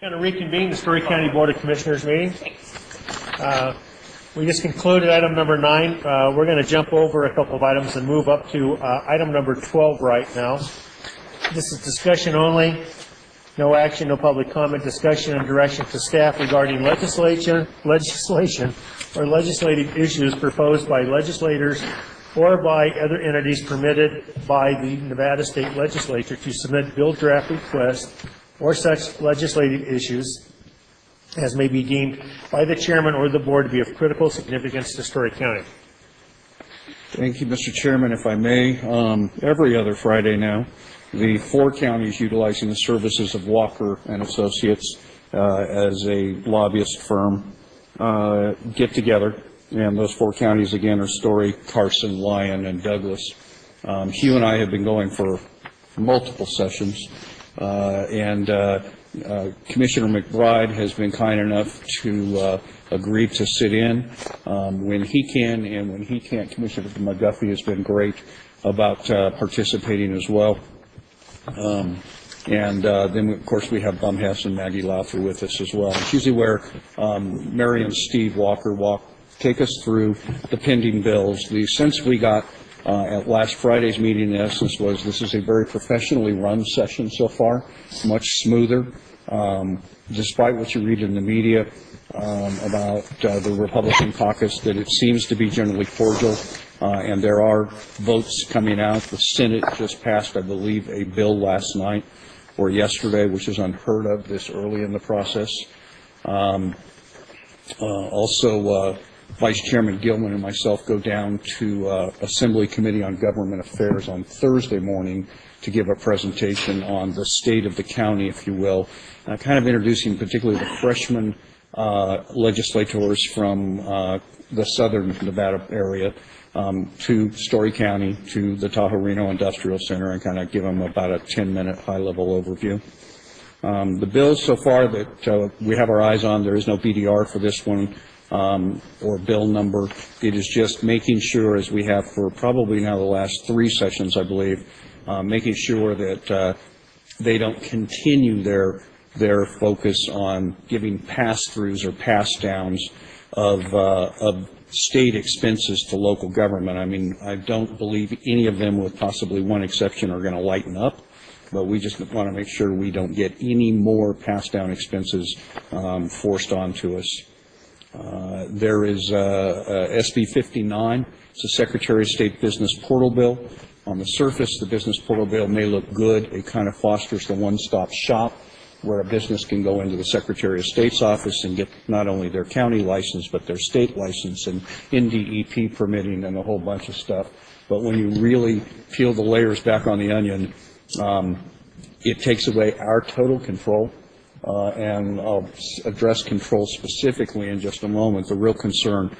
Going to reconvene the Story County Board of Commissioners meeting. We just concluded item number 9. We're going to jump over a couple of items and move up to item number 12 right now. This is discussion only. No action, no public comment, discussion and direction to staff regarding legislation or legislative issues proposed by legislators or by other entities permitted by the Nevada State Legislature to submit bill draft requests or such legislative issues as may be deemed by the chairman or the board to be of critical significance to Story County. Thank you, Mr. Chairman. If I may, every other Friday now, the 4 counties utilizing the services of Walker and Associates as a lobbyist firm get together, and those 4 counties again are Story, Carson, Lyon, and Douglas. Hugh and I have been going for multiple sessions, and Commissioner McBride has been kind enough to agree to sit in when he can, and when he can't, Commissioner McGuffey has been great about participating as well. Then, of course, we have Bumhess and Maggie Lowther with us as well. It's usually where Mary and Steve Walker take us through the pending bills. The sense we got at last Friday's meeting, in essence, was this is a very professionally run session so far, much smoother. Despite what you read in the media about the Republican caucus, that it seems to be generally cordial, and there are votes coming out. The Senate just passed, I believe, a bill last night or yesterday, which is unheard of this early in the process. Also, Vice Chairman Gilman and myself go down to Assembly Committee on Government Affairs on Thursday morning to give a presentation on the state of the county, if you will, kind of introducing particularly the freshman legislators from the southern Nevada area to Story County, to the Tahoe Reno Industrial Center, and kind of give them about a 10-minute high-level overview. The bills so far that we have our eyes on, there is no BDR for this one or bill number. It is just making sure, as we have for probably now the last 3 sessions, I believe, making sure that they don't continue their focus on giving pass-throughs or pass-downs of state expenses to local government. I mean, I don't believe any of them, with possibly one exception, are going to lighten up, but we just want to make sure we don't get any more pass-down expenses forced onto us. There is SB 59. It's a Secretary of State Business Portal Bill. On the surface, the Business Portal Bill may look good. It kind of fosters the one-stop shop where a business can go into the Secretary of State's office and get not only their county license, but their state license and NDEP permitting and a whole bunch of stuff. But when you really peel the layers back on the onion, it takes away our total control. And I'll address control specifically in just a moment. The real concern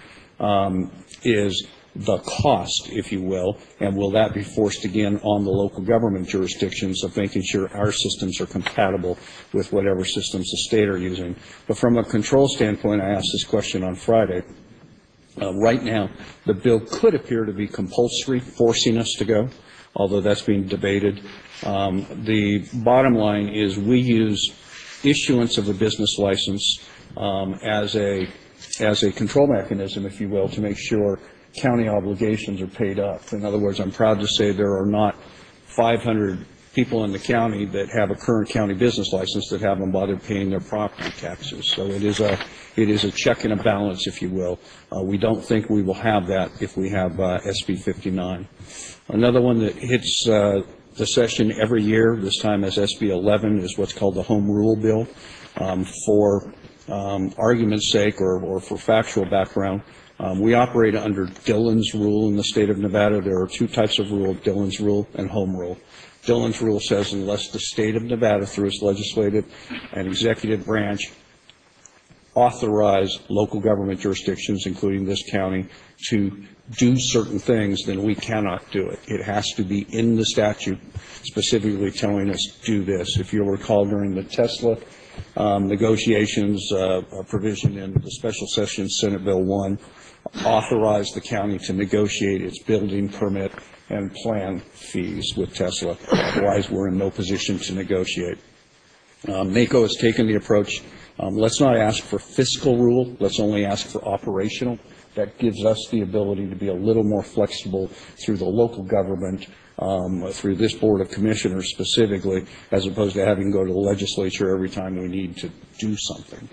is the cost, if you will, and will that be forced again on the local government jurisdictions of making sure our systems are compatible with whatever systems the state are using. But from a control standpoint, I asked this question on Friday. Right now, the bill could appear to be compulsory, forcing us to go, although that's being debated. The bottom line is we use issuance of a business license as a control mechanism, if you will, to make sure county obligations are paid up. In other words, I'm proud to say there are not 500 people in the county that have a current county business license that haven't bothered paying their property taxes. So it is a check and a balance, if you will. We don't think we will have that if we have SB 59. Another one that hits the session every year, this time as SB 11, is what's called the Home Rule Bill. For argument's sake or for factual background, we operate under Dillon's Rule in the state of Nevada. There are 2 types of rule, Dillon's Rule and Home Rule. Dillon's Rule says unless the state of Nevada, through its legislative and executive branch, authorize local government jurisdictions, including this county, to do certain things, then we cannot do it. It has to be in the statute specifically telling us do this. If you'll recall, during the Tesla negotiations, a provision in the special session Senate Bill 1 authorized the county to negotiate its building permit and plan fees with Tesla. Otherwise, we're in no position to negotiate. NACO has taken the approach, let's not ask for fiscal rule, let's only ask for operational. That gives us the ability to be a little more flexible through the local government, through this Board of Commissioners specifically, as opposed to having to go to the legislature every time we need to do something.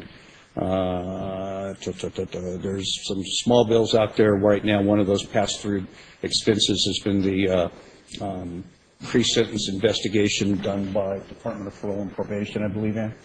There's some small bills out there right now. One of those pass-through expenses has been the pre-sentence investigation done by Department of Parole and Probation, I believe, Ann.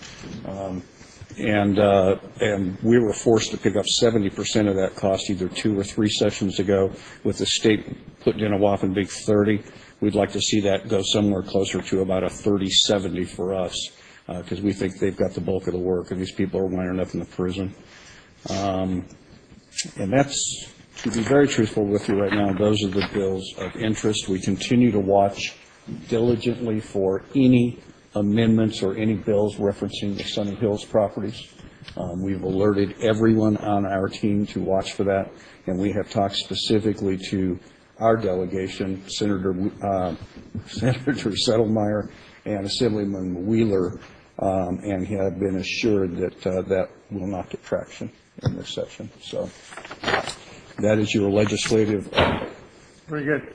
And we were forced to pick up 70% of that cost either 2 or 3 sessions ago, with the state putting in a whopping big 30. We'd like to see that go somewhere closer to about a 30-70 for us, because we think they've got the bulk of the work, and these people are winding up in the prison. And that's, to be very truthful with you right now, those are the bills of interest. We continue to watch diligently for any amendments or any bills referencing the Sunny Hills properties. We've alerted everyone on our team to watch for that, and we have talked specifically to our delegation, Senator Settlemyre and Assemblyman Wheeler, and have been assured that that will not get traction in this session. So that is your legislative. Very good.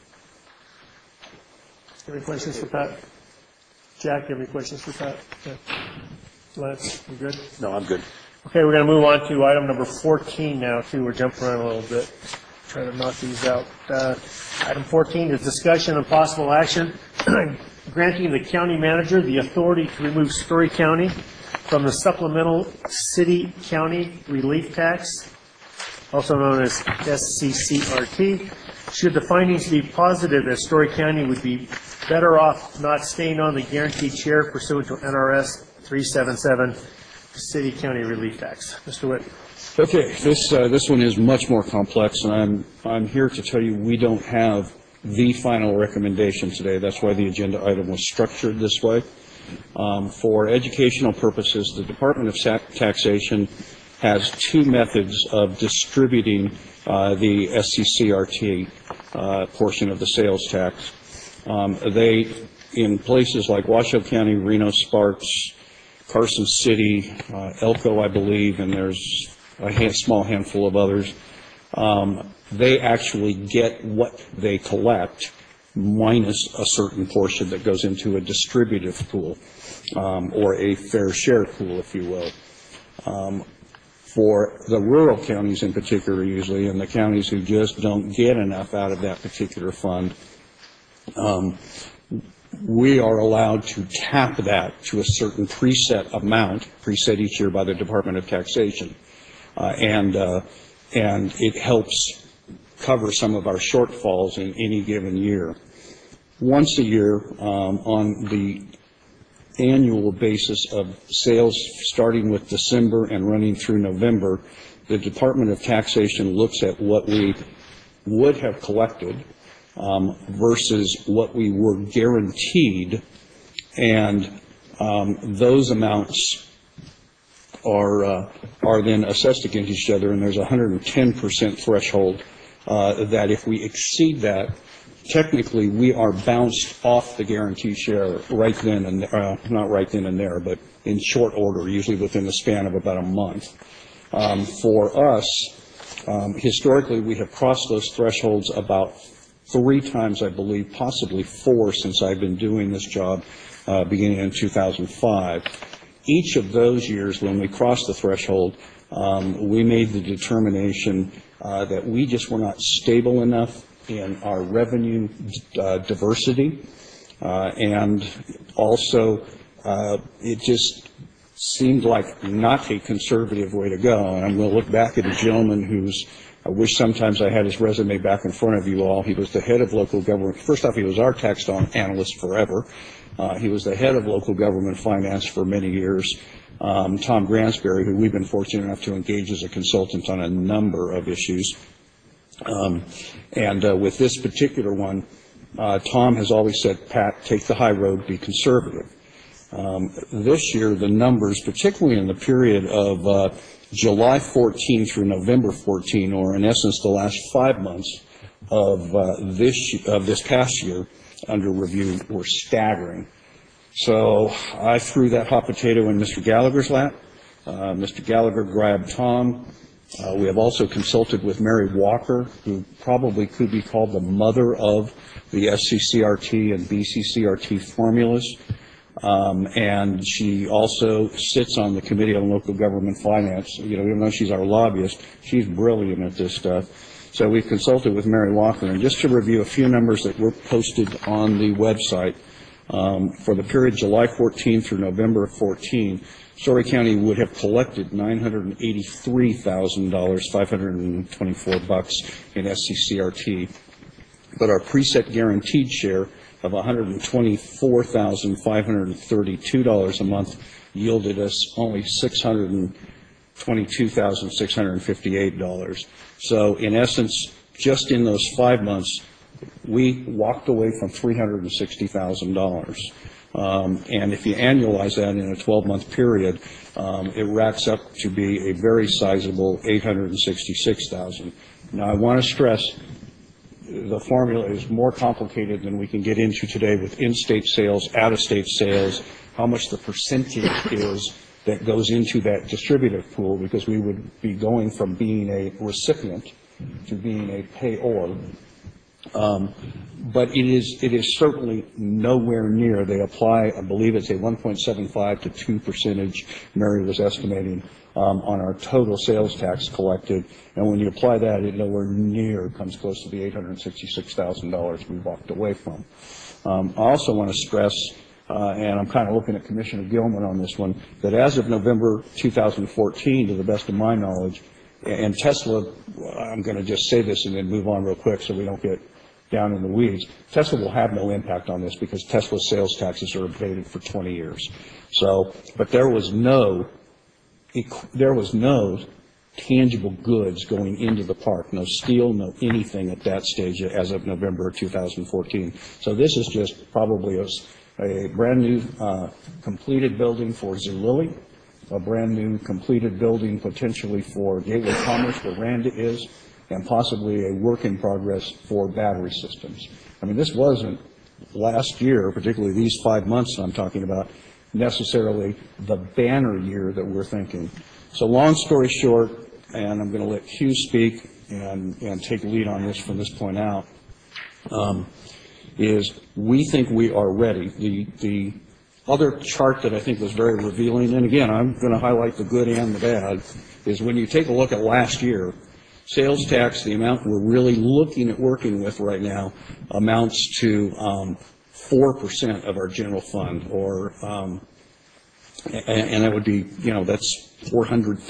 Any questions for Pat? Jack, you have any questions for Pat? Yeah. Lance, you good? No, I'm good. Okay, we're going to move on to item number 14 now, too. We're jumping around a little bit, trying to knock these out. Item 14 is discussion and possible action granting the county manager the authority to remove Story County from the supplemental city-county relief tax, also known as SCCRT. Should the findings be positive, that Story County would be better off not staying on the guaranteed share pursuant to NRS 377, city-county relief tax. Mr. Witt. Okay, this one is much more complex, and I'm here to tell you we don't have the final recommendation today. That's why the agenda item was structured this way. For educational purposes, the Department of Taxation has 2 methods of distributing the SCCRT portion of the sales tax. They, in places like Washoe County, Reno, Sparks, Carson City, Elko, I believe, and there's a small handful of others, they actually get what they collect minus a certain portion that goes into a distributive pool, or a fair share pool, if you will. For the rural counties in particular, usually, and the counties who just don't get enough out of that particular fund, we are allowed to tap that to a certain preset amount, preset each year by the Department of Taxation, and it helps cover some of our shortfalls in any given year. Once a year, on the annual basis of sales starting with December and running through November, the Department of Taxation looks at what we would have collected versus what we were guaranteed, and those amounts are then assessed against each other, and there's a 110% threshold that if we exceed that, technically we are bounced off the guarantee share right then and not right then and there, but in short order, usually within the span of about a month. For us, historically, we have crossed those thresholds about 3 times, I believe, possibly 4 since I've been doing this job, beginning in 2005. Each of those years when we crossed the threshold, we made the determination that we just were not stable enough in our revenue diversity, and also it just seemed like not a conservative way to go. And I'm going to look back at a gentleman who's, I wish sometimes I had his resume back in front of you all. He was the head of local government. First off, he was our tax analyst forever. He was the head of local government finance for many years. Tom Gransberry, who we've been fortunate enough to engage as a consultant on a number of issues. And with this particular one, Tom has always said, Pat, take the high road, be conservative. This year, the numbers, particularly in the period of July 14 through November 14, or in essence the last 5 months of this past year under review, were staggering. So I threw that hot potato in Mr. Gallagher's lap. Mr. Gallagher grabbed Tom. We have also consulted with Mary Walker, who probably could be called the mother of the SCCRT and BCCRT formulas. And she also sits on the Committee on Local Government Finance. You know, even though she's our lobbyist, she's brilliant at this stuff. So we've consulted with Mary Walker. And just to review a few numbers that were posted on the website, for the period July 14 through November 14, Story County would have collected $983,000, $524 in SCCRT. But our preset guaranteed share of $124,532 a month yielded us only $622,658. So in essence, just in those 5 months, we walked away from $360,000. And if you annualize that in a 12-month period, it racks up to be a very sizable $866,000. Now, I want to stress the formula is more complicated than we can get into today with in-state sales, out-of-state sales, how much the percentage is that goes into that distributive pool, because we would be going from being a recipient to being a payor. But it is certainly nowhere near. They apply, I believe it's a 1.75 to 2%, Mary was estimating, on our total sales tax collected. And when you apply that, it nowhere near comes close to the $866,000 we walked away from. I also want to stress, and I'm kind of looking at Commissioner Gilman on this one, that as of November 2014, to the best of my knowledge, and Tesla, I'm going to just say this and then move on real quick so we don't get down in the weeds. Tesla will have no impact on this because Tesla's sales taxes are abated for 20 years. So, but there was no tangible goods going into the park, no steel, no anything at that stage as of November 2014. So this is just probably a brand new completed building for Zulily, a brand new completed building potentially for Gateway Commerce, where Randa is, and possibly a work in progress for battery systems. I mean, this wasn't last year, particularly these 5 months I'm talking about, necessarily the banner year that we're thinking. So long story short, and I'm going to let Hugh speak and take lead on this from this point out, is we think we are ready. The other chart that I think was very revealing, and again, I'm going to highlight the good and the bad, is when you take a look at last year, sales tax, the amount we're really looking at working with right now, amounts to 4% of our general fund, or and that would be, you know, that's $400,000,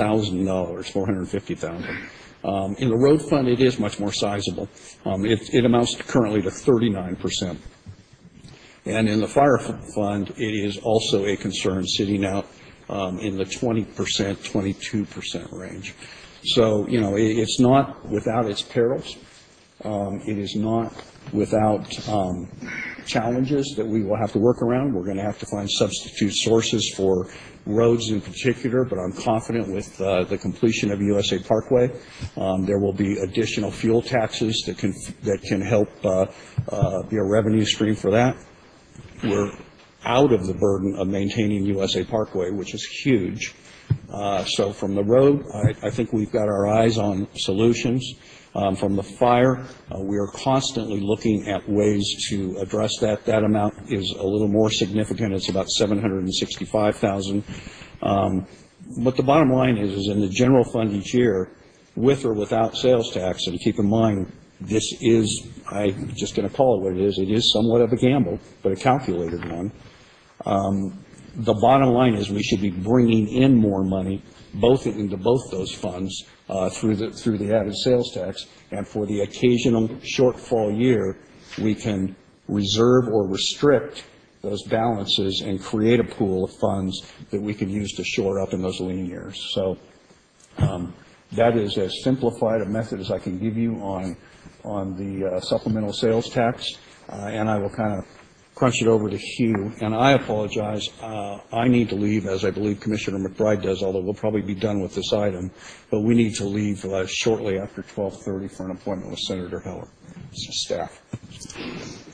$450,000. In the road fund, it is much more sizable. It amounts currently to 39%. And in the fire fund, it is also a concern, sitting out in the 20%, 22% range. So, you know, it's not without its perils. It is not without challenges that we will have to work around. We're going to have to find substitute sources for roads in particular, but I'm confident with the completion of USA Parkway, there will be additional fuel taxes that can help be a revenue stream for that. We're out of the burden of maintaining USA Parkway, which is huge. So from the road, I think we've got our eyes on solutions. From the fire, we are constantly looking at ways to address that. That amount is a little more significant. It's about $765,000. But the bottom line is in the general fund each year, with or without sales tax, and keep in mind, this is, I'm just going to call it what it is somewhat of a gamble, but a calculated one. The bottom line is we should be bringing in more money, into both those funds through the added sales tax, and for the occasional shortfall year, we can reserve or restrict those balances and create a pool of funds that we can use to shore up in those lean years. So that is as simplified a method as I can give you on the supplemental sales tax, and I will kind of crunch it over to Hugh. And I apologize. I need to leave, as I believe Commissioner McBride does, although we'll probably be done with this item. But we need to leave shortly after 12:30 for an appointment with Senator Heller, staff.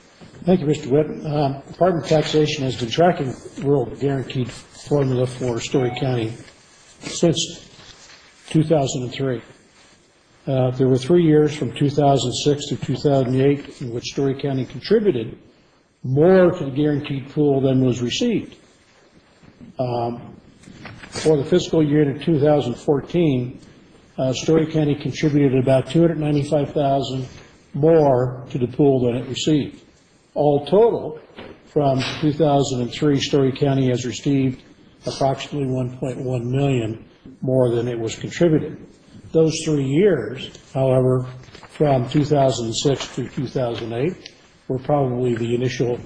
Thank you, Mr. Witt. Department of Taxation has been tracking rural guaranteed formula for Story County since 2003. There were 3 years from 2006 to 2008 in which Story County contributed more to the guaranteed pool than was received. For the fiscal year to 2014, Story County contributed about $295,000 more to the pool than it received. All total, from 2003, Story County has received approximately $1.1 million more than it was contributed. Those 3 years, however, from 2006 to 2008, were probably the initial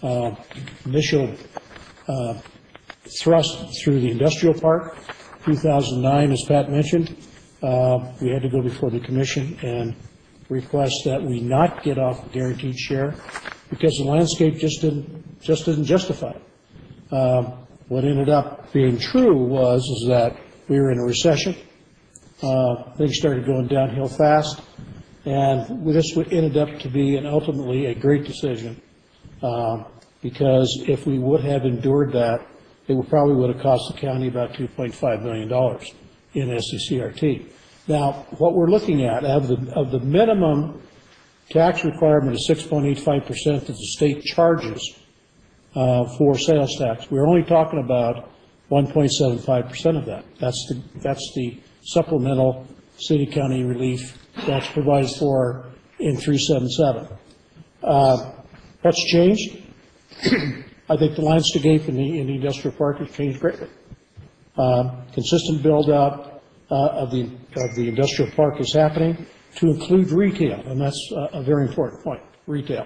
thrust through the industrial park. 2009, as Pat mentioned, we had to go before the commission and request that we not get off guaranteed share because the landscape just didn't justify it. What ended up being true is that we were in a recession. Things started going downhill fast, and this ended up to be ultimately a great decision because if we would have endured that, it probably would have cost the county about $2.5 million in SCCRT. Now, what we're looking at, of the minimum tax requirement of 6.85% that the state charges for sales tax, we're only talking about 1.75% of that. That's the supplemental city-county relief that's provided for in 377. What's changed? I think the landscape in the industrial park has changed greatly. Consistent build-out of the industrial park is happening to include retail, and that's a very important point, retail.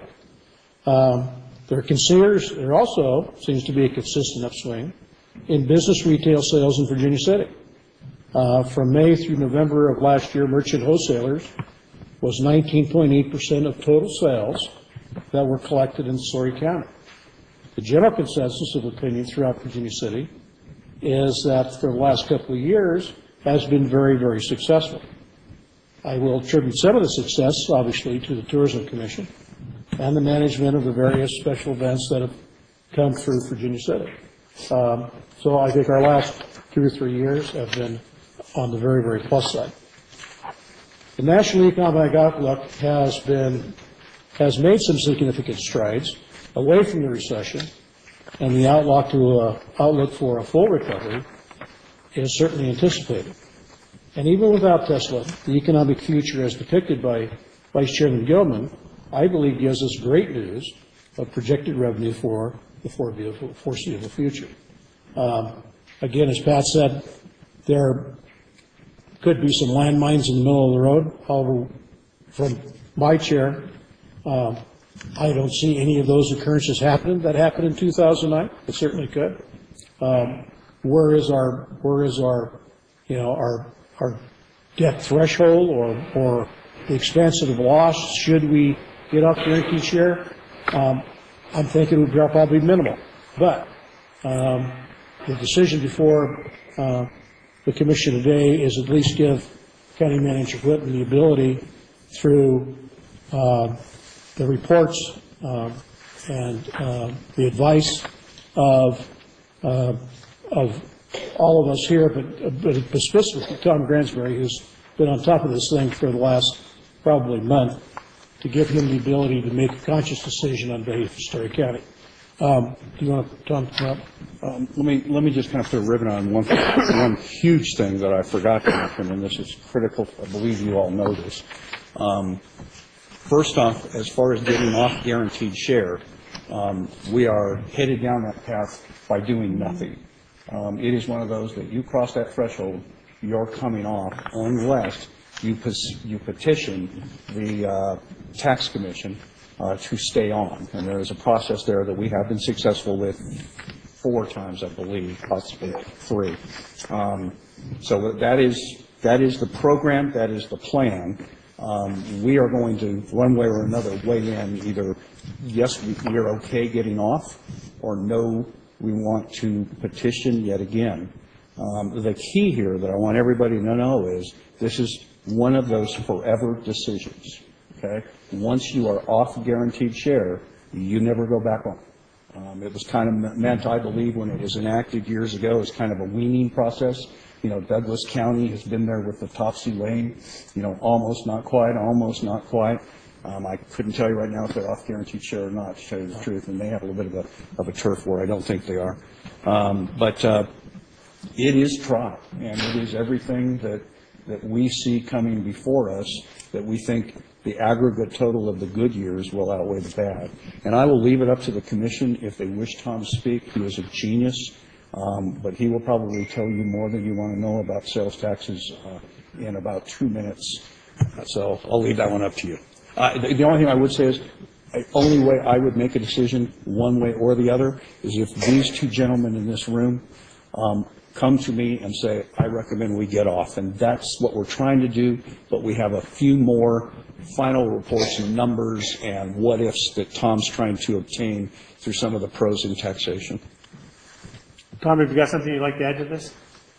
There also seems to be a consistent upswing in business retail sales in Virginia City. From May through November of last year, merchant wholesalers was 19.8% of total sales that were collected in Story County. The general consensus of opinion throughout Virginia City is that for the last couple of years has been very, very successful. I will attribute some of the success, obviously, to the Tourism Commission and the management of the various special events that have come through Virginia City. So I think our last 2 or 3 years have been on the very, very plus side. The National Economic Outlook has made some significant strides away from the recession, and the outlook for a full recovery is certainly anticipated. And even without Tesla, the economic future as depicted by Vice Chairman Gilman, I believe gives us great news of projected revenue for the foreseeable future. Again, as Pat said, there could be some landmines in the middle of the road. However, from my chair, I don't see any of those occurrences happening that happened in 2009. It certainly could. Where is our debt threshold or the expense of the loss? Should we get off guaranteed share? I'm thinking it would probably be minimal. But the decision before the commission today is at least give County Manager Whitten the ability through the reports and the advice of all of us here, but specifically Tom Gransberry, who's been on top of this thing for the last probably month, to give him the ability to make a conscious decision on behalf of Story County. Do you want to, Tom, come up? Let me just kind of put a ribbon on one huge thing that I forgot to mention, and this is critical. I believe you all know this. First off, as far as getting off guaranteed share, we are headed down that path by doing nothing. It is one of those that you cross that threshold, you're coming off unless you petition the tax commission to stay on. And there is a process there that we have been successful with 4 times, I believe, possibly 3. So that is the program, that is the plan. We are going to, one way or another, weigh in either, yes, we're okay getting off, or no, we want to petition yet again. The key here that I want everybody to know is this is one of those forever decisions. Okay? Once you are off guaranteed share, you never go back on. It was kind of meant, I believe, when it was enacted years ago, as kind of a weaning process. Douglas County has been there with the Topsy Lane, almost not quite, almost not quite. I couldn't tell you right now if they're off guaranteed share or not, to tell you the truth, and they have a little bit of a turf war. I don't think they are. But it is trial, and it is everything that we see coming before us that we think the aggregate total of the good years will outweigh the bad. And I will leave it up to the commission if they wish Tom to speak. He is a genius, but he will probably tell you more than you want to know about sales taxes in about 2 minutes. So I'll leave that one up to you. The only thing I would say is the only way I would make a decision one way or the other is if these two gentlemen in this room come to me and say, I recommend we get off. And that's what we're trying to do, but we have a few more final reports and numbers and what-ifs that Tom's trying to obtain through some of the pros in taxation. Tom, have you got something you'd like to add to this?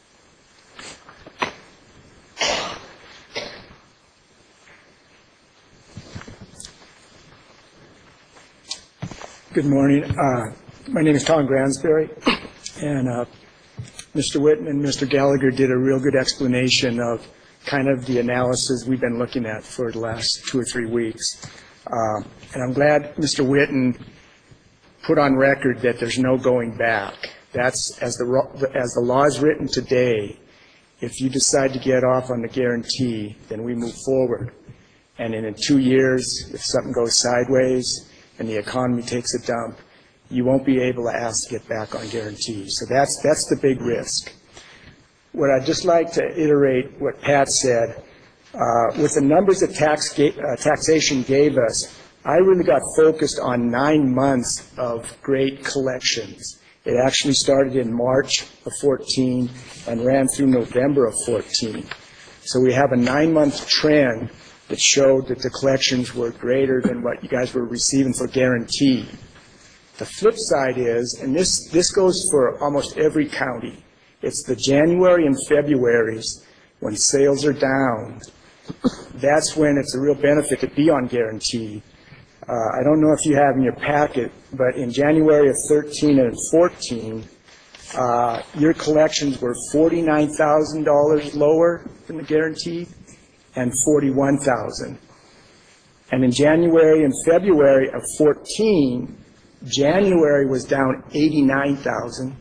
Good morning. My name is Tom Gransberry, and Mr. Witten and Mr. Gallagher did a real good explanation of kind of the analysis we've been looking at for the last 2 or 3 weeks. And I'm glad Mr. Witten put on record that there's no going back. That's, as the law is written today, if you decide to get off on the guarantee, then we move forward. And in 2 years, if something goes sideways and the economy takes a dump, you won't be able to ask to get back on guarantee. So that's the big risk. What I'd just like to iterate what Pat said, with the numbers that taxation gave us, I really got focused on 9 months of great collections. It actually started in March of 14 and ran through November of 14. So we have a 9-month trend that showed that the collections were greater than what you guys were receiving for guarantee. The flip side is, and this goes for almost every county, it's the January and Februaries when sales are down. That's when it's a real benefit to be on guarantee. I don't know if you have in your packet, but in January of 13 and 14, your collections were $49,000 lower than the guarantee and $41,000. And in January and February of 14, January was down $89,000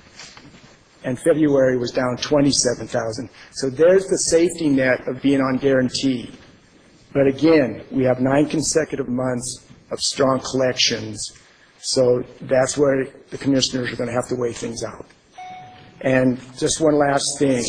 and February was down $27,000. So there's the safety net of being on guarantee. But again, we have 9 consecutive months of strong collections. So that's where the commissioners are going to have to weigh things out. And just one last thing.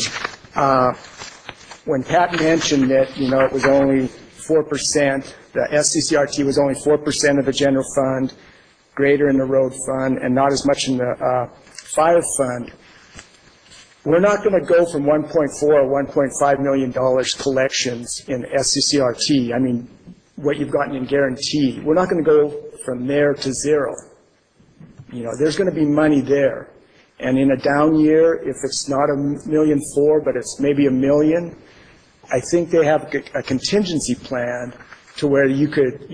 When Pat mentioned that, it was only 4%, the SCCRT was only 4% of the general fund, greater in the road fund, and not as much in the fire fund, we're not going to go from $1.4 or $1.5 million collections in SCCRT. I mean, what you've gotten in guarantee. We're not going to go from there to zero. There's going to be money there. And in a down year, if it's not $1.4 million, but it's maybe $1 million, I think they have a contingency plan to where you could,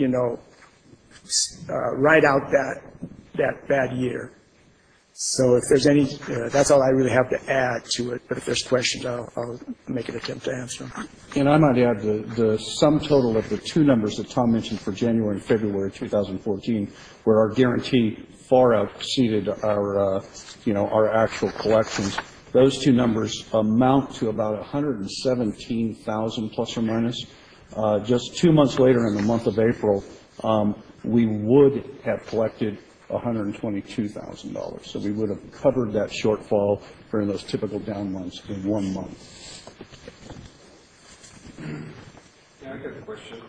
ride out that bad year. So if there's any, that's all I really have to add to it. But if there's questions, I'll make an attempt to answer them. And I might add the sum total of the 2 numbers that Tom mentioned for January and February 2014, where our guarantee far exceeded our, our actual collections. Those 2 numbers amount to about 117,000 plus or minus. Just 2 months later, in the month of April, we would have collected $122,000. So we would have covered that shortfall during those typical down months in 1 month. Yeah, I got a question.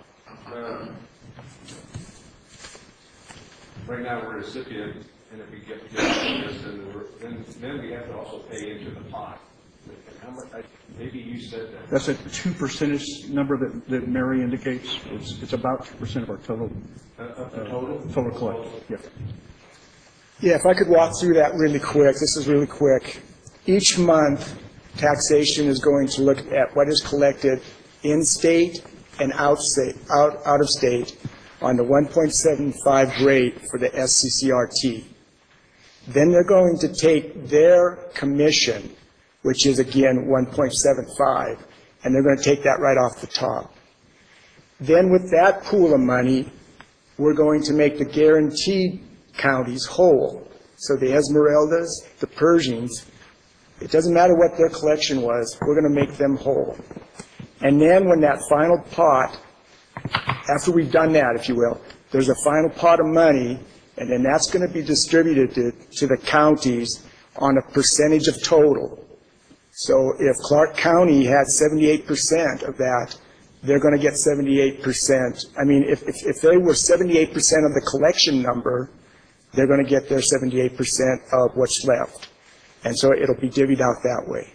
Right now we're a recipient, and if we get this, then we have to also pay into the pot. How much? Maybe you said that. That's a 2% number that Mary indicates. It's about 2% of our total. Of the total? Total collect. Yeah. Yeah, if I could walk through that really quick. This is really quick. Each month, taxation is going to look at what is collected in state and out of state on the 1.75 rate for the SCCRT. Then they're going to take their commission, which is again 1.75, and they're going to take that right off the top. Then with that pool of money, we're going to make the guaranteed counties whole. So the Esmeraldas, the Pershings, it doesn't matter what their collection was, we're going to make them whole. And then when that final pot, after we've done that, if you will, there's a final pot of money, and then that's going to be distributed to the counties on a percentage of total. So if Clark County had 78% of that, they're going to get 78%. I mean, if they were 78% of the collection number, they're going to get their 78% of what's left. And so it'll be divvied out that way.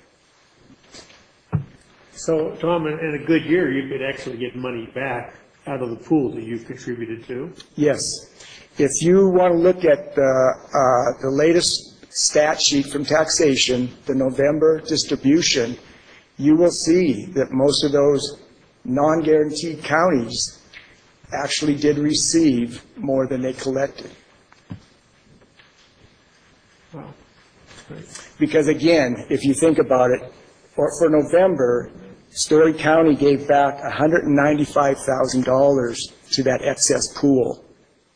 So, Tom, in a good year, you could actually get money back out of the pool that you've contributed to. Yes. If you want to look at the latest stat sheet from taxation, the November distribution, you will see that most of those non-guaranteed counties actually did receive more than they collected. Wow. Great. Because again, if you think about it, for November, Story County gave back $195,000 to that excess pool.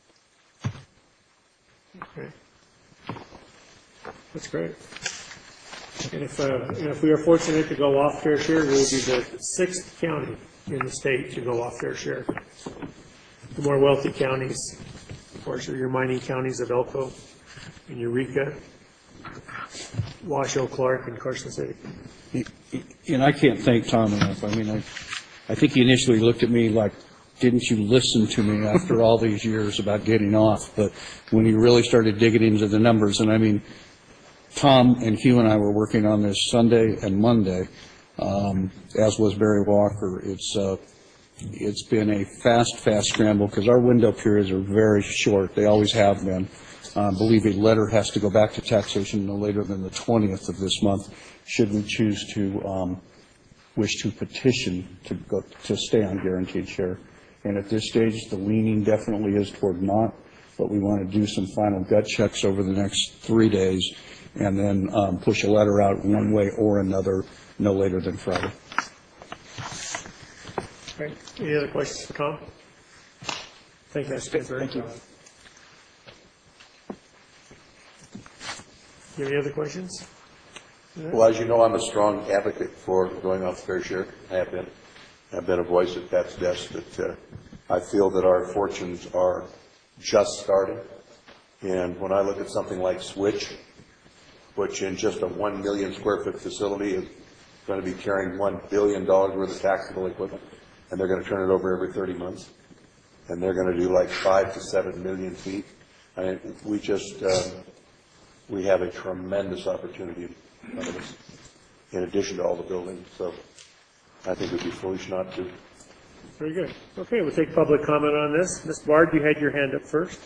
Okay. That's great. And if we are fortunate to go off fair share, we'll be the 6th county in the state to go off fair share. The more wealthy counties, of course, are your mining counties of Elko and Eureka, Washoe, Clark, and Carson City. And I can't thank Tom enough. I mean, I think he initially looked at me like, didn't you listen to me after all these years about getting off? But when he really started digging into the numbers, and I mean, Tom and Hugh and I were working on this Sunday and Monday, as was Barry Walker. It's been a fast scramble because our window periods are very short. They always have been. I believe a letter has to go back to taxation no later than the 20th of this month, should we choose to wish to petition to stay on guaranteed share. And at this stage, the leaning definitely is toward not, but we want to do some final gut checks over the next 3 days and then push a letter out one way or another no later than Friday. Okay. Any other questions for Tom? Thank you, Mr. Ginsberg. Thank you. You have any other questions? Well, as you know, I'm a strong advocate for going off fair share. I have been. I've been a voice at Pat's desk that I feel that our fortunes are just starting. And when I look at something like Switch, which in just a 1 million square foot facility is going to be carrying $1 billion worth of taxable equipment, and they're going to turn it over every 30 months, and they're going to do like 5 to 7 million feet. I mean, we have a tremendous opportunity in front of us, in addition to all the buildings. So I think it would be foolish not to. Very good. Okay, we'll take public comment on this. Ms. Bard, you had your hand up first.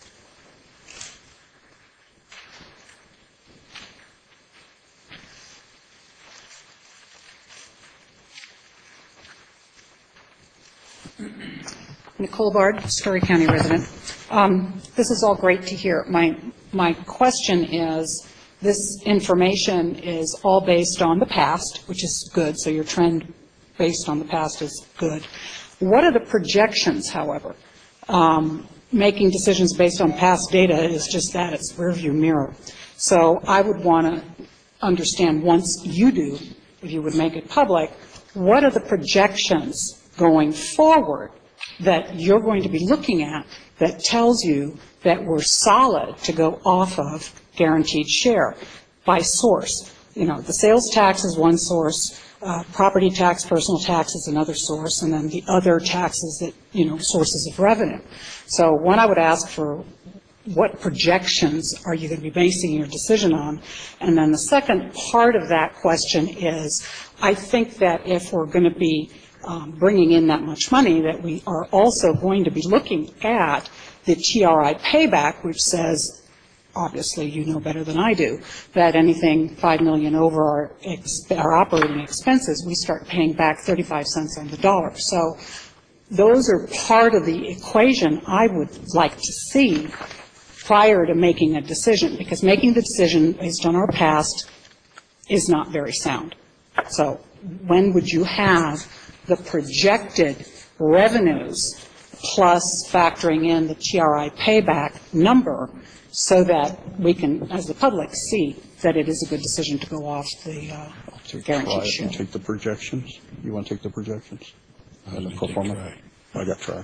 Nicole Bard, Story County resident. This is all great to hear. My question is, this information is all based on the past, which is good, so your trend based on the past is good. What are the projections, however? Making decisions based on past data is just that, it's rearview mirror. So I would want to understand, once you do, if you would make it public, what are the projections going forward that you're going to be looking at that tells you that we're solid to go off of guaranteed share by source? You know, the sales tax is one source, property tax, personal tax is another source, and then the other taxes that, you know, sources of revenue. So one, I would ask for what projections are you going to be basing your decision on? And then the second part of that question is, I think that if we're going to be bringing in that much money, that we are also going to be looking at the TRI payback, which says, obviously you know better than I do, that anything $5 million over our operating expenses, we start paying back 35 cents on the dollar. So those are part of the equation I would like to see prior to making a decision, because making the decision based on our past is not very sound. So when would you have the projected revenues plus factoring in the TRI payback number so that we can, as the public, see that it is a good decision to go off the guaranteed share? Take the projections. You want to take the projections? The pro forma? I got try.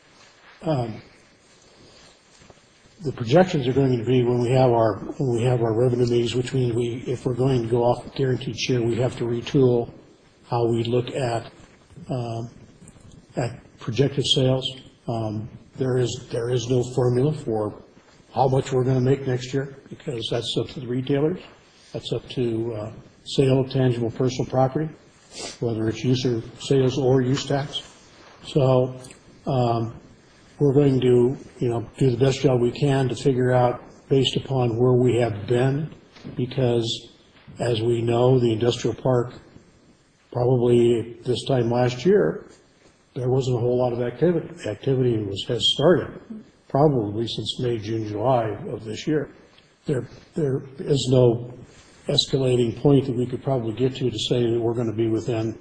The projections are going to be when we have our revenue meetings, which means if we're going to go off guaranteed share, we have to retool how we look at projected sales. There is no formula for how much we're going to make next year, because that's up to the retailers. That's up to sale of tangible personal property, whether it's use or sales or use tax. So we're going to, do the best job we can to figure out based upon where we have been, because as we know, the industrial park, probably this time last year, there wasn't a whole lot of activity. The activity has started probably since May, June, July of this year. There is no escalating point that we could probably get to say that we're going to be within,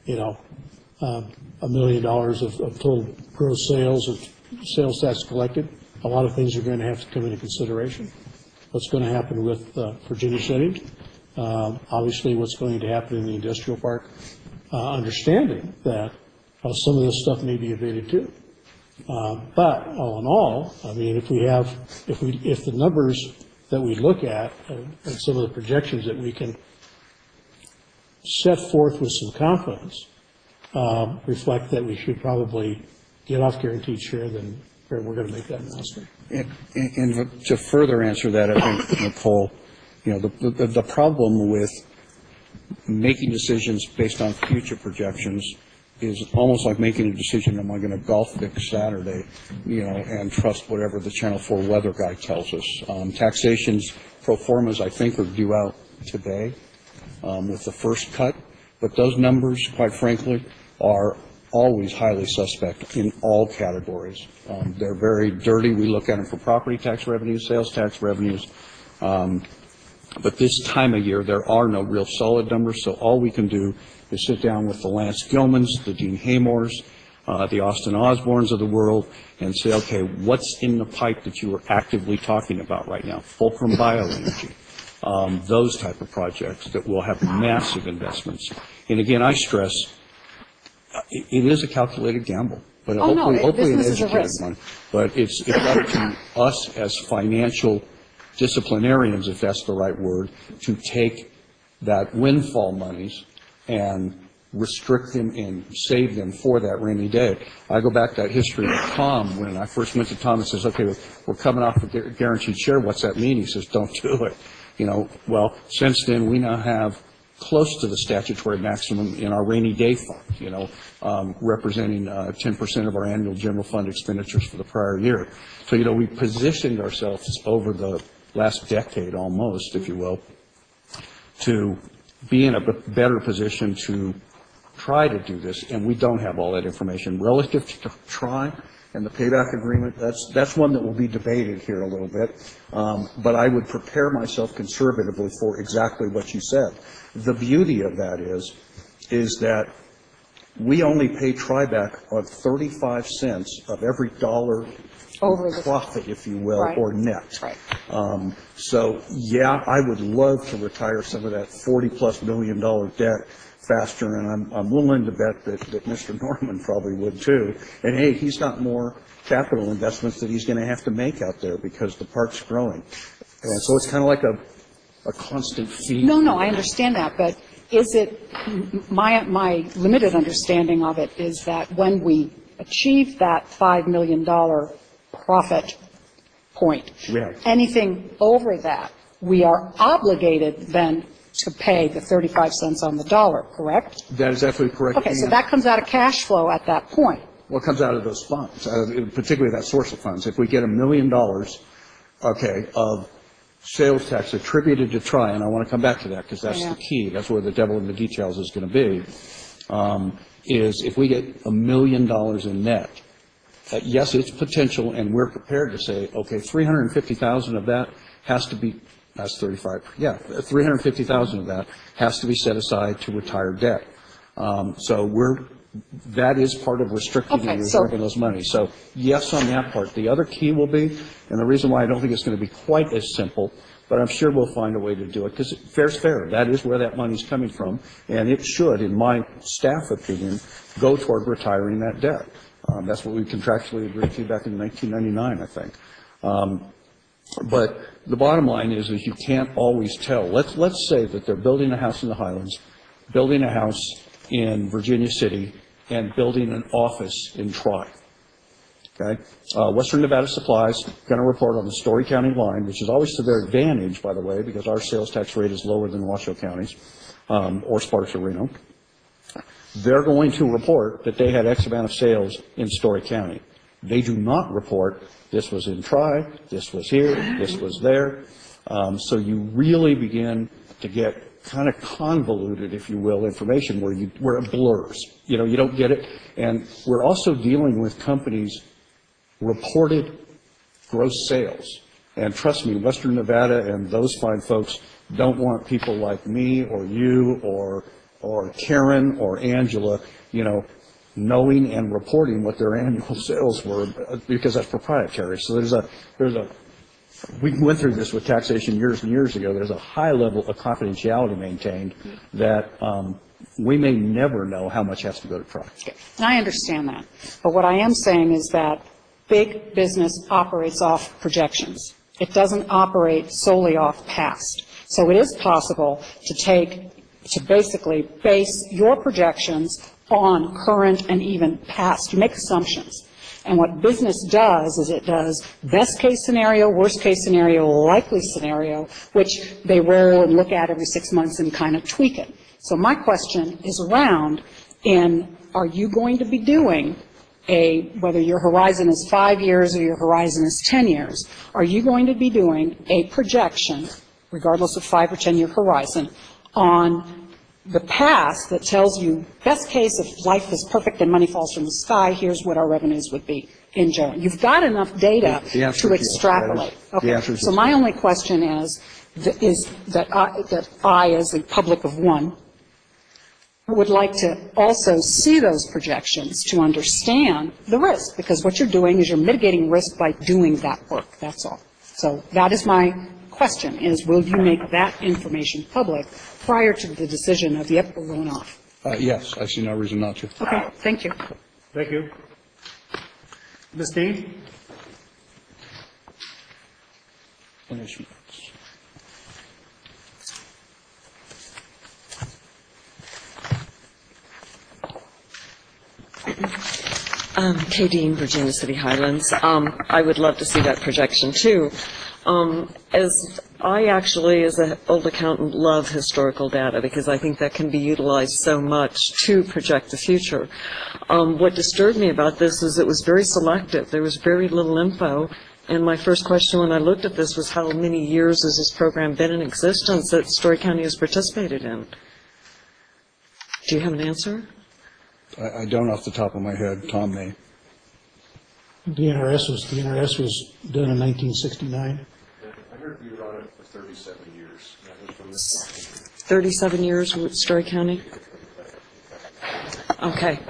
$1 million of total gross sales of sales tax collected. A lot of things are going to have to come into consideration. What's going to happen with Virginia City? Obviously, what's going to happen in the industrial park? Understanding that some of this stuff may be abated too. But all in all, I mean, if the numbers that we look at and some of the projections that we can set forth with some confidence reflect that we should probably get off guaranteed share, then we're going to make that announcement. And to further answer that, I think, Nicole, the problem with making decisions based on future projections is almost like making a decision, am I going to golf this Saturday, and trust whatever the Channel 4 weather guy tells us. Taxation's pro formas, I think, are due out today with the first cut, but those numbers, quite frankly, are always highly suspect in all categories. They're very dirty. We look at them for property tax revenues, sales tax revenues, but this time of year, there are no real solid numbers, so all we can do is sit down with the Lance Gilmans, the Dean Haymores, the Austin Osborns of the world, and say, okay, what's in the pipe that you are actively talking about right now? Fulcrum Bioenergy, those type of projects that will have massive investments. And again, I stress, it is a calculated gamble, but hopefully an educated one. But it's up to us as financial disciplinarians, if that's the right word, to take that windfall monies and restrict them and save them for that rainy day. I go back to that history of Tom. When I first went to Tom and says, okay, we're coming off the guaranteed share, what's that mean? He says, don't do it. Well, since then, we now have close to the statutory maximum in our rainy day fund, representing 10% of our annual general fund expenditures for the prior year. So, we positioned ourselves over the last decade almost, if you will, to be in a better position to try to do this, and we don't have all that information. Relative to try and the payback agreement, that's one that will be debated here a little bit, but I would prepare myself conservatively for exactly what you said. The beauty of that is that we only pay tryback on 35 cents of every dollar over the profit, if you will, right, or net. Right. So, yeah, I would love to retire some of that $40+ million debt faster, and I'm willing to bet that Mr. Norman probably would too. And, hey, he's got more capital investments that he's going to have to make out there because the park's growing. And so it's kind of like a constant feed. No, I understand that, but is it my limited understanding of it is that when we achieve that $5 million profit point, anything over that, we are obligated then to pay the 35 cents on the dollar, correct? That is absolutely correct. Okay, so that comes out of cash flow at that point. Well, it comes out of those funds, particularly that source of funds. If we get $1 million, of sales tax attributed to Tri, and I want to come back to that because that's the key. That's where the devil in the details is going to be. is if we get $1 million in net, yes, it's potential, and we're prepared to say, okay, 350,000 of that has to be, that's 35, yeah, 350,000 of that has to be set aside to retire debt. So that is part of restricting and reserving those money. So yes, on that part. The other key will be, and the reason why I don't think it's going to be quite as simple, but I'm sure we'll find a way to do it, because fair's fair. That is where that money's coming from, and it should, in my staff opinion, go toward retiring that debt. That's what we contractually agreed to back in 1999, I think. But the bottom line is you can't always tell. Let's say that they're building a house in the Highlands, building a house in Virginia City, and building an office in Troy. Okay? Western Nevada Supply is going to report on the Story County line, which is always to their advantage, by the way, because our sales tax rate is lower than Washoe County's or Sparks or Reno. They're going to report that they had X amount of sales in Story County. They do not report this was in Troy, this was here, this was there. So you really begin to get kind of convoluted, if you will, information where it blurs. You know, you don't get it. And we're also dealing with companies' reported gross sales. And trust me, Western Nevada and those fine folks don't want people like me or you or Karen or Angela, you know, knowing and reporting what their annual sales were, because that's proprietary. So we went through this with taxation years and years ago. There's a high level of confidentiality maintained that we may never know how much has to go to trial. And I understand that. But what I am saying is that big business operates off projections. It doesn't operate solely off past. So it is possible to basically base your projections on current and even past. You make assumptions. And what business does is it does best case scenario, worst case scenario, likely scenario, which they roll and look at every 6 months and kind of tweak it. So my question is around are you going to be doing whether your horizon is 5 years or your horizon is 10 years, are you going to be doing a projection, regardless of 5 or 10 year horizon, on the past that tells you, best case, if life is perfect and money falls from the sky, here's what our revenues would be in general. You've got enough data to extrapolate. Okay. So my only question is that I, as a public of one, would like to also see those projections to understand the risk, because what you're doing is you're mitigating risk by doing that work. That's all. So that is my question, is will you make that information public prior to the decision of, yep, we're going off? Yes, I see no reason not to. Okay, thank you. Thank you. Ms. Dean? Kay Dean, Virginia City Highlands. I would love to see that projection too. As I actually, as an old accountant, love historical data because I think that can be utilized so much to project the future. What disturbed me about this is it was very selective. There was very little info. And my first question when I looked at this was, how many years has this program been in existence that Story County has participated in? Do you have an answer? I don't off the top of my head. Tom may. The NRS was done in 1969. I heard you were on it for 37 years. That was from this 37 years with Story County? Okay.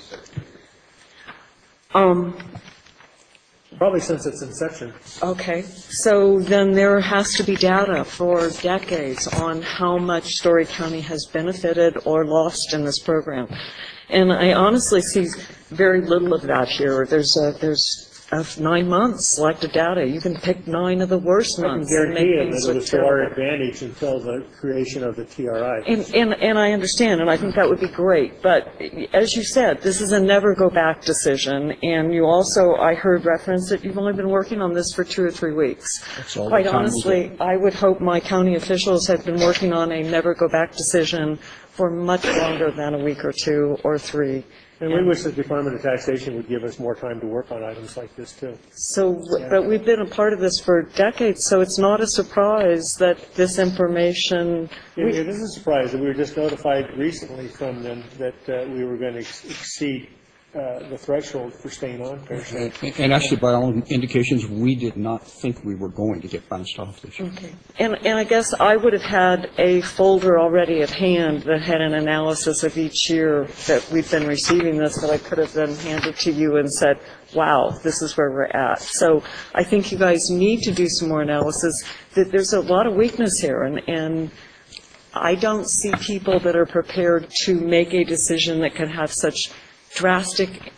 Probably since its inception. Okay. So then there has to be data for decades on how much Story County has benefited or lost in this program. And I honestly see very little of that here. There's 9 months selected data. You can pick 9 of the worst months. I can guarantee you that it was to our advantage until the creation of the TRI. And I understand, and I think that would be great. But as you said, this is a never go back decision. And you also, I heard reference that you've only been working on this for 2 or 3 weeks. Quite honestly, I would hope my county officials had been working on a never go back decision for much longer than a week or 2 or 3. And we wish the Department of Taxation would give us more time to work on items like this, too. So, but we've been a part of this for decades, so it's not a surprise that this information, It is a surprise that we were just notified recently from them that we were going to exceed the threshold for staying on fair share. And actually, by all indications, we did not think we were going to get bounced off this year. and I guess I would have had a folder already at hand that had an analysis of each year that we've been receiving this, that I could have then handed to you and said, wow, this is where we're at. So I think you guys need to do some more analysis. That there's a lot of weakness here, and I don't see people that are prepared to make a decision that can have such drastic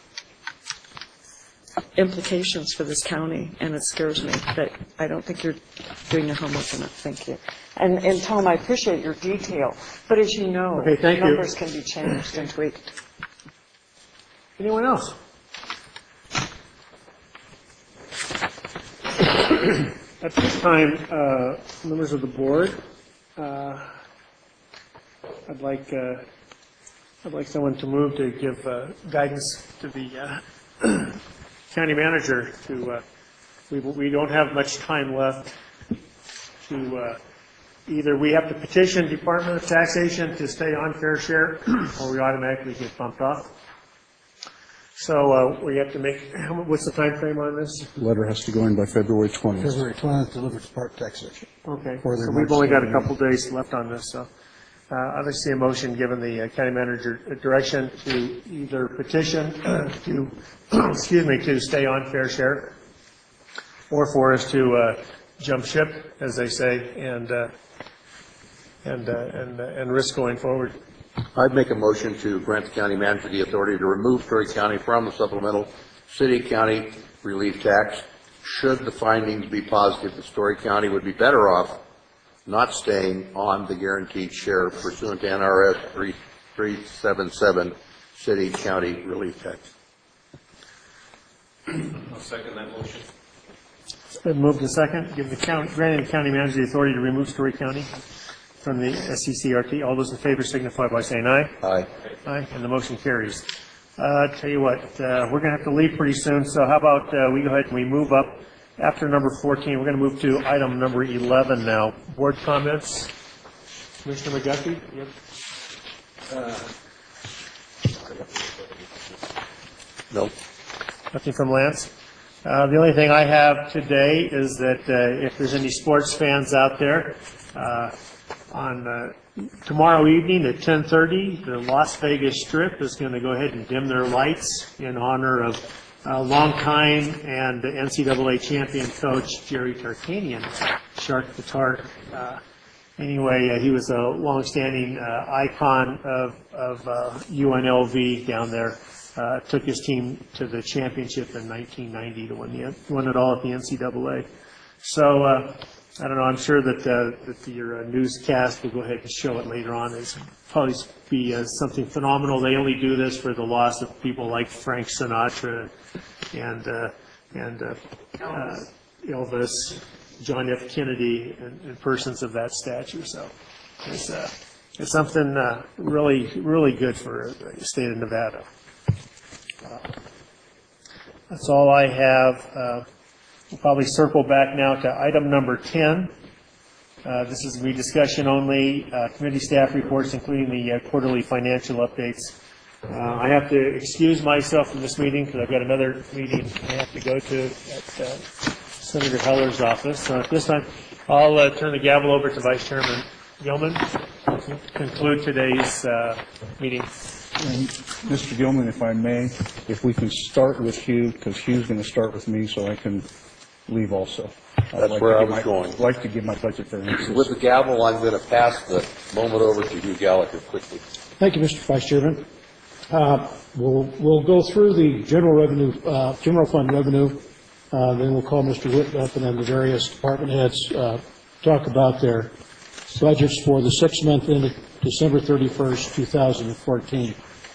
implications for this county, and it scares me that I don't think you're doing your homework enough. Thank you. And Tom, I appreciate your detail, but as you know, Okay, thank you. numbers can be changed and tweaked. Anyone else? At this time, members of the board, I'd like someone to move to give guidance to the county manager to, we don't have much time left to, either we have to petition Department of Taxation to stay on fair share, or we automatically get bumped off. So we have to make, what's the time frame on this? The letter has to go in by February 20th. February 20th, delivered to Park Taxation. Okay, For the so we've only got a March couple days left on this, so I'd like to see a motion given the county manager direction to either petition to, excuse me, to stay on fair share, or for us to jump ship, as they say, and risk going forward. I'd make a motion to grant the county manager the authority to remove Story County from the supplemental city-county relief tax. Should the findings be positive, that Story County would be better off not staying on the guaranteed share pursuant to NRS 3377 city-county relief tax. I'll second that motion. It's been moved to second, give the county, granting the county manager the authority to remove Story County from the SCCRT. All those in favor signify by saying aye. Aye. Aye, and the motion carries. Tell you what, we're going to have to leave pretty soon, so how about we go ahead and we move up after number 14. We're going to move to item number 11 now. Board comments. Commissioner McGuffey? Yep. No. Nothing from Lance? The only thing I have today is that if there's any sports fans out there, on tomorrow evening at 10:30, the Las Vegas Strip is going to go ahead and dim their lights in honor of longtime and NCAA champion coach Jerry Tarkanian, Shark the Tark. Anyway, he was a longstanding icon of UNLV down there. Took his team to the championship in 1990 to win it all at the NCAA. So I don't know. I'm sure that your newscast will go ahead and show it later on. It's probably be something phenomenal. They only do this for the loss of people like Frank Sinatra and Elvis, John F. Kennedy, and persons of that stature. So it's something really good for the state of Nevada. That's all I have. We'll probably circle back now to item number 10. This is the discussion only, committee staff reports, including the quarterly financial updates. I have to excuse myself from this meeting because I've got another meeting I have to go to at Senator Heller's office. So at this time, I'll turn the gavel over to Vice Chairman Gilman to conclude today's meeting. And Mr. Gilman, if I may, if we can start with Hugh, because Hugh's going to start with me, so I can leave also. That's where I was going. I'd like to give my budget variances. With the gavel, I'm going to pass the moment over to Hugh Gallagher quickly. Thank you, Mr. Vice Chairman. We'll go through the general revenue, general fund revenue, then we'll call Mr. Whitten up, and then the various department heads talk about their budgets for the 6 month ended December 31st, 2014.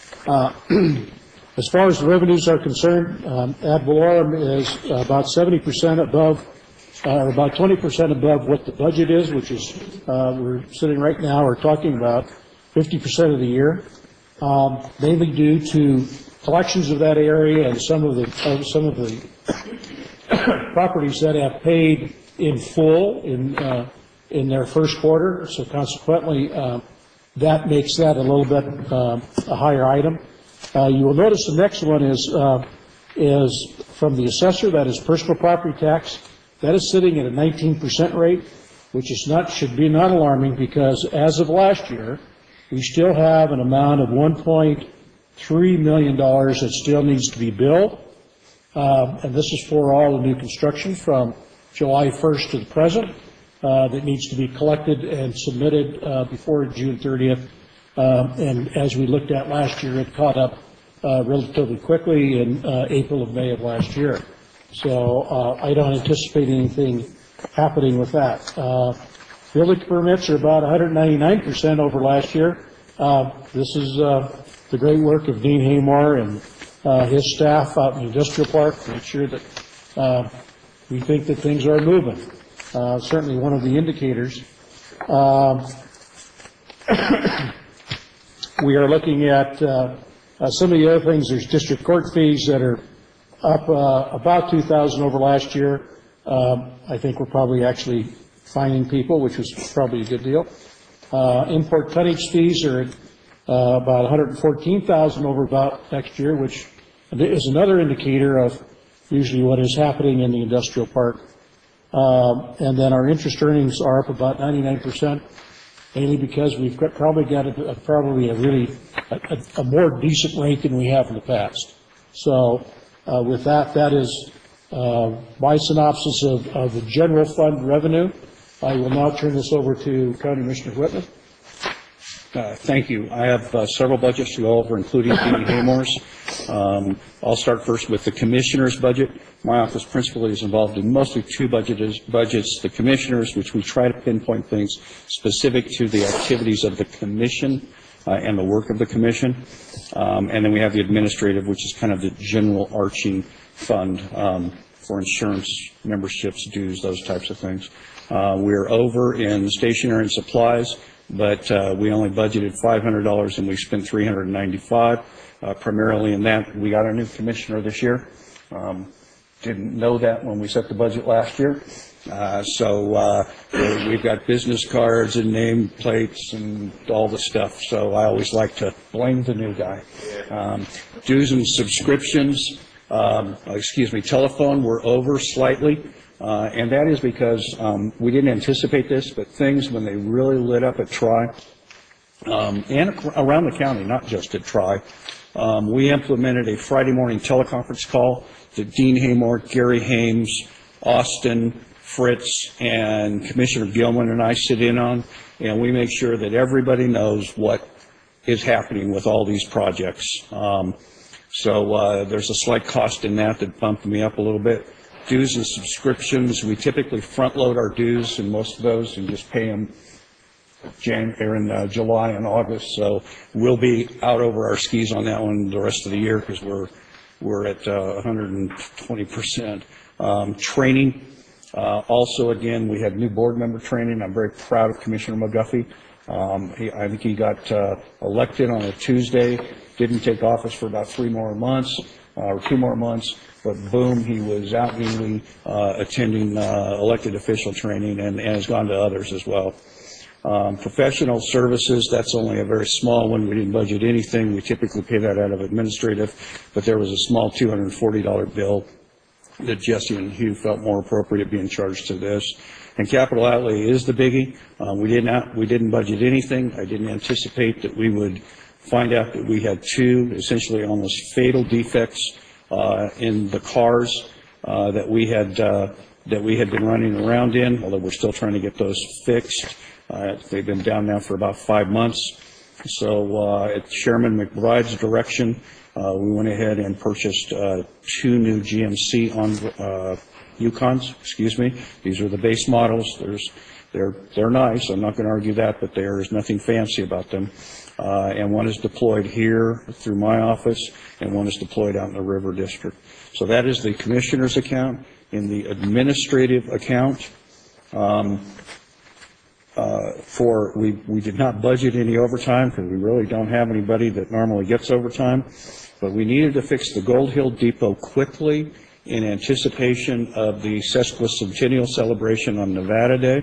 As far as the revenues are concerned, ad valorem is about 70% above, or about 20% above what the budget is, which is we're sitting right now or talking about 50% of the year, mainly due to collections of that area and some of the properties that have paid in full in their first quarter. So consequently, that makes that a little bit a higher item. You will notice the next one is from the assessor. That is personal property tax. That is sitting at a 19% rate, which is should be not alarming, because as of last year, we still have an amount of $1.3 million that still needs to be billed. And this is for all the new construction from July 1st to the present that needs to be collected and submitted before June 30th. And as we looked at last year, it caught up relatively quickly in April of May of last year. So I don't anticipate anything happening with that. Building permits are about 199% over last year. This is the great work of Dean Haymore and his staff out in the industrial park to make sure that we think that things are moving. Certainly one of the indicators. We are looking at some of the other things. There's district court fees that are up about $2,000 over last year. I think we're probably actually fining people, which was probably a good deal. Import tonnage fees are at about $114,000 over about next year, which is another indicator of usually what is happening in the industrial park. And then our interest earnings are up about 99%, mainly because we've probably got a more decent rate than we have in the past. So with that, that is my synopsis of the general fund revenue. I will now turn this over to County Commissioner Whitman. Thank you. I have several budgets to go over, including Dean Haymore's. I'll start first with the Commissioner's budget. My office principally is involved in mostly two budgets. The Commissioner's, which we try to pinpoint things specific to the activities of the Commission and the work of the Commission. And then we have the Administrative, which is kind of the general arching fund for insurance, memberships, dues, those types of things. We're over in stationery and supplies, but we only budgeted $500 and we spent $395. Primarily in that, we got a new commissioner this year. Didn't know that when we set the budget last year. So we've got business cards and name plates and all the stuff. So I always like to blame the new guy. Dues and subscriptions, telephone, we're over slightly. And that is because we didn't anticipate this, but things, when they really lit up at Tri, and around the county, not just at Tri, we implemented a Friday morning teleconference call that Dean Haymore, Gary Hames, Austin, Fritz, and Commissioner Gilman and I sit in on, and we make sure that everybody knows what is happening with all these projects. So there's a slight cost in that bumped me up a little bit. Dues and subscriptions, we typically front load our dues in most of those and just pay them in July and August. So we'll be out over our skis on that one the rest of the year because we're at 120%. Training, also again, we had new board member training. I'm very proud of Commissioner McGuffey. I think he got elected on a Tuesday, didn't take office for about 3 more months or 2 more months. But boom, he was out newly attending elected official training and has gone to others as well. Professional services, that's only a very small one. We didn't budget anything. We typically pay that out of administrative, but there was a small $240 bill that Jesse and Hugh felt more appropriate being charged to this. And capital outlay is the biggie. We didn't budget anything. I didn't anticipate that we would find out that we had 2 essentially almost fatal defects in the cars that we had been running around in, although we're still trying to get those fixed. They've been down now for about 5 months. So at Chairman McBride's direction, we went ahead and purchased 2 new GMC Yukons. These are the base models. They're nice. I'm not going to argue that, but there is nothing fancy about them. And one is deployed here through my office, and one is deployed out in the River District. So that is the Commissioner's account. In the administrative account, we did not budget any overtime because we really don't have anybody that normally gets overtime, but we needed to fix the Gold Hill Depot quickly in anticipation of the sesquicentennial celebration on Nevada Day.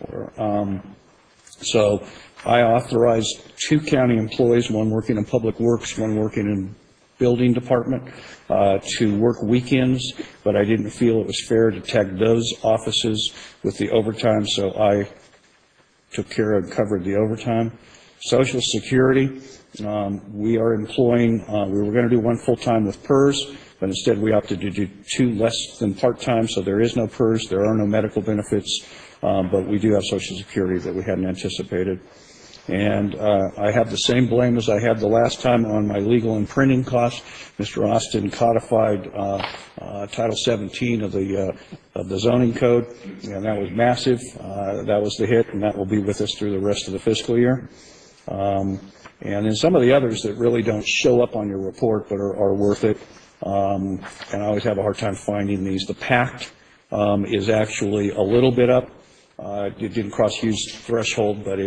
So I authorized 2 county employees, one working in Public Works, one working in Building Department, to work weekends, but I didn't feel it was fair to tag those offices with the overtime, so I took care of and covered the overtime. Social Security, we are employing, we were going to do 1 full-time with PERS, but instead we opted to do 2 less than part-time, so there is no PERS, there are no medical benefits, but we do have Social Security that we hadn't anticipated. And I have the same blame as I had the last time on my legal and printing costs. Mr. Austin codified Title 17 of the zoning code, and that was massive. That was the hit, and that will be with us through the rest of the fiscal year. And then some of the others that really don't show up on your report but are worth it, and I always have a hard time finding these. The PACT is actually a little bit up. It didn't cross huge threshold, but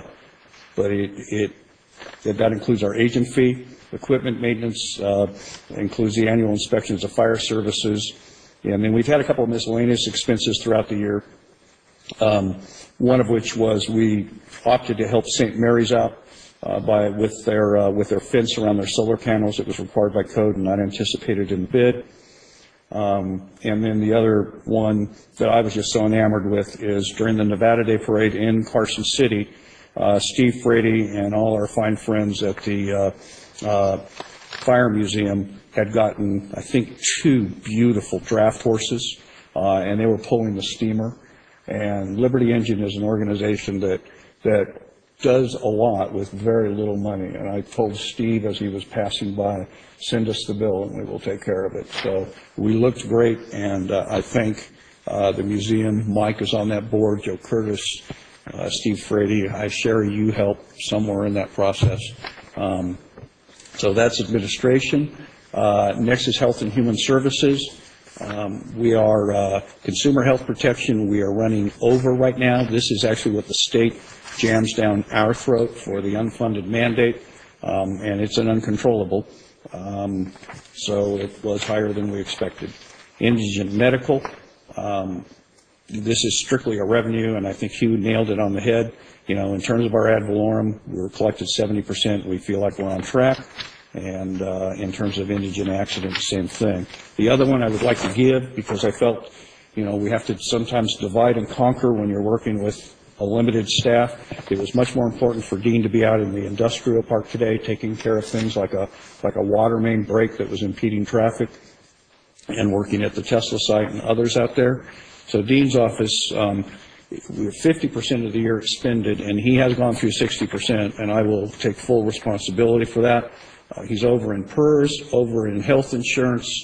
that includes our agent fee, equipment maintenance, includes the annual inspections of fire services, and then we've had a couple of miscellaneous expenses throughout the year. One of which was we opted to help St. Mary's out with their fence around their solar panels. It was required by code and not anticipated in the bid. And then the other one that I was just so enamored with is during the Nevada Day Parade in Carson City, Steve Frady and all our fine friends at the Fire Museum had gotten, I think, 2 beautiful draft horses, and they were pulling the steamer. And Liberty Engine is an organization that does a lot with very little money. And I told Steve as he was passing by, send us the bill and we will take care of it. So we looked great, and I thank the museum. Mike is on that board, Joe Curtis, Steve Frady. Sherry, you helped somewhere in that process. So that's administration. Next is Health and Human Services. We are consumer health protection. We are running over right now. This is actually what the state jams down our throat for the unfunded mandate, and it's an uncontrollable. So it was higher than we expected. Indigent medical. This is strictly a revenue, and I think Hugh nailed it on the head. You know, in terms of our ad valorem, we were collected 70%. We feel like we're on track. And in terms of indigent accidents, same thing. The other one I would like to give, because I felt, you know, we have to sometimes divide and conquer when you're working with a limited staff. It was much more important for Dean to be out in the industrial park today, taking care of things like a water main break that was impeding traffic, and working at the Tesla site and others out there. So Dean's office, we have 50% of the year expended, and he has gone through 60%, and I will take full responsibility for that. He's over in PERS, over in health insurance,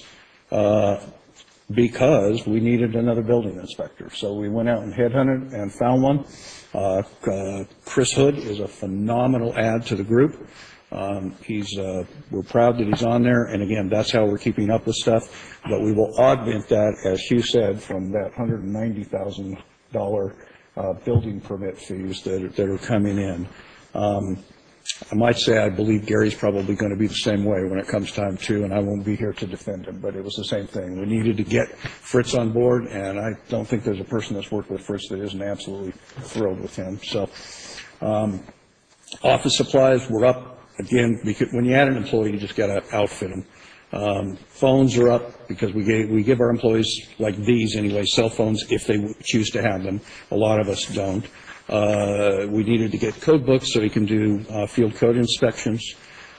because we needed another building inspector. So we went out and headhunted and found one. Chris Hood is a phenomenal add to the group. We're proud that he's on there, and again, that's how we're keeping up with stuff. But we will augment that, as Hugh said, from that $190,000 building permit fees that are coming in. I might say I believe Gary's probably going to be the same way when it comes time to, and I won't be here to defend him, but it was the same thing. We needed to get Fritz on board, and I don't think there's a person that's worked with Fritz that isn't absolutely thrilled with him. So office supplies were up, again, because when you add an employee, you just got to outfit them. Phones are up because we give our employees, like these anyway, cell phones if they choose to have them. A lot of us don't. We needed to get code books so he can do field code inspections.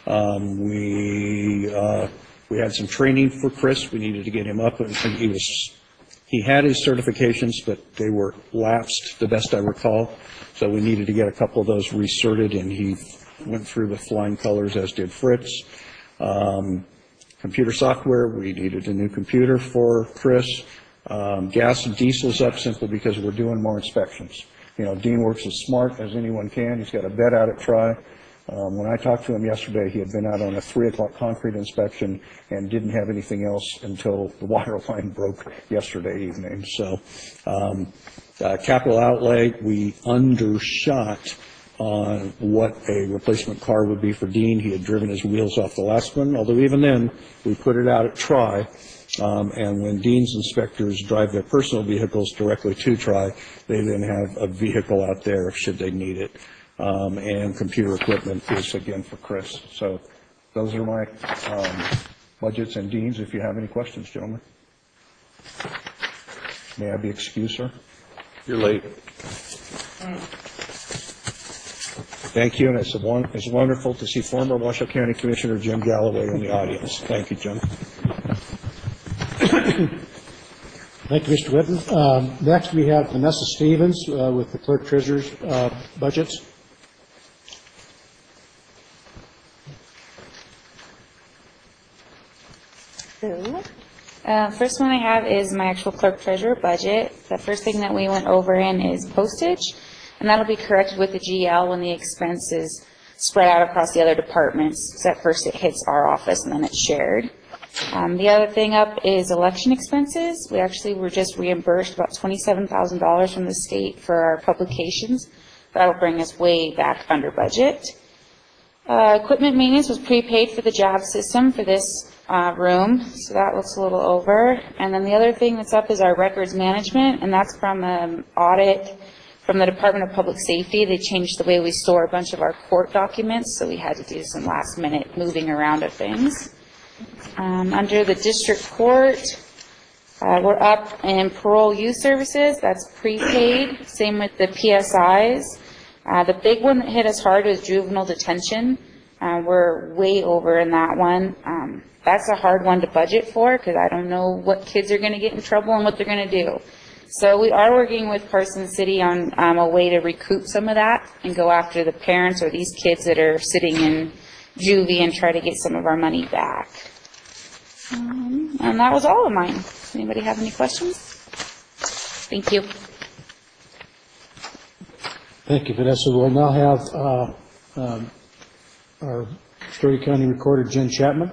We had some training for Chris. We needed to get him up, and he had his certifications, but they were lapsed, the best I recall. So we needed to get a couple of those recerted, and he went through with flying colors, as did Fritz. Computer software, we needed a new computer for Chris. Gas and diesel's up simply because we're doing more inspections. You know, Dean works as smart as anyone can. He's got a bed out at Tri. When I talked to him yesterday, he had been out on a 3 o'clock concrete inspection and didn't have anything else until the water line broke yesterday evening. So Capital outlay, we undershot on what a replacement car would be for Dean. He had driven his wheels off the last one, although even then, we put it out at Tri. And when Dean's inspectors drive their personal vehicles directly to Tri, they then have a vehicle out there should they need it. And computer equipment is again for Chris. So those are my budgets and Dean's. If you have any questions, gentlemen. May I be excused, sir? You're late. Thank you, and it's wonderful to see former Washoe County Commissioner Jim Galloway in the audience. Thank you, Jim. Thank you, Mr. Whitten. Next, we have Vanessa Stevens with the clerk treasurer's budgets. First one I have is my actual clerk treasurer budget. The first thing that we went over in is postage, and that'll be corrected with the GL when the expense is spread out across the other departments. So at first it hits our office and then it's shared. The other thing up is election expenses. We actually were just reimbursed about $27,000 from the state for our publications. That'll bring us way back under budget. Equipment maintenance was prepaid for the job system for this room, so that looks a little over. And then the other thing that's up is our records management, and that's from an audit from the Department of Public Safety. They changed the way we store a bunch of our court documents, so we had to do some last minute moving around of things. Under the district court, we're up in parole youth services. That's prepaid. Same with the PSIs. The big one that hit us hard was juvenile detention. We're way over in that one. That's a hard one to budget for because I don't know what kids are going to get in trouble and what they're going to do. So we are working with Carson City on a way to recoup some of that and go after the parents or these kids that are sitting in juvie and try to get some of our money back. And that was all of mine. Anybody have any questions? Thank you. Thank you, Vanessa. We'll now have our Story County Recorder, Jen Chapman.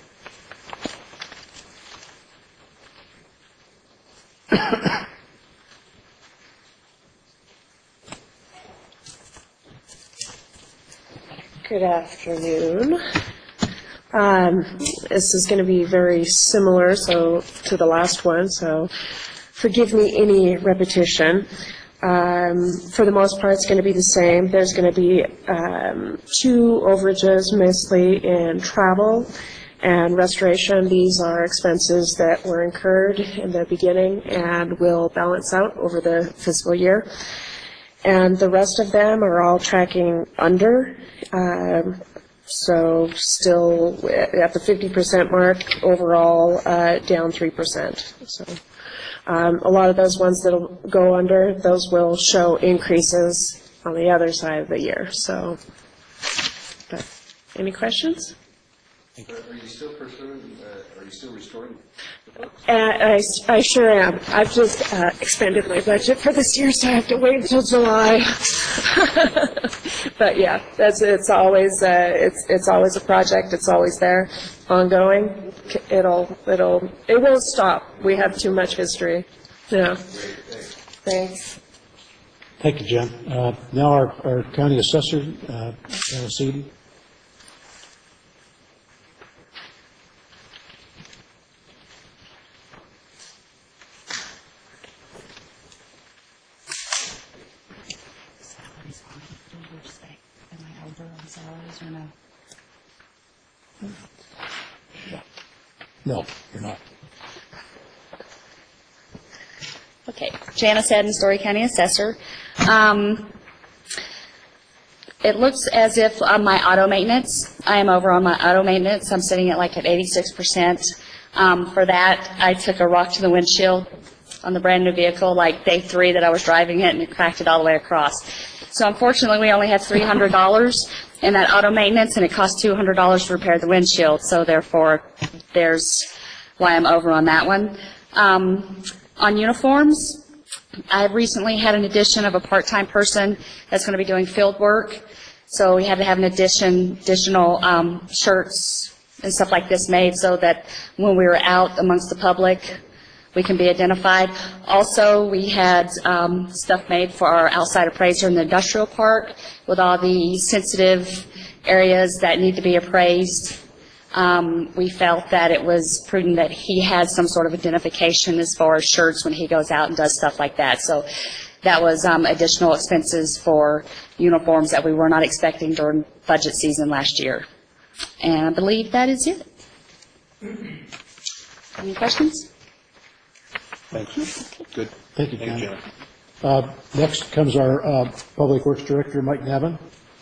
Good afternoon. This is going to be very similar to the last one, so forgive me any repetition. For the most part, it's going to be the same. There's going to be 2 overages, mostly in travel and restoration. These are expenses that were incurred in the beginning and will balance out over the fiscal year. And the rest of them are all tracking under. So still at the 50% mark, overall down 3%. So a lot of those ones that'll go under, those will show increases on the other side of the year. So, but any questions? Are you still pursuing, are you still restoring? I sure am. I've just expended my budget for this year, so I have to wait until July. But yeah, it's always a project. It's always there, ongoing. It won't stop. We have too much history. Yeah. Thanks. Thank you, Jen. Now our county assessor, Anna Seedy. No, you're not. Okay, Janice Haddon, Story County Assessor. It looks as if on my auto maintenance, I am over on my auto maintenance. I'm sitting at 86%. For that, I took a rock to the windshield on the brand new vehicle, day 3 that I was driving it, and it cracked it all the way across. So unfortunately, we only had $300 in that auto maintenance, and it cost $200 to repair the windshield. So therefore, there's why I'm over on that one. On uniforms, I've recently had an addition of a part-time person that's going to be doing field work. So we had to have an additional shirts and stuff like this made so that when we were out amongst the public, we can be identified. Also, we had stuff made for our outside appraiser in the industrial park with all the sensitive areas that need to be appraised. We felt that it was prudent that he had some sort of identification as far as shirts when he goes out and does stuff like that. So that was additional expenses for uniforms that we were not expecting during budget season last year. And I believe that is it. Any questions? Thank you. Good. Thank you, Thank you, Ken. Jen. Next comes our Public Works Director, Mike Navin.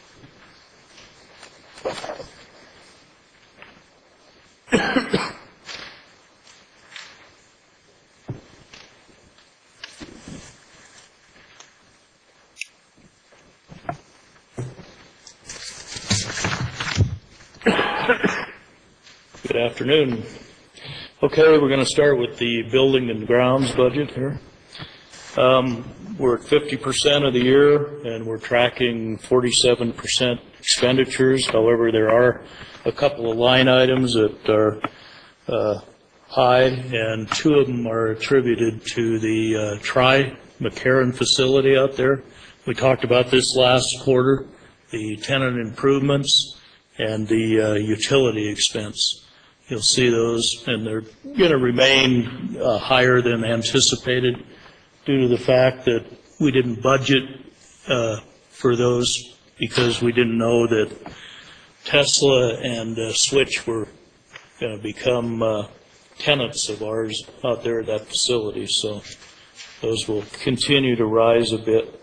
Good afternoon. Okay, we're going to start with the building and grounds budget here. We're at 50% of the year, and we're tracking 47% expenditures. However, there are a couple of line items that are high, and two of them are attributed to the Tri-McCarran facility out there. We talked about this last quarter, the tenant improvements and the utility expense. You'll see those, and they're going to remain higher than anticipated due to the fact that we didn't budget for those because we didn't know that Tesla and Switch were going to become tenants of ours out there at that facility. So those will continue to rise a bit.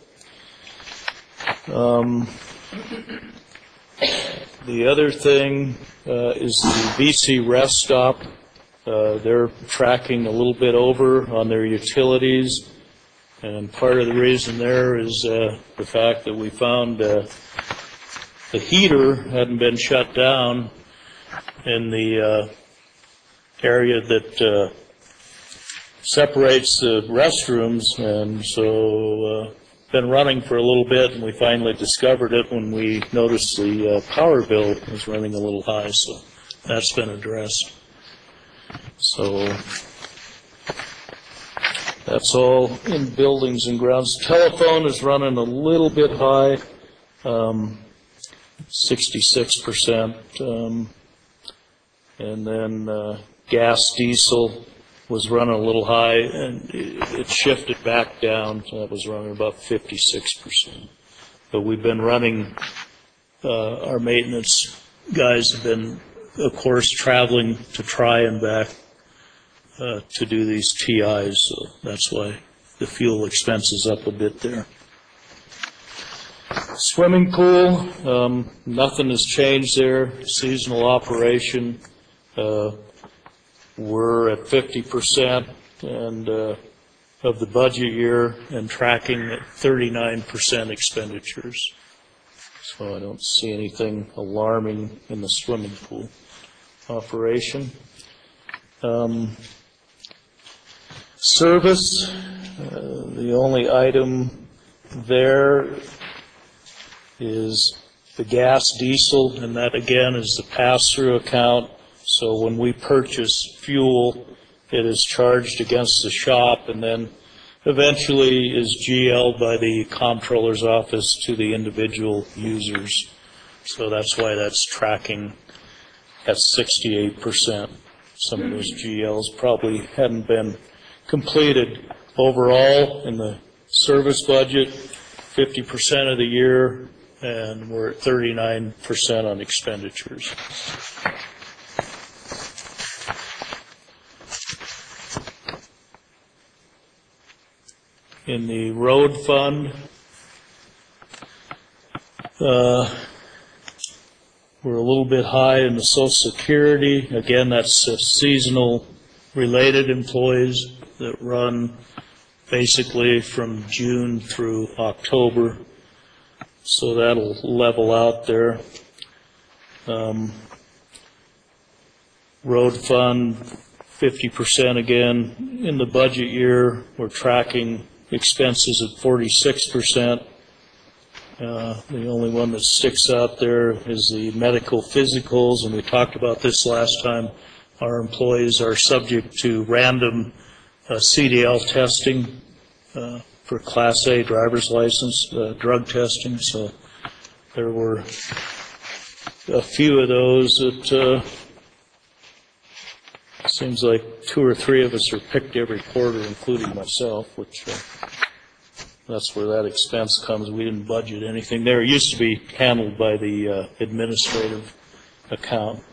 The other thing is the VC Rest Stop. They're tracking a little bit over on their utilities, and part of the reason there is the fact that we found the heater hadn't been shut down in the area that separates the restrooms, and so been running for a little bit, and we finally discovered it when we noticed the power bill was running a little high, so that's been addressed. So that's all in buildings and grounds. Telephone is running a little bit high, 66%, and then gas, diesel was running a little high, and it shifted back down. So that was running about 56%. But we've been running, our maintenance guys have been, of course, traveling to try and back to do these TIs. So that's why the fuel expense is up a bit there. Swimming pool, nothing has changed there. Seasonal operation. We're at 50% and of the budget year and tracking at 39% expenditures. So I don't see anything alarming in the swimming pool operation. Service, the only item there is the gas, diesel, and that again is the pass-through account. So when we purchase fuel, it is charged against the shop and then eventually is GL'd by the comptroller's office to the individual users. So that's why that's tracking at 68%. Some of those GLs probably hadn't been completed. Overall, in the service budget, 50% of the year, and we're at 39% on expenditures. In the road fund, we're a little bit high in the Social Security. Again, that's seasonal related employees that run basically from June through October. So that'll level out there. Road fund, 50% again. In the budget year, we're tracking expenses at 46%. The only one that sticks out there is the medical physicals, and we talked about this last time. Our employees are subject to random CDL testing for Class A driver's license, drug testing, so there were a few of those that seems like 2 or 3 of us are picked every quarter, including myself, which that's where that expense comes. We didn't budget anything there. It used to be handled by the administrative account.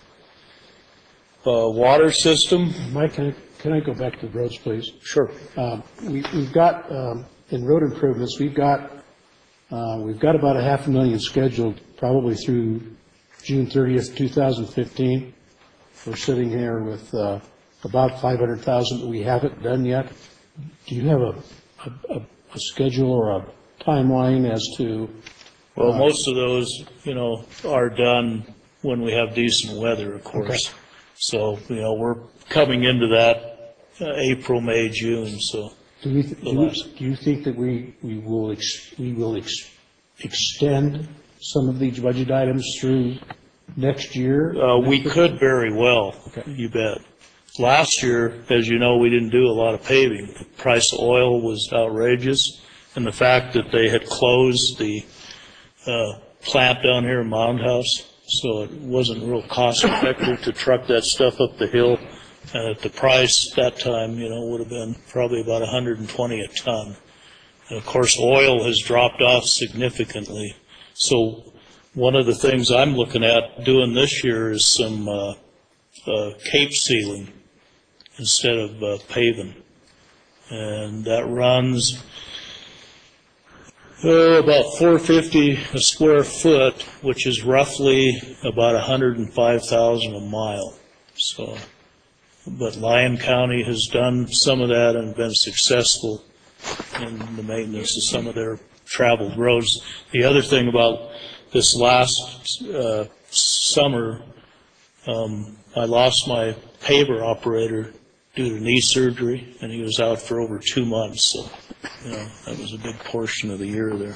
Water system. Mike, can I go back to the roads, please? Sure. We've got, in road improvements, we've got about $500,000 scheduled probably through June 30th, 2015. We're sitting here with about $500,000 that we haven't done yet. Do you have a schedule or a timeline as to? Well, most of those, are done when we have decent weather, of course. Okay. So, we're coming into that April, May, June, so. Do you think that we will extend some of these budget items through next year? We could very well, okay. You bet. Last year, as you know, we didn't do a lot of paving. The price of oil was outrageous, and the fact that they had closed the plant down here in Mound House, so it wasn't real cost effective to truck that stuff up the hill. And at the price that time, would have been probably about $120 a ton. And of course, oil has dropped off significantly. So one of the things I'm looking at doing this year is some cape sealing instead of paving. And that runs about $450 a square foot, which is roughly about $105,000 a mile. So, but Lyon County has done some of that and been successful in the maintenance of some of their traveled roads. The other thing about this last summer, I lost my paver operator due to knee surgery, and he was out for over 2 months. So, that was a big portion of the year there.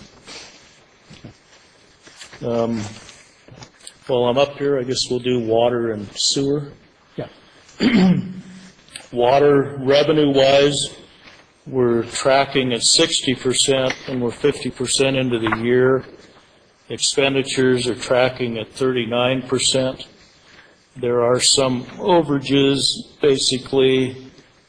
While I'm up here, I guess we'll do water and sewer. Yeah. Water revenue-wise, we're tracking at 60%, and we're 50% into the year. Expenditures are tracking at 39%. There are some overages, basically,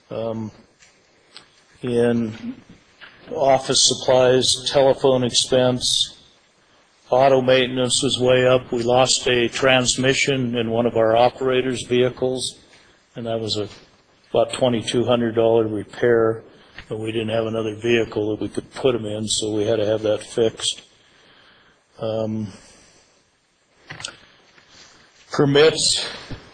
in office supplies, telephone expense. Auto maintenance was way up. We lost a transmission in one of our operators' vehicles, and that was about $2,200 repair, but we didn't have another vehicle that we could put them in, so we had to have that fixed. Permits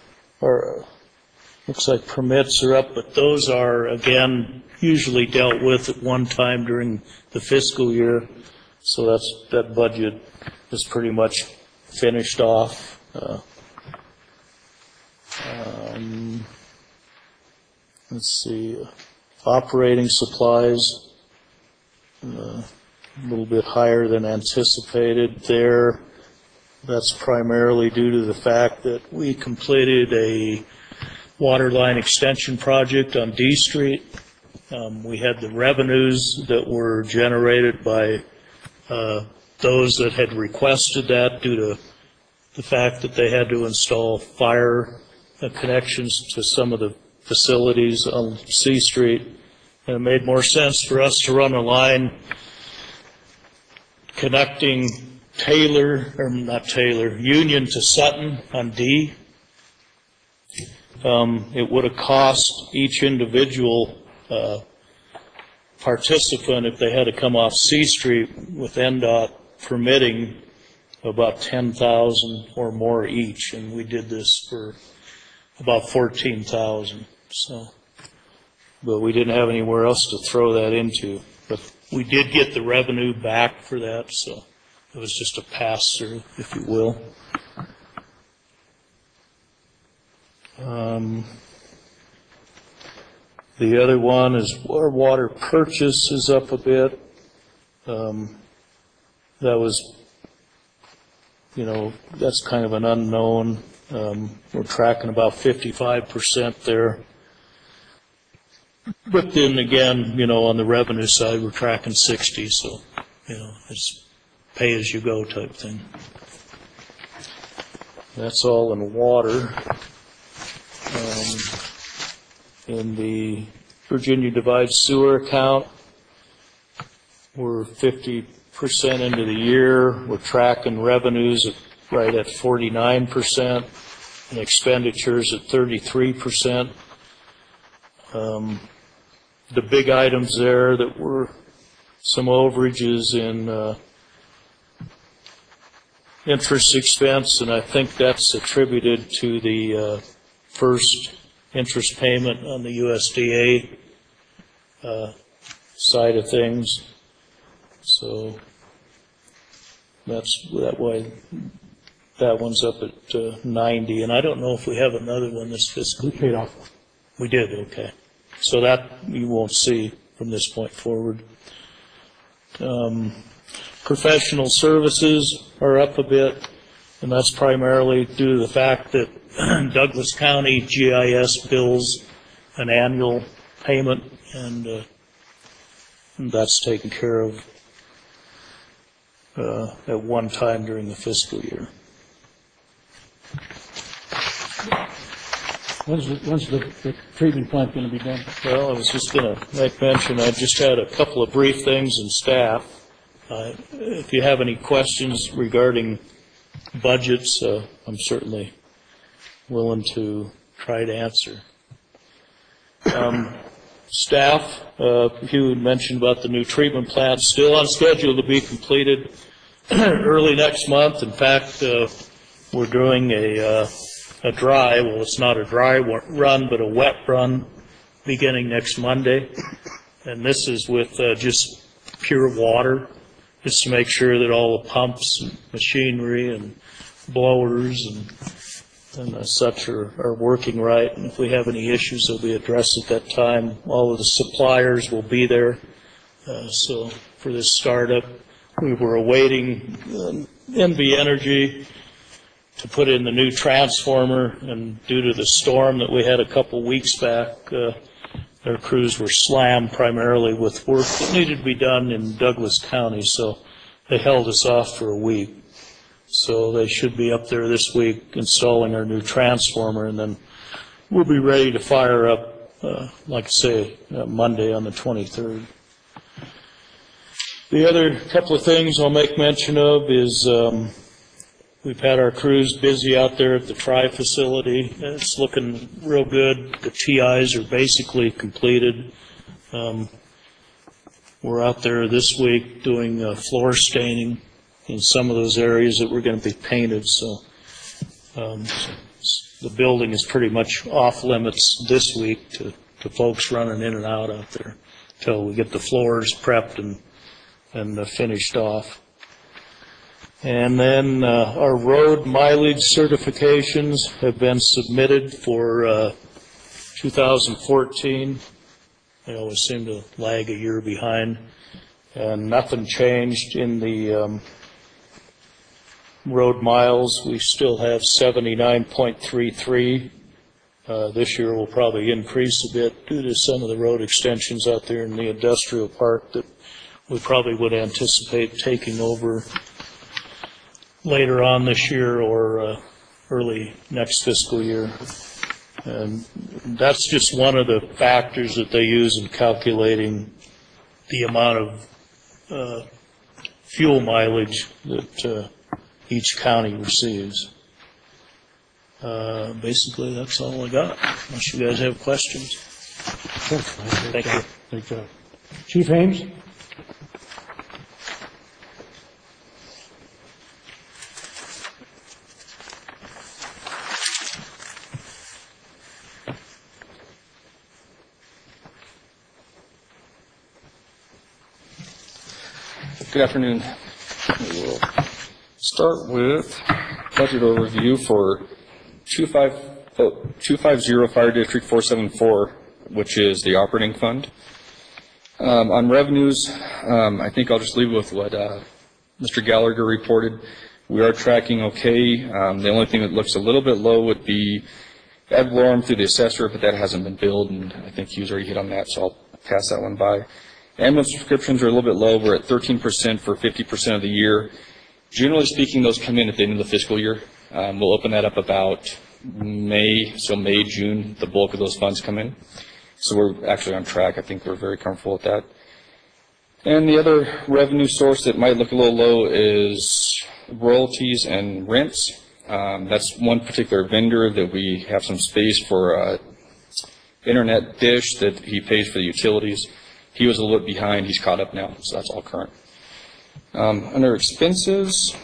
looks like permits are up, but those are, again, usually dealt with at one time during the fiscal year. So that budget is pretty much finished off. Let's see, operating supplies, a little bit higher than anticipated there. That's primarily due to the fact that we completed a water line extension project on D Street. We had the revenues that were generated by those that had requested that due to the fact that they had to install fire connections to some of the facilities on C Street. And it made more sense for us to run a line connecting Union to Sutton on D. It would have cost each individual participant, if they had to come off C Street with NDOT permitting, about $10,000 or more each, and we did this for about $14,000. So, but we didn't have anywhere else to throw that into. But we did get the revenue back for that, so it was just a pass-through, if you will. The other one is our water purchase is up a bit. That was, that's kind of an unknown. We're tracking about 55% there. But then again, on the revenue side, we're tracking 60, so, it's pay-as-you-go type thing. That's all in water. In the Virginia Divide Sewer account, we're 50% into the year. We're tracking revenues right at 49% and expenditures at 33%. The big items there that were some overages in interest expense, and I think that's attributed to the first interest payment on the USDA side of things. So that's that way. That one's up at 90, and I don't know if we have another one this fiscal. We paid off. We did, okay. So that you won't see from this point forward. Professional services are up a bit, and that's primarily due to the fact that Douglas County GIS bills an annual payment, and that's taken care of at one time during the fiscal year. When's the treatment plant going to be done? Well, I was just going to make mention, I just had a couple of brief things in staff. If you have any questions regarding budgets, I'm certainly willing to try to answer. Staff, you mentioned about the new treatment plant, still on schedule to be completed early next month. In fact, we're doing a dry, well, it's not a dry run, but a wet run beginning next Monday. And this is with just pure water, just to make sure that all the pumps and machinery and blowers and such are working right. And if we have any issues, they'll be addressed at that time. All of the suppliers will be there. So for this startup, we were awaiting NV Energy to put in the new transformer, and due to the storm that we had a couple weeks back, their crews were slammed primarily with work that needed to be done in Douglas County, so they held us off for a week. So they should be up there this week installing our new transformer, and then we'll be ready to fire up, like I say, Monday on the 23rd. The other couple of things I'll make mention of is we've had our crews busy out there at the Tri facility. It's looking real good. The TIs are basically completed. We're out there this week doing floor staining in some of those areas that were going to be painted. So the building is pretty much off limits this week to folks running in and out there until we get the floors prepped and finished off. And then our road mileage certifications have been submitted for 2014. They always seem to lag a year behind. And nothing changed in the road miles. We still have 79.33. This year will probably increase a bit due to some of the road extensions out there in the industrial park that we probably would anticipate taking over later on this year or early next fiscal year. And that's just one of the factors that they use in calculating the amount of fuel mileage that each county receives. Basically, that's all I got, unless you guys have questions. Thank you. Great job. Chief Ames? Good afternoon. We'll start with budget overview for 250 Fire District 474, which is the operating fund. On revenues, I think I'll just leave with what Mr. Gallagher reported. We are tracking okay. The only thing that looks a little bit low would be ad valorem through the assessor, but that hasn't been billed, and I think Hugh's already hit on that, so I'll pass that one by. Ambulance subscriptions are a little bit low. We're at 13% for 50% of the year. Generally speaking, those come in at the end of the fiscal year. We'll open that up about May, so May, June, the bulk of those funds come in. So we're actually on track. I think we're very comfortable with that. And the other revenue source that might look a little low is royalties and rents. That's one particular vendor that we have some space for internet dish that he pays for the utilities. He was a little bit behind. He's caught up now, so that's all current. Under expenses,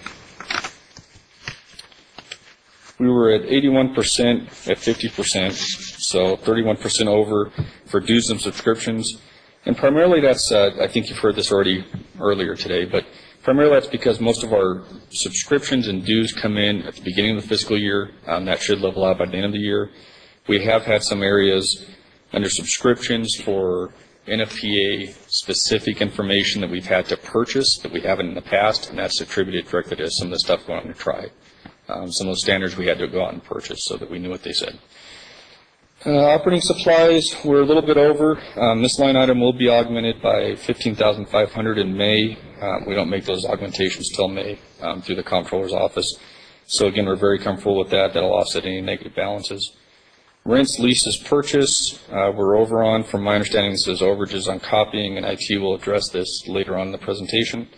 we were at 81% at 50%, so 31% over for dues and subscriptions. And primarily that's, I think you've heard this already earlier today, but primarily that's because most of our subscriptions and dues come in at the beginning of the fiscal year. That should level out by the end of the year. We have had some areas under subscriptions for NFPA specific information that we've had to purchase that we haven't in the past, and that's attributed directly to some of the stuff going on to try. Some of those standards we had to go out and purchase so that we knew what they said. Operating supplies, we're a little bit over. This line item will be augmented by $15,500 in May. We don't make those augmentations till May through the comptroller's office. So again, we're very comfortable with that. That'll offset any negative balances. Rents, leases, purchase, we're over on. From my understanding, this is overages on copying, and IT will address this later on in the presentation.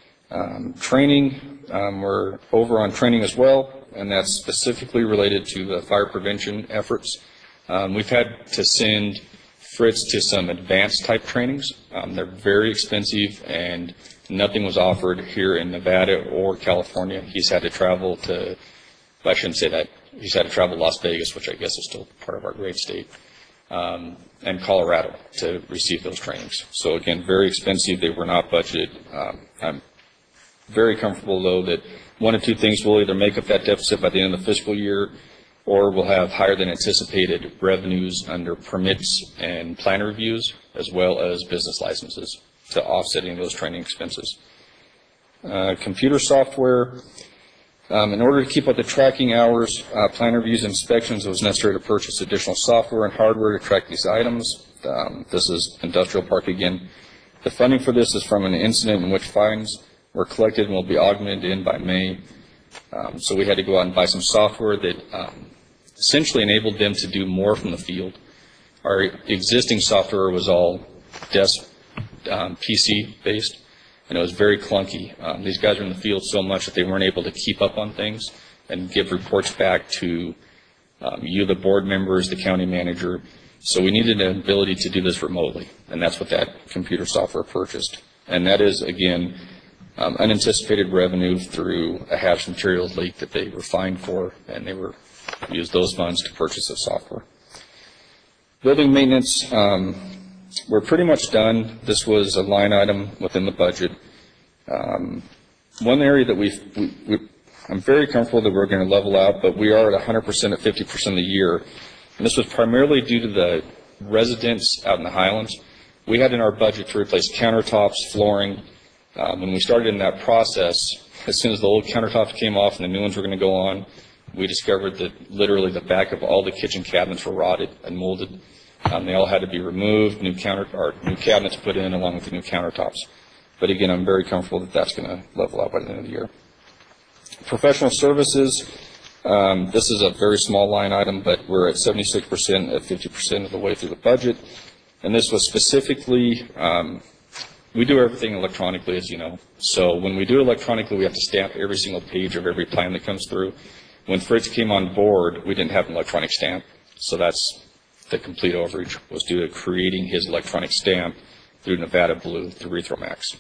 Training, we're over on training as well, and that's specifically related to the fire prevention efforts. We've had to send Fritz to some advanced type trainings. They're very expensive, and nothing was offered here in Nevada or California. He's had to travel to, well, I shouldn't say that. He's had to travel to Las Vegas, which I guess is still part of our great state, and Colorado to receive those trainings. So again, very expensive. They were not budgeted. I'm very comfortable, though, that one of two things will either make up that deficit by the end of the fiscal year, or we'll have higher than anticipated revenues under permits and plan reviews, as well as business licenses, to offsetting those training expenses. Computer software. In order to keep up the tracking hours, plan reviews, and inspections, it was necessary to purchase additional software and hardware to track these items. This is Industrial Park again. The funding for this is from an incident in which fines were collected and will be augmented in by May. So we had to go out and buy some software that essentially enabled them to do more from the field. Our existing software was all desk PC based, and it was very clunky. These guys are in the field so much that they weren't able to keep up on things and give reports back to you, the board members, the county manager. So we needed an ability to do this remotely, and that's what that computer software purchased. And that is, again, unanticipated revenue through a hatch materials leak that they were fined for, and they were used those funds to purchase the software. Building maintenance, we're pretty much done. This was a line item within the budget. One area that I'm very comfortable that we're going to level out, but we are at 100% at 50% of the year. And this was primarily due to the residents out in the Highlands. We had in our budget to replace countertops, flooring. When we started in that process, as soon as the old countertops came off and the new ones were going to go on, we discovered that literally the back of all the kitchen cabinets were rotted and molded. They all had to be removed, new cabinets put in along with the new countertops. But again, I'm very comfortable that that's going to level out by the end of the year. Professional services, this is a very small line item, but we're at 76% at 50% of the way through the budget. And this was specifically, we do everything electronically, as you know. So when we do it electronically, we have to stamp every single page of every plan that comes through. When Fritz came on board, we didn't have an electronic stamp. So that's the complete overage, was due to creating his electronic stamp through Nevada Blue, through RetroMax.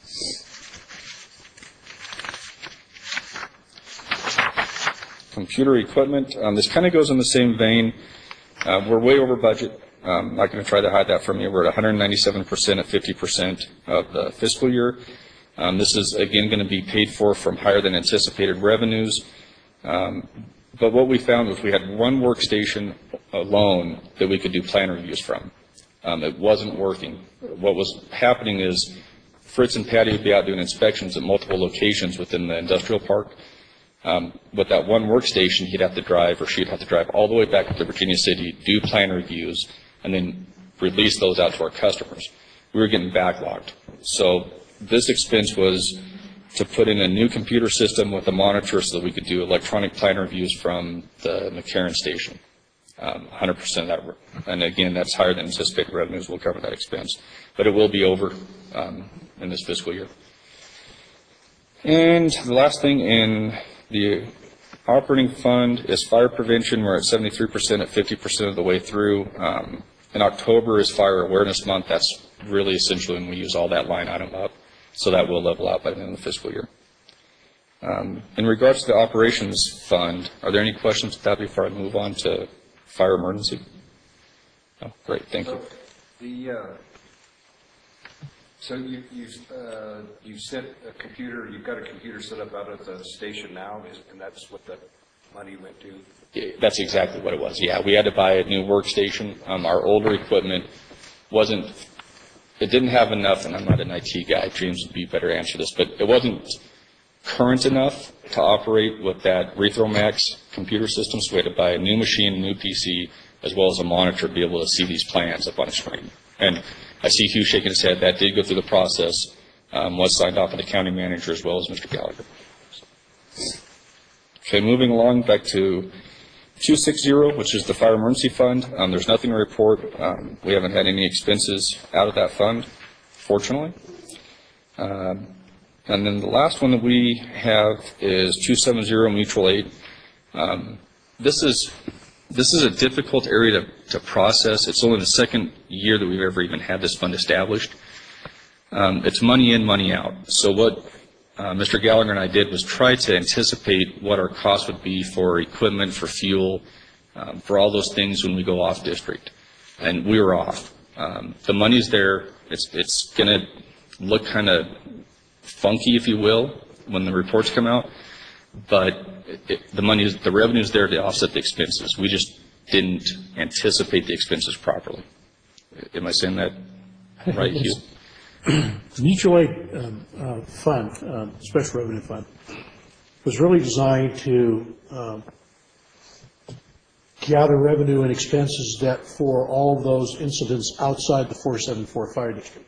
Computer equipment, this kind of goes in the same vein. We're way over budget. I'm not going to try to hide that from you. We're at 197% at 50% of the fiscal year. This is, again, going to be paid for from higher than anticipated revenues. But what we found was we had one workstation alone that we could do plan reviews from. It wasn't working. What was happening is Fritz and Patty would be out doing inspections at multiple locations within the industrial park, With that one workstation, he'd have to drive, or she'd have to drive all the way back to Virginia City, do plan reviews, and then release those out to our customers. We were getting backlogged. So this expense was to put in a new computer system with a monitor so that we could do electronic plan reviews from the McCarran station. 100% of that, and again, that's higher than anticipated revenues. We'll cover that expense, but it will be over in this fiscal year. And the last thing in the operating fund is fire prevention. We're at 73% at 50% of the way through. In October is Fire Awareness Month. That's really essentially when we use all that line item up, so that will level out by the end of the fiscal year. In regards to the operations fund, are there any questions with that before I move on to fire emergency? Oh, great, thank you. So you set a computer, you've got a computer set up out at the station now, and that's what the money went to? That's exactly what it was, yeah. We had to buy a new workstation. Our older equipment it didn't have enough, and I'm not an IT guy, James would be better to answer this, but it wasn't current enough to operate with that RetroMax computer system, so we had to buy a new machine, a new PC, as well as a monitor to be able to see these plans up on a screen. And I see Hugh shaking his head. That did go through the process, was signed off by the county manager as well as Mr. Gallagher. Okay, moving along back to 260, which is the Fire Emergency Fund. There's nothing to report. We haven't had any expenses out of that fund, fortunately. And then the last one that we have is 270 mutual aid. This is a difficult area to process. It's only the second year that we've ever even had this fund established. It's money in, money out. So what Mr. Gallagher and I did was try to anticipate what our costs would be for equipment, for fuel, for all those things when we go off district. And we were off. The money's there. It's going to look kind of funky, if you will, when the reports come out. But the revenue's there to offset the expenses. We just didn't anticipate the expenses properly. Am I saying that right, Hugh? The mutual aid fund, special revenue fund, was really designed to gather revenue and expenses that for all of those incidents outside the 474 fire district.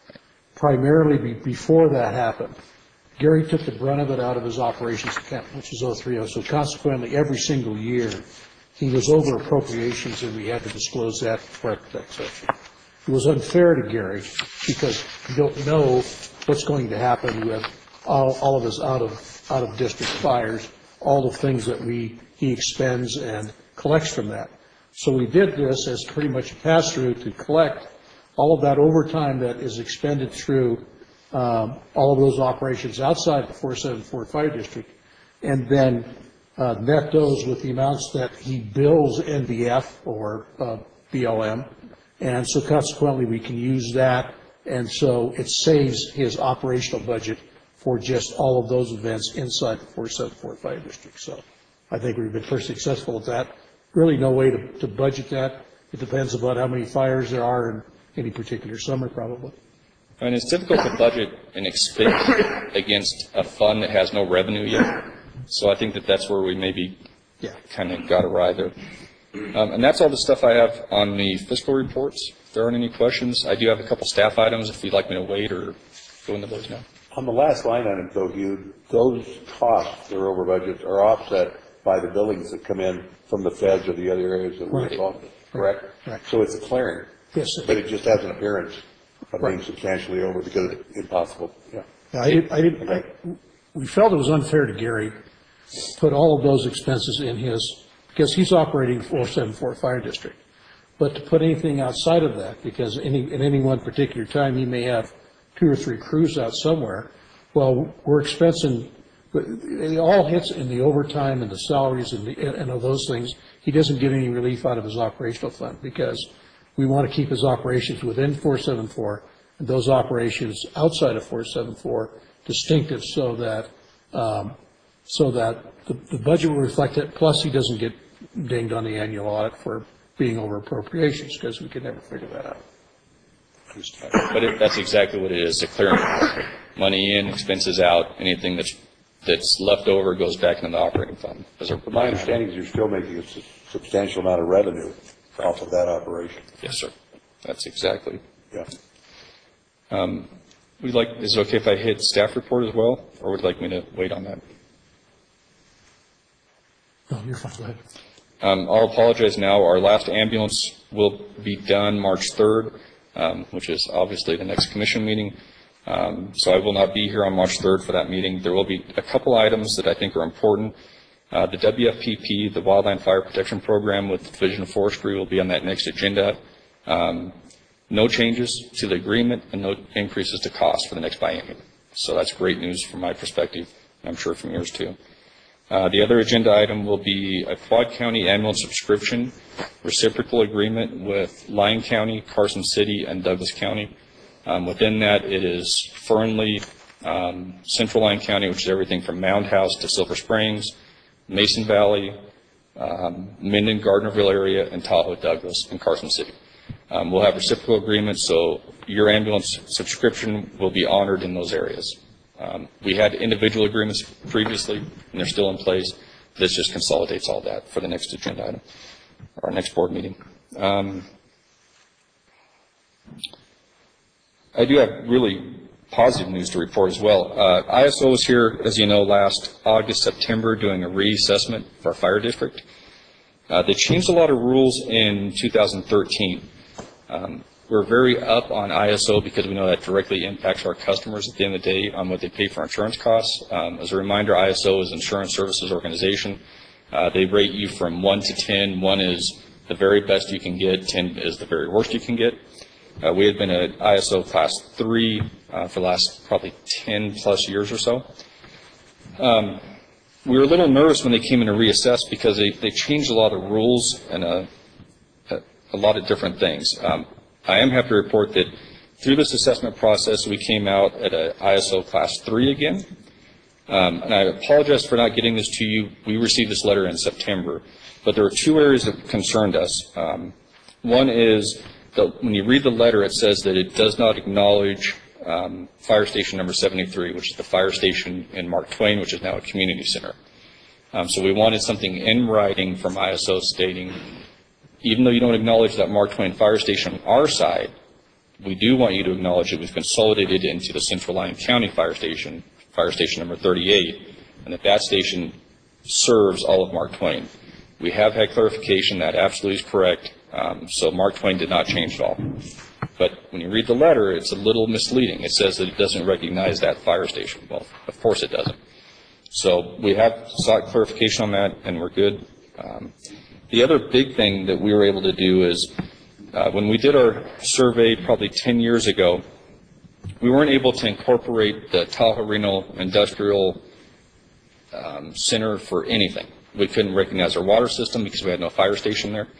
Primarily before that happened, Gary took the brunt of it out of his operations account, which is 030. So consequently, every single year, he was over appropriations, and we had to disclose that to correct that section. It was unfair to Gary because you don't know what's going to happen. You have all of his out of district fires, all the things that he expends and collects from that. So we did this as pretty much a pass-through to collect all of that overtime that is expended through all of those operations outside the 474 fire district, and then net those with the amounts that he bills NBF or BLM. And so consequently, we can use that, and so it saves his operational budget for just all of those events inside the 474 fire district. So I think we've been pretty successful at that. Really no way to budget that. It depends about how many fires there are in any particular summer, probably. And it's difficult to budget an expense against a fund that has no revenue yet. So I think that's where we maybe kind of got awry there. And that's all the stuff I have on the fiscal reports. If there aren't any questions, I do have a couple staff items if you'd like me to wait or go into those now. On the last line item, though, Hugh, those costs that are over budget are offset by the billings that come in from the feds or the other areas that we're involved in, correct? Right. So it's a clearing. Yes. But it just has an appearance of being substantially over because it's impossible. Yeah. We felt it was unfair to Gary to put all of those expenses in his, because he's operating 474 fire district. But to put anything outside of that, because at any one particular time he may have 2 or 3 crews out somewhere, well, we're expensing, it all hits in the overtime and the salaries and all those things. He doesn't get any relief out of his operational fund because we want to keep his operations within 474 and those operations outside of 474 distinctive so that the budget will reflect it. Plus, he doesn't get dinged on the annual audit for being over appropriations because we could never figure that out. But that's exactly what it is, a clearing. Money in, expenses out, anything that's that's left over goes back into the operating fund. My understanding is you're still making a substantial amount of revenue off of that operation. Yes, sir. That's exactly. Yeah. Is it okay if I hit staff report as well, or would you like me to wait on that? No, you're fine, go ahead. I'll apologize now. Our last ambulance will be done March 3rd, which is obviously the next commission meeting. So I will not be here on March 3rd for that meeting. There will be a couple items that I think are important. The WFPP, the Wildland Fire Protection Program with the Division of Forestry, will be on that next agenda. No changes to the agreement and no increases to cost for the next biennium. So that's great news from my perspective, and I'm sure from yours too. The other agenda item will be a Quad County ambulance subscription reciprocal agreement with Lyon County, Carson City, and Douglas County. Within that, it is Fernley, Central Lyon County, which is everything from Mound House to Silver Springs, Mason Valley, Minden, Gardnerville area, and Tahoe, Douglas, and Carson City. We'll have reciprocal agreements, so your ambulance subscription will be honored in those areas. We had individual agreements previously, and they're still in place. This just consolidates all that for the next agenda item, or our next board meeting. I do have really positive news to report as well. ISO was here, as you know, last August, September, doing a reassessment for our fire district. They changed a lot of rules in 2013. We're very up on ISO because we know that directly impacts our customers at the end of the day on what they pay for insurance costs. As a reminder, ISO is an insurance services organization. They rate you from 1 to 10. 1 is the very best you can get. 10 is the very worst you can get. We had been at ISO Class 3 for the last probably 10 plus years or so. We were a little nervous when they came in to reassess because they changed a lot of rules and a lot of different things. I am happy to report that through this assessment process, we came out at a ISO Class 3 again. And I apologize for not getting this to you. We received this letter in September. But there are 2 areas that concerned us. One is that when you read the letter, it says that it does not acknowledge Fire Station number 73, which is the fire station in Mark Twain, which is now a community center. So we wanted something in writing from ISO stating, even though you don't acknowledge that Mark Twain Fire Station on our side, we do want you to acknowledge that we've consolidated into the Central Lyon County Fire Station number 38, and that station serves all of Mark Twain. We have had clarification that absolutely is correct, so Mark Twain did not change at all. But when you read the letter, it's a little misleading. It says that it doesn't recognize that fire station. Well, of course it doesn't. So we have sought clarification on that, and we're good. The other big thing that we were able to do is when we did our survey probably 10 years ago, we weren't able to incorporate the Tahoe Reno Industrial Center for anything. We couldn't recognize our water system because we had no fire station there.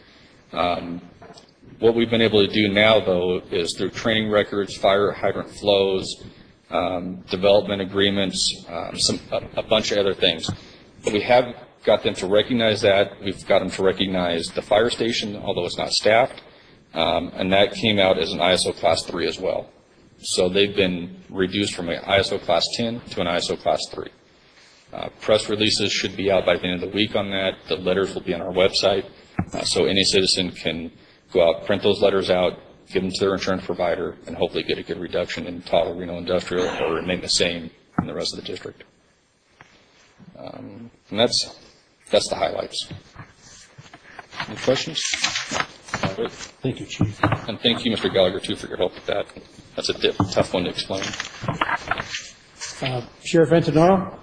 What we've been able to do now, though, is through training records, fire hydrant flows, development agreements, a bunch of other things. But we have got them to recognize that. We've got them to recognize the fire station, although it's not staffed, and that came out as an ISO Class 3 as well. So they've been reduced from an ISO Class 10 to an ISO Class 3. Press releases should be out by the end of the week on that. The letters will be on our website, so any citizen can go out, print those letters out, give them to their insurance provider, and hopefully get a good reduction in Tahoe Reno Industrial or remain the same in the rest of the district. And that's the highlights. Any questions? Thank you, Chief. And thank you, Mr. Gallagher, too, for your help with that. That's a tough one to explain. Sheriff Antonaro?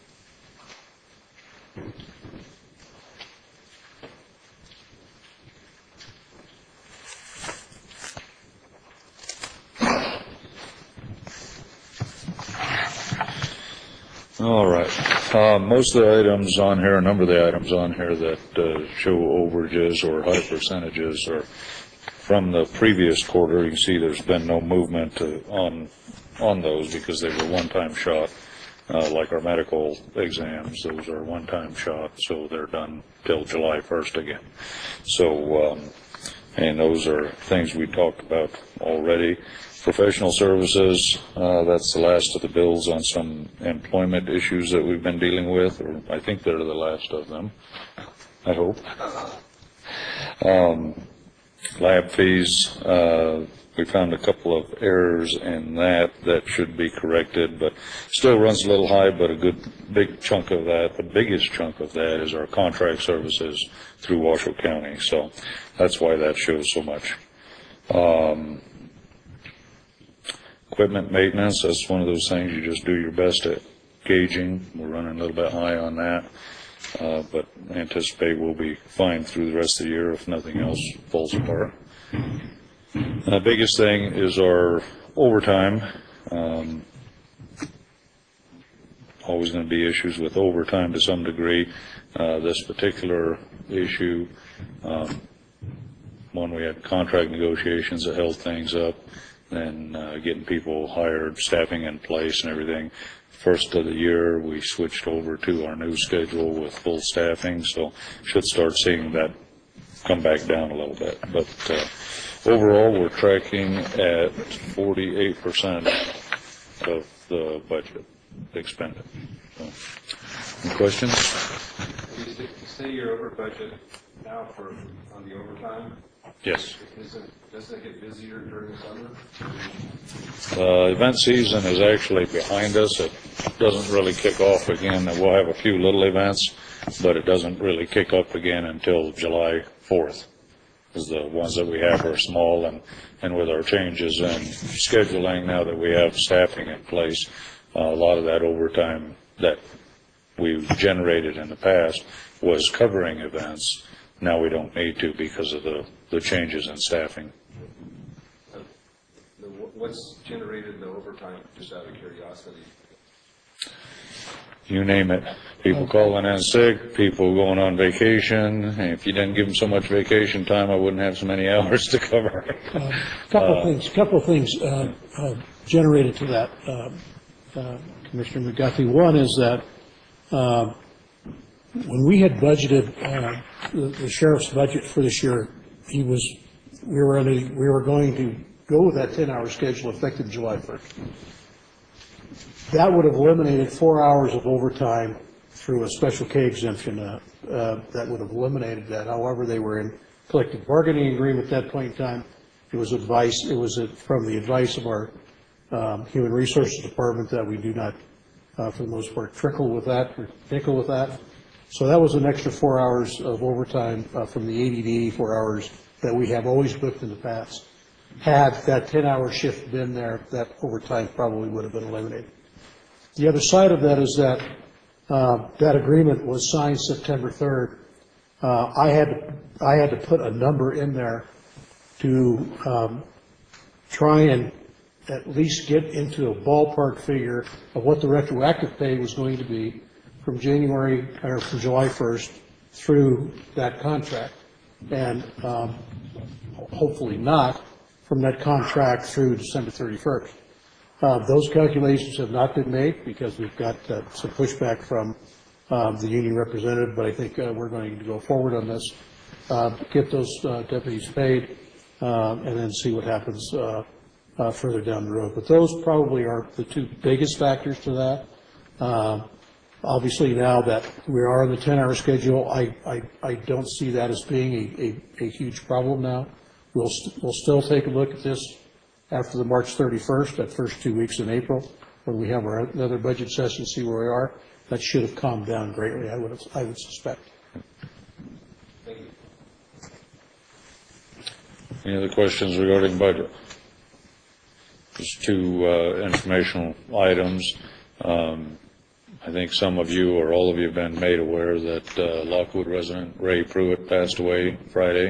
All right. Most of the items on here, a number of the items on here that show overages or high percentages are from the previous quarter. You can see there's been no movement on those because they were one-time shot, like our medical exams. Those are one-time shot, so they're done till July 1st again. So and those are things we talked about already. Professional services, that's the last of the bills on some employment issues that we've been dealing with, or I think they're the last of them, I hope. Lab fees, we found a couple of errors in that should be corrected, but still runs a little high, but a good big chunk of that, the biggest chunk of that is our contract services through Washoe County, so that's why that shows so much. Equipment maintenance, that's one of those things you just do your best at gauging. We're running a little bit high on that, but anticipate we'll be fine through the rest of the year if nothing else falls apart. The biggest thing is our overtime. Always going to be issues with overtime to some degree. This particular issue, one, we had contract negotiations that held things up, and getting people hired, staffing in place and everything. First of the year, we switched over to our new schedule with full staffing, so should start seeing that come back down a little bit. But overall, we're tracking at 48% of the budget expended. So, any questions? You say you're over budget now on the overtime? Yes. Doesn't it get busier during the summer? Event season is actually behind us. It doesn't really kick off again. We'll have a few little events, but it doesn't really kick up again until July 4th. Because the ones that we have are small, and with our changes in scheduling now that we have staffing in place, a lot of that overtime that we've generated in the past was covering events. Now we don't need to because of the changes in staffing. What's generated the overtime, just out of curiosity? You name it. People calling in sick, people going on vacation. And if you didn't give them so much vacation time, I wouldn't have so many hours to cover. Couple of things generated to that, Commissioner McGuffey. One is that when we had budgeted the sheriff's budget for this year, we were going to go with that 10-hour schedule effective July 1st. That would have eliminated 4 hours of overtime through a special K exemption. That would have eliminated that. However, they were in collective bargaining agreement at that point in time. It was advice. It was from the advice of our Human Resources Department that we do not, for the most part, nickel with that. So that was an extra 4 hours of overtime from the ADD, 4 hours that we have always booked in the past. Had that 10-hour shift been there, that overtime probably would have been eliminated. The other side of that is that that agreement was signed September 3rd. I had to put a number in there to try and at least get into a ballpark figure of what the retroactive pay was going to be from July 1st through that contract, and hopefully not from that contract through December 31st. Those calculations have not been made because we've got some pushback from the union representative, but I think we're going to go forward on this, get those deputies paid, and then see what happens further down the road. But those probably are the two biggest factors to that. Obviously, now that we are on the 10-hour schedule, I don't see that as being a huge problem now. We'll still take a look at this after the March 31st, that first 2 weeks in April, when we have another budget session, see where we are. That should have calmed down greatly, I would suspect. Thank you. Any other questions regarding budget? Just two informational items. I think some of you or all of you have been made aware that Lockwood resident Ray Pruitt passed away Friday.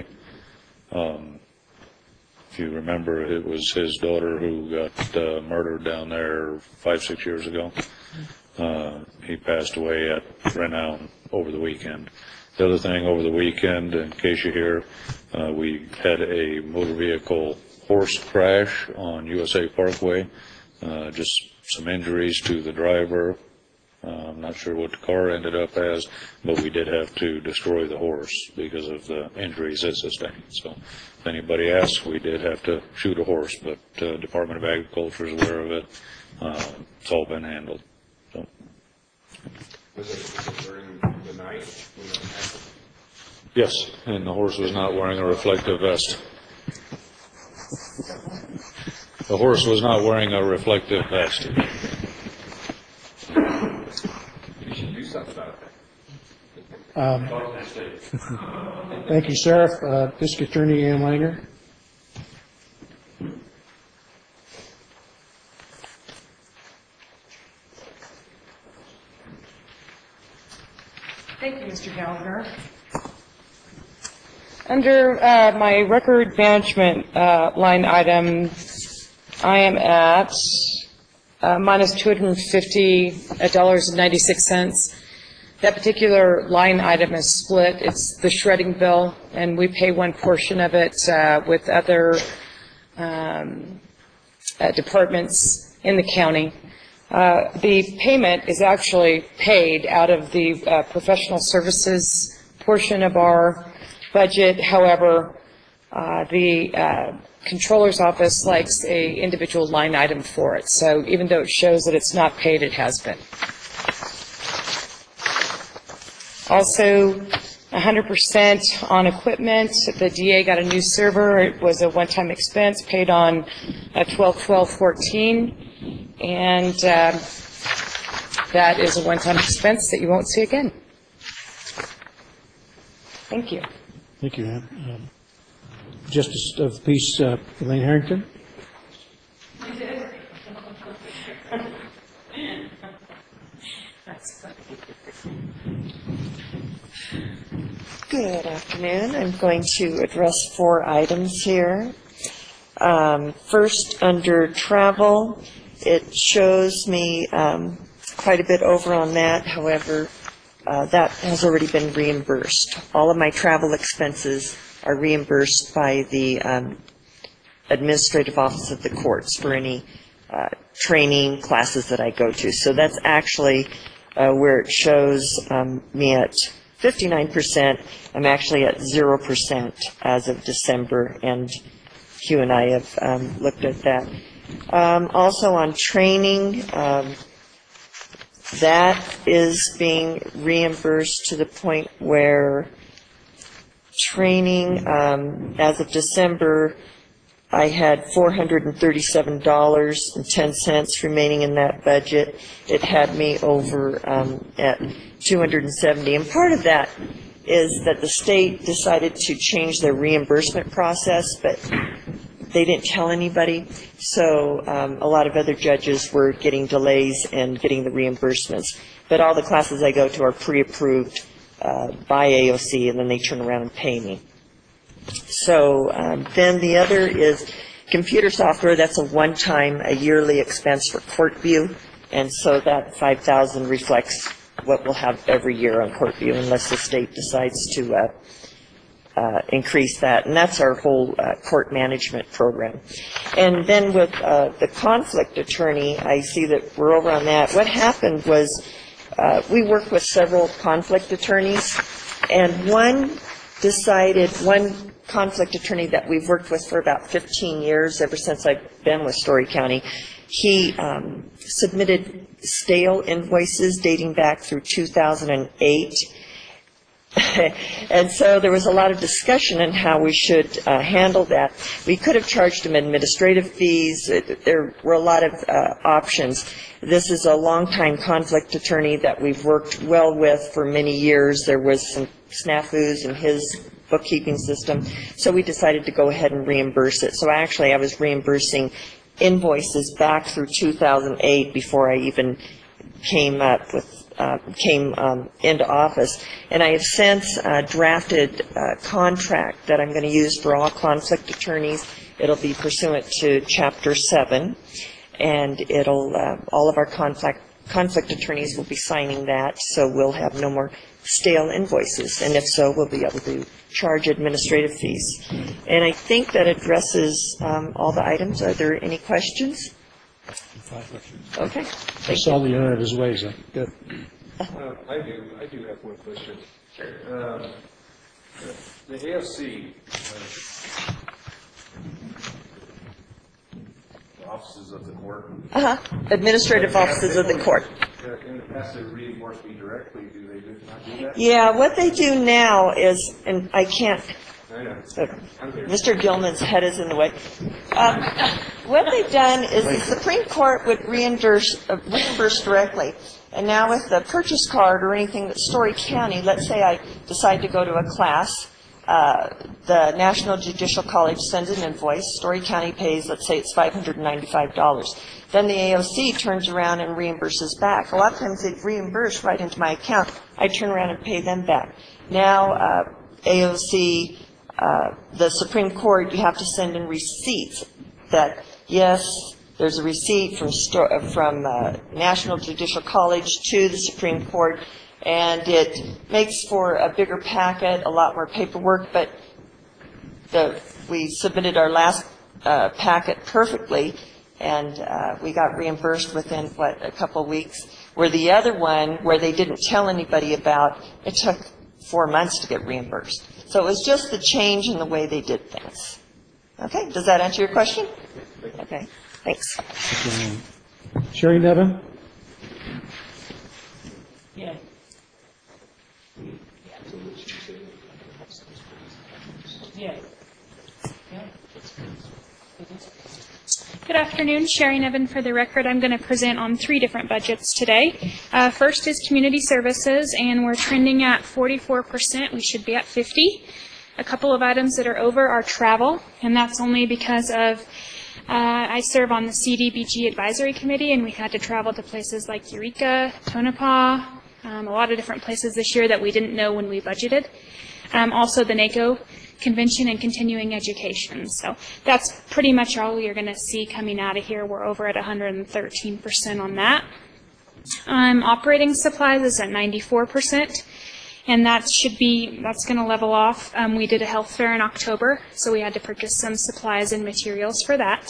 If you remember, it was his daughter who got murdered down there 5-6 years ago. He passed away at Renown over the weekend. The other thing over the weekend, in case you hear, we had a motor vehicle horse crash on USA Parkway. Just some injuries to the driver. I'm not sure what the car ended up as, but we did have to destroy the horse because of the injuries it sustained. So if anybody asks, we did have to shoot a horse, but Department of Agriculture is aware of it. It's all been handled. So. Was it during the night when it happened? Yes, and the horse was not wearing a reflective vest. The horse was not wearing a reflective vest. You should do something about that. Thank you, Sheriff. District Attorney Ann Langer. Thank you, Mr. Gallagher. Under my record management line item, I am at minus $250.96. That particular line item is split. It's the shredding bill, and we pay one portion of it with other departments in the county. The payment is actually paid out of the professional services portion of our budget. However, the Controller's Office likes a individual line item for it. So even though it shows that it's not paid, it has been. Also, 100% on equipment. The DA got a new server. It was a one-time expense paid on 12/12/14. And that is a one-time expense that you won't see again. Thank you. Thank you, Ann. Justice of the Peace, Elaine Harrington. Good afternoon. I'm going to address 4 items here. First, under travel, it shows me quite a bit over on that. However, that has already been reimbursed. All of my travel expenses are reimbursed by the administrative office of the courts for any training classes that I go to. So that's actually where it shows me at 59%. I'm actually at 0% as of December, and Hugh and I have looked at that. Also on training, that is being reimbursed to the point where training, as of December, I had $437.10 remaining in that budget. It had me over at $270, and part of that is that the state decided to change their reimbursement process, but they didn't tell anybody, so a lot of other judges were getting delays in getting the reimbursements. But all the classes I go to are pre-approved by AOC, and then they turn around and pay me. So then the other is computer software. That's a one-time, a yearly expense for CourtView, and so that $5,000 reflects what we'll have every year on CourtView unless the state decides to increase that, and that's our whole court management program. And then with the conflict attorney, I see that we're over on that. What happened was we worked with several conflict attorneys, and one conflict attorney that we've worked with for about 15 years, ever since I've been with Story County, he submitted stale invoices dating back through 2008. And so there was a lot of discussion on how we should handle that. We could have charged him administrative fees. There were a lot of options. This is a longtime conflict attorney that we've worked well with for many years. There was some snafus in his bookkeeping system, so we decided to go ahead and reimburse it. So actually I was reimbursing invoices back through 2008 before I even came into office, and I have since drafted a contract that I'm going to use for all conflict attorneys. It'll be pursuant to Chapter 7, and all of our conflict attorneys will be signing that, so we'll have no more stale invoices, and if so, we'll be able to charge administrative fees. And I think that addresses all the items. Are there any questions? Okay. I saw the error of his ways. Good. I do have one question. The AFC, offices of the court. Administrative offices of the court. In the past, they reimbursed me directly. Do they not do that? Yeah, what they do now is, and I can't, I know. Mr. Gilman's head is in the way. What they've done is the Supreme Court would reimburse directly. And now with the purchase card or anything that Story County, let's say I decide to go to a class, the National Judicial College sends an invoice. Story County pays, let's say it's $595. Then the AOC turns around and reimburses back. A lot of times they'd reimburse right into my account. I turn around and pay them back. Now, AOC, the Supreme Court, you have to send in receipts that, yes, there's a receipt from National Judicial College to the Supreme Court, and it makes for a bigger packet, a lot more paperwork, but we submitted our last packet perfectly, and we got reimbursed within, a couple of weeks, where the other one, where they didn't tell anybody about, it took 4 months to get reimbursed. So it was just the change in the way they did things. Okay, does that answer your question? Okay, thanks. Sherry Nevin? Yeah. Yeah. Good afternoon, Sherry Nevin for the record. I'm going to present on 3 different budgets today. First is community services, and we're trending at 44%. We should be at 50%. A couple of items that are over are travel, and that's only because of I serve on the CDBG Advisory Committee, and we had to travel to places like Eureka, Tonopah, a lot of different places this year that we didn't know when we budgeted. Also the NACO convention and continuing education. So that's pretty much all you're going to see coming out of here. We're over at 113% on that. Operating supplies is at 94%. And that's going to level off. We did a health fair in October, so we had to purchase some supplies and materials for that.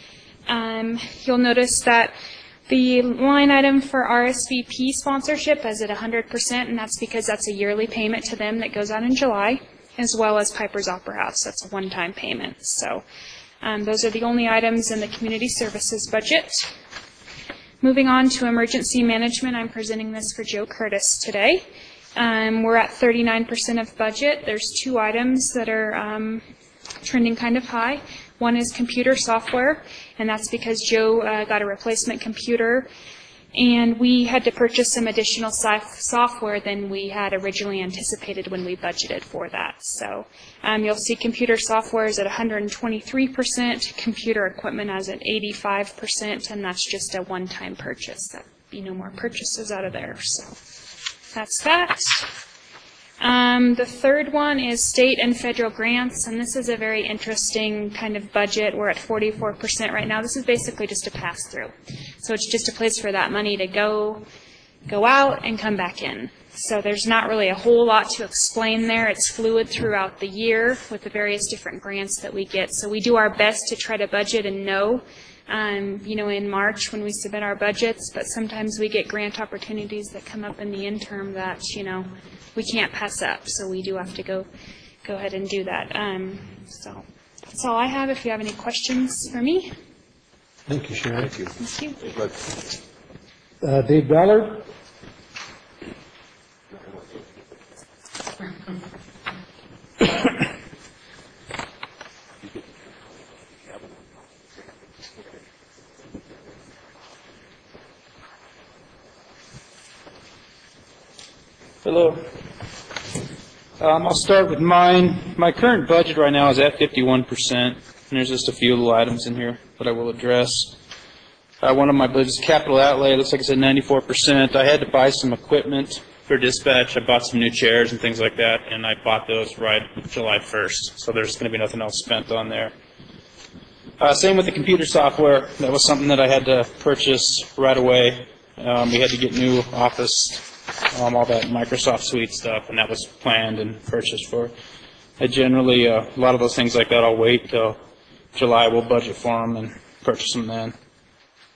You'll notice that the line item for RSVP sponsorship is at 100%, and that's because that's a yearly payment to them that goes out in July, as well as Piper's Opera House. That's a one-time payment. So those are the only items in the community services budget. Moving on to emergency management, I'm presenting this for Joe Curtis today. We're at 39% of budget. There's 2 items that are trending kind of high. One is computer software, and that's because Joe got a replacement computer, and we had to purchase some additional software than we had originally anticipated when we budgeted for that. So you'll see computer software is at 123%, computer equipment is at 85%, and that's just a one-time purchase. There'll be no more purchases out of there. So that's that. The third one is state and federal grants, and this is a very interesting kind of budget. We're at 44% right now. This is basically just a pass-through. So it's just a place for that money to go out and come back in. So there's not really a whole lot to explain there. It's fluid throughout the year with the various different grants that we get. So we do our best to try to budget and know in March when we submit our budgets, but sometimes we get grant opportunities that come up in the interim that, we can't pass up. So we do have to go ahead and do that. So that's all I have. If you have any questions for me. Thank you, Sharon. Thank you. Thank you. Dave Ballard? Hello. I'll start with mine. My current budget right now is at 51%, and there's just a few little items in here that I will address. One of my budgets is capital outlay. It looks like it's at 94%. I had to buy some equipment for dispatch. I bought some new chairs and things like that, and I bought those right July 1st, so there's going to be nothing else spent on there. Same with the computer software. That was something that I had to purchase right away. We had to get new Office, all that Microsoft Suite stuff, and that was planned and purchased for. I generally, a lot of those things like that, I'll wait till July. We'll budget for them and purchase them then.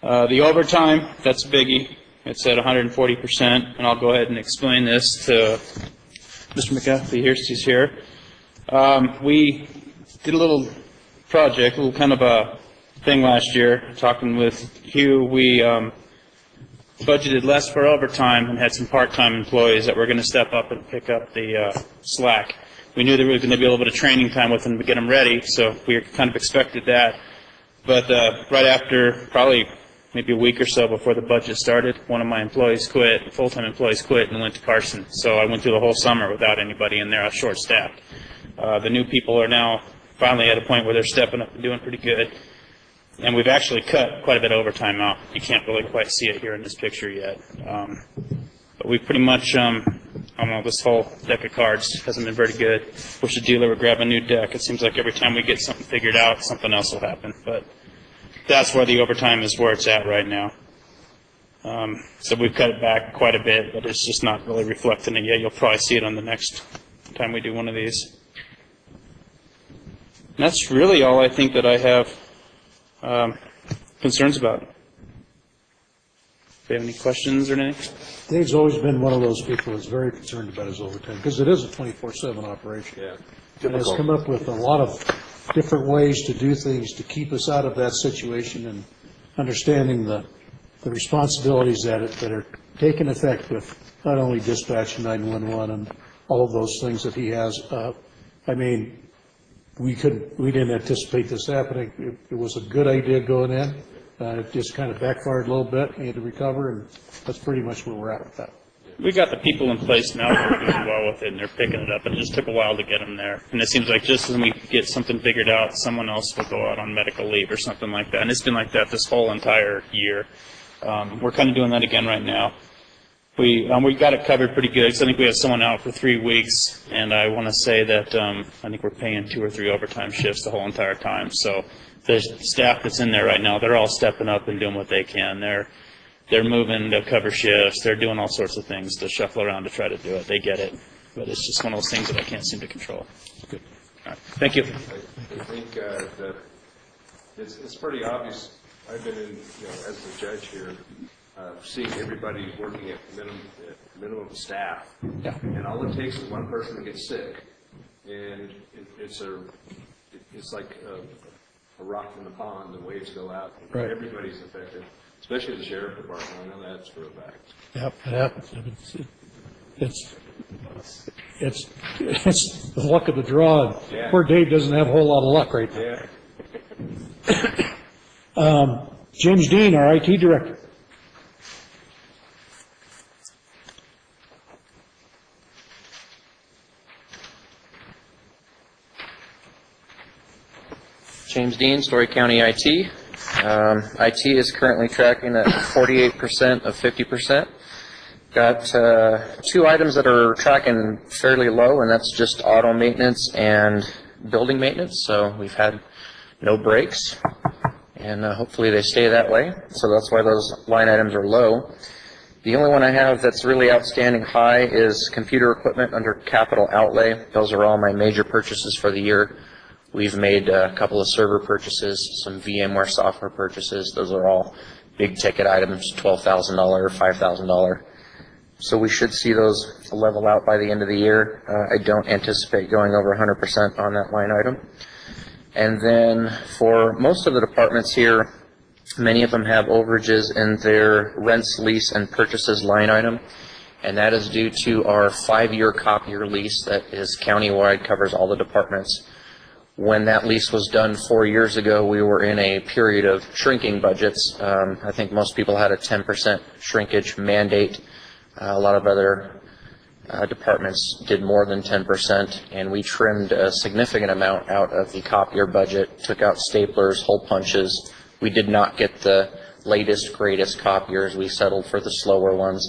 The overtime, that's a biggie. It's at 140%, and I'll go ahead and explain this to Mr. McGuffey here, since he's here. We did a little project, a little kind of a thing last year, talking with Hugh. We budgeted less for overtime and had some part-time employees that were going to step up and pick up the slack. We knew there was going to be a little bit of training time with them to get them ready, so we kind of expected that. But right after, probably maybe a week or so before the budget started, one of my employees quit, full-time employees quit and went to Carson. So I went through the whole summer without anybody in there. I was short-staffed. The new people are now finally at a point where they're stepping up and doing pretty good. And we've actually cut quite a bit of overtime out. You can't really quite see it here in this picture yet. But we pretty much, I don't know, this whole deck of cards hasn't been very good. Wish the dealer would grab a new deck. It seems like every time we get something figured out, something else will happen. But that's where the overtime is, where it's at right now. So we've cut it back quite a bit, but it's just not really reflecting it yet. You'll probably see it on the next time we do one of these. And that's really all I think that I have concerns about. Do you have any questions or anything? Dave's always been one of those people that's very concerned about his overtime, because it is a 24/7 operation. Yeah. And has come up with a lot of different ways to do things to keep us out of that situation, and understanding the responsibilities that are taking effect with not only dispatch and 911 and all of those things that he has. I mean, we didn't anticipate this happening. It was a good idea going in. It just kind of backfired a little bit. We had to recover, and that's pretty much where we're at with that. We got the people in place now that are doing well with it, and they're picking it up. It just took a while to get them there. And it seems like just when we get something figured out, someone else will go out on medical leave or something like that. And it's been like that this whole entire year. We're kind of doing that again right now. We got it covered pretty good. So I think we had someone out for 3 weeks, and I want to say that I think we're paying 2 or 3 overtime shifts the whole entire time. So the staff that's in there right now, they're all stepping up and doing what they can. They're moving to cover shifts. They're doing all sorts of things to shuffle around to try to do it. They get it, but it's just one of those things that I can't seem to control. Good. All right. Thank you. I think that it's pretty obvious. I've been in, as the judge here, seeing everybody working at minimum staff. Yeah. And all it takes is one person to get sick, and it's like a rock in the pond. The waves go out. Right. Everybody's affected, especially the sheriff department. I know that's for a fact. Yep, it happens. It's the luck of the draw. Yeah. Poor Dave doesn't have a whole lot of luck right now. Yeah. James Dean, our IT director. James Dean, Story County IT. IT is currently tracking at 48% of 50%. Got 2 items that are tracking fairly low, and that's just auto maintenance and building maintenance. So we've had no breaks, and hopefully they stay that way. So that's why those line items are low. The only one I have that's really outstanding high is computer equipment under capital outlay. Those are all my major purchases for the year. We've made a couple of server purchases, some VMware software purchases. Those are all big ticket items, $12,000, $5,000. So we should see those level out by the end of the year. I don't anticipate going over 100% on that line item. And then for most of the departments here, many of them have overages in their rents, lease, and purchases line item. And that is due to our 5-year copier lease that is countywide, covers all the departments. When that lease was done 4 years ago, we were in a period of shrinking budgets. I think most people had a 10% shrinkage mandate. A lot of other departments did more than 10%, and we trimmed a significant amount out of the copier budget, took out staplers, hole punches. We did not get the latest, greatest copiers. We settled for the slower ones.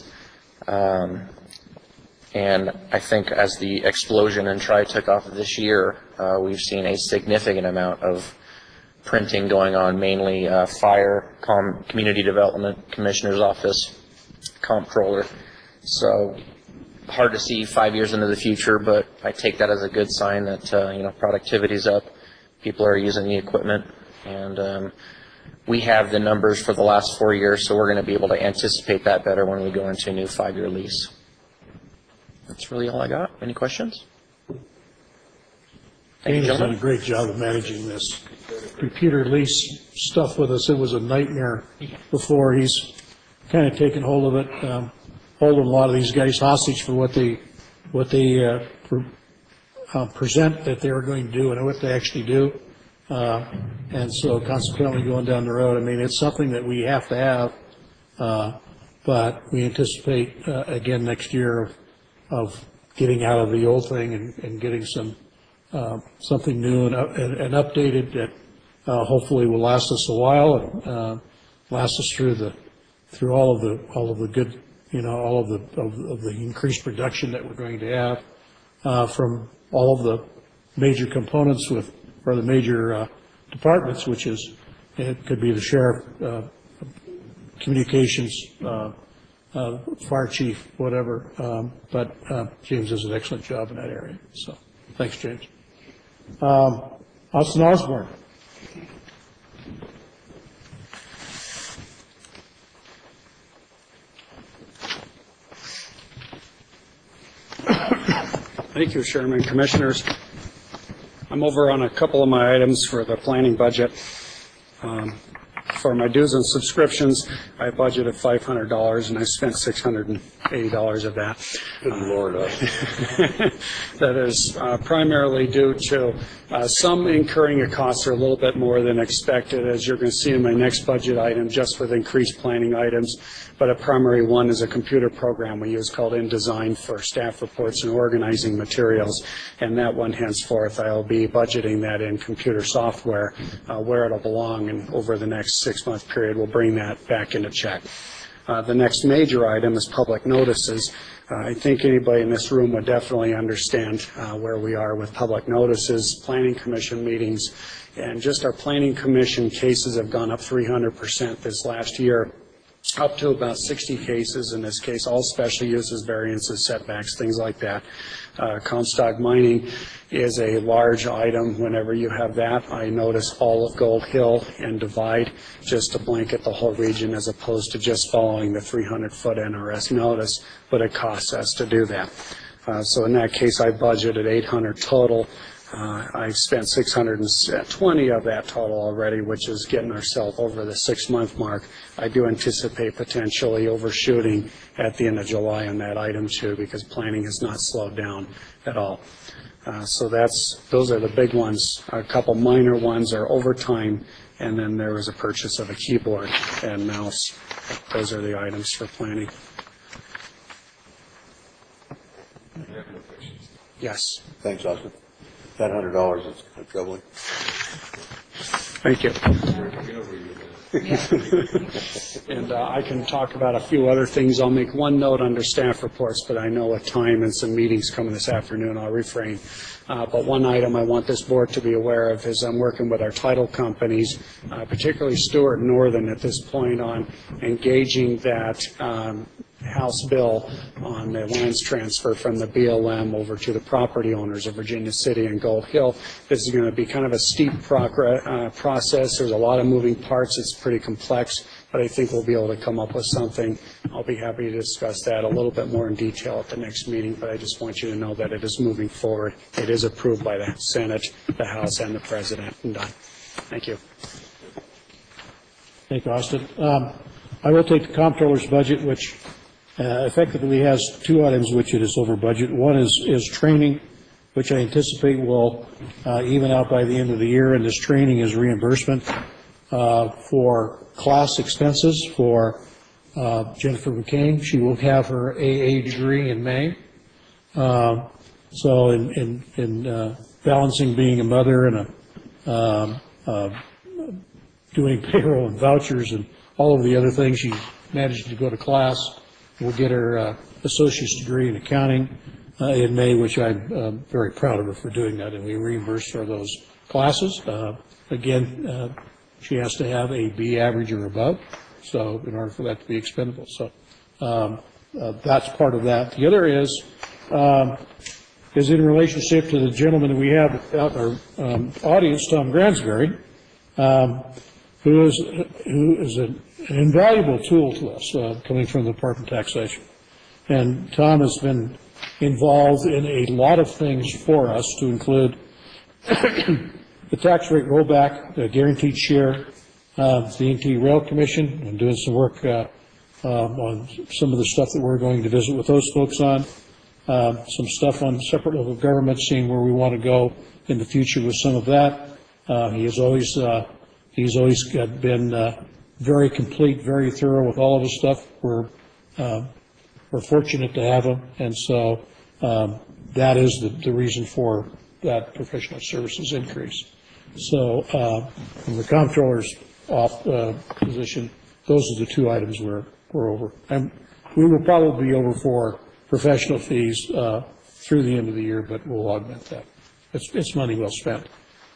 And I think as the explosion in Tri took off this year, we've seen a significant amount of printing going on, mainly fire, community development, commissioner's office, comptroller. So hard to see 5 years into the future, but I take that as a good sign that productivity's up, people are using the equipment, and we have the numbers for the last 4 years, so we're going to be able to anticipate that better when we go into a new 5-year lease. That's really all I got. Any questions? Thank you, James done a gentlemen. great job of managing this computer lease stuff with us. It was a nightmare before. He's kind of taken hold of it, holding a lot of these guys hostage for what they present that they were going to do and what they actually do. And so consequently going down the road, I mean, it's something that we have to have, but we anticipate, again, next year of getting out of the old thing and getting something new and updated that hopefully will last us a while and last us through all of the good, all of the increased production that we're going to have from all of the major components or the major departments, which is, it could be the sheriff, communications, fire chief, whatever. But James does an excellent job in that area. So thanks, James. Austin Osborne. Thank you, Chairman, Commissioners. I'm over on a couple of my items for the planning budget. For my dues and subscriptions, I budgeted $500 and I spent $680 of that. Good Lord. That is primarily due to some incurring of costs are a little bit more than expected, as you're going to see in my next budget item, just with increased planning items. But a primary one is a computer program we use called InDesign for staff reports and organizing materials. And that one, henceforth, I'll be budgeting that in computer software where it'll belong. And over the next 6-month period, we'll bring that back into check. The next major item is public notices. I think anybody in this room would definitely understand where we are with public notices, planning commission meetings, and just our planning commission cases have gone up 300% this last year, up to about 60 cases in this case, all special uses, variances, setbacks, things like that. Comstock mining is a large item. Whenever you have that, I notice all of Gold Hill and Divide just to blanket the whole region as opposed to just following the 300-foot NRS notice, but it costs us to do that. So in that case, I budgeted $800 total. I've spent $620 of that total already, which is getting ourselves over the 6-month mark. I do anticipate potentially overshooting at the end of July on that item too, because planning has not slowed down at all. So those are the big ones. A couple minor ones are overtime, and then there was a purchase of a keyboard and mouse. Those are the items for planning. Yes. Thanks, Austin. That $100 is kind of troubling. Thank you. And I can talk about a few other things. I'll make one note under staff reports, but I know with time and some meetings coming this afternoon, I'll refrain. But one item I want this board to be aware of is I'm working with our title companies, particularly Stewart Northern at this point, on engaging that House bill on the lands transfer from the BLM over to the property owners of Virginia City and Gold Hill. This is going to be kind of a steep process. There's a lot of moving parts. It's pretty complex, but I think we'll be able to come up with something. I'll be happy to discuss that a little bit more in detail at the next meeting, but I just want you to know that it is moving forward. It is approved by the Senate, the House, and the President, and done. Thank you. Thank you, Austin. I will take the comptroller's budget, which effectively has two items which it is over budget. One is training, which I anticipate will even out by the end of the year, and this training is reimbursement for class expenses for Jennifer McCain. She will have her AA degree in May. So in balancing being a mother and doing payroll and vouchers and all of the other things, she managed to go to class. We'll get her associate's degree in accounting in May, which I'm very proud of her for doing that, and we reimburse her those classes. Again, she has to have a B average or above, so in order for that to be expendable. So that's part of that. The other is in relationship to the gentleman that we have out in our audience, Tom Gransberry. who is an invaluable tool to us, coming from the Department of Taxation. And Tom has been involved in a lot of things for us, to include the tax rate rollback, the guaranteed share, the D&T Rail Commission, and doing some work on some of the stuff that we're going to visit with those folks on, some stuff on separate local government, seeing where we want to go in the future with some of that. He's always been very complete, very thorough with all of his stuff. We're fortunate to have him, and so that is the reason for that professional services increase. So from the comptroller's position, those are the two items we're over. And we will probably be over for professional fees through the end of the year, but we'll augment that. It's money well spent.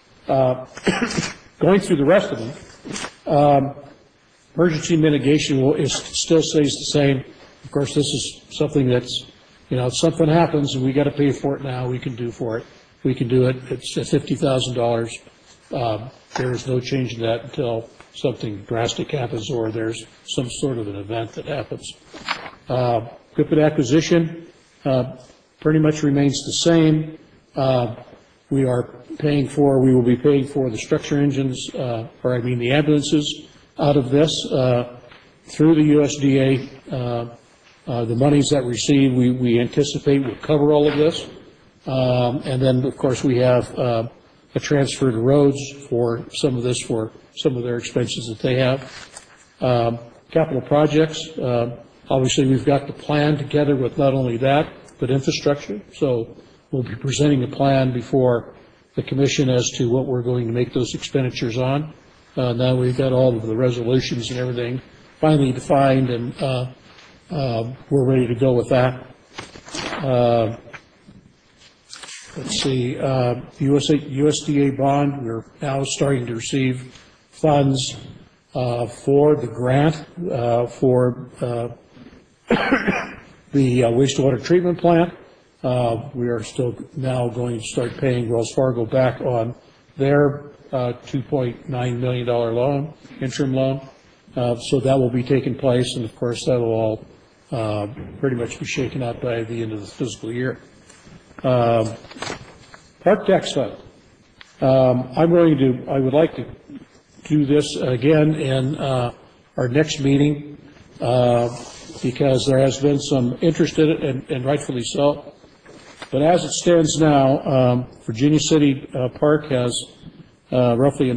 Going through the rest of them, emergency mitigation still stays the same. Of course, this is something that's, if something happens and we got to pay for it now, we can do for it. We can do it. It's $50,000. There is no change in that until something drastic happens or there's some sort of an event that happens. Equipment acquisition pretty much remains the same. We will be paying for the structure engines, the ambulances out of this through the USDA. The monies that we anticipate will cover all of this. And then, of course, we have a transfer to roads for some of this, for some of their expenses that they have. Capital projects, obviously, we've got the plan together with not only that, but infrastructure. So we'll be presenting a plan before the commission as to what we're going to make those expenditures on. Now we've got all of the resolutions and everything finally defined, and we're ready to go with that. Let's see, USDA bond, we're now starting to receive funds for the grant for the wastewater treatment plant. We are still now going to start paying Wells Fargo back on their $2.9 million loan, interim loan. So that will be taking place, and of course that will all pretty much be shaken out by the end of the fiscal year. Park tax fund. I would like to do this again in our next meeting because there has been some interest in it, and rightfully so. But as it stands now, Virginia City Park has roughly a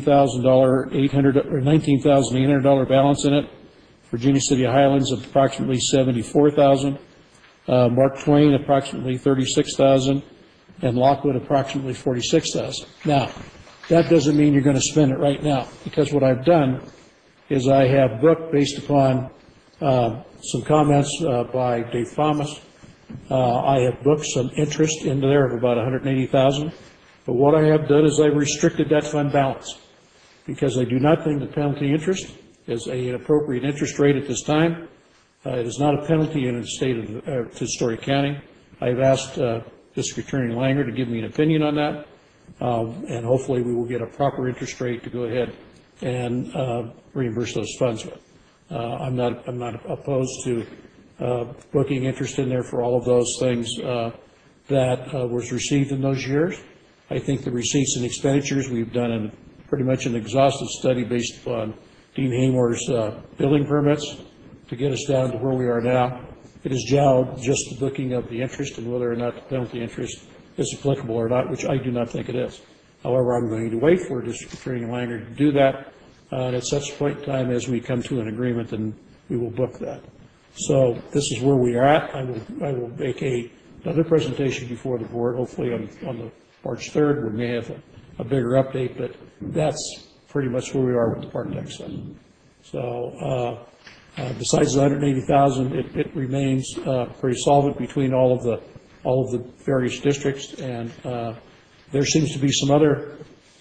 $19,800 balance in it. Virginia City Highlands approximately $74,000. Mark Twain approximately $36,000, and Lockwood approximately $46,000. Now, that doesn't mean you're going to spend it right now, because what I've done is I have booked, based upon some comments by Dave Thomas, I have booked some interest into there of about $180,000. But what I have done is I've restricted that fund balance, because I do not think the penalty interest is an appropriate interest rate at this time. It is not a penalty in the state of Story County. I've asked District Attorney Langer to give me an opinion on that, and hopefully we will get a proper interest rate to go ahead and reimburse those funds with. I'm not opposed to booking interest in there for all of those things that was received in those years. I think the receipts and expenditures, we've done pretty much an exhaustive study based upon Dean Haymore's building permits to get us down to where we are now. It is now just the booking of the interest and whether or not the penalty interest is applicable or not, which I do not think it is. However, I'm going to wait for District Attorney Langer to do that, and at such point in time as we come to an agreement, then we will book that. So this is where we are at. I will make another presentation before the board, hopefully on the March 3rd. We may have a bigger update, but that's pretty much where we are with the park tax fund. So besides the $180,000, it remains pretty solvent between all of the various districts, and there seems to be some other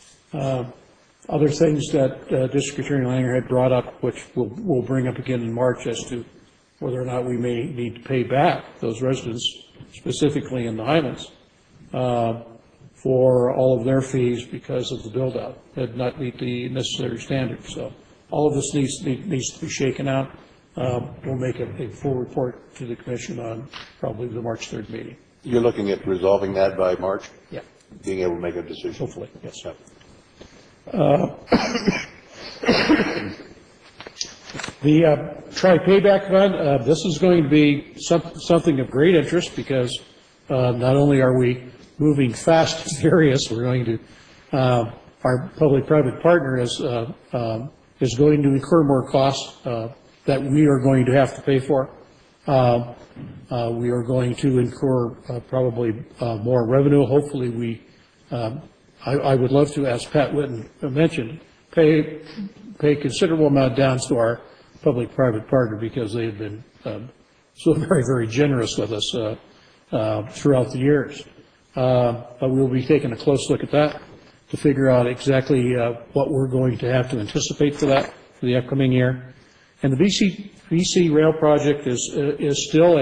things that District Attorney Langer had brought up, which we'll bring up again in March, as to whether or not we may need to pay back those residents, specifically in the Highlands, for all of their fees because of the build-out, did not meet the necessary standards. So all of this needs to be shaken out. We'll make a full report to the commission on probably the March 3rd meeting. You're looking at resolving that by March? Yeah. Being able to make a decision? Hopefully, yes. The tri-payback fund, this is going to be something of great interest because not only are we moving fast and furious, we're going to, our public-private partner is going to incur more costs that we are going to have to pay for. We are going to incur probably more revenue. Hopefully I would love to, as Pat Whitten mentioned, pay a considerable amount down to our public-private partner because they have been so very, very generous with us throughout the years. But we'll be taking a close look at that to figure out exactly what we're going to have to anticipate for that for the upcoming year. And the BC Rail project is still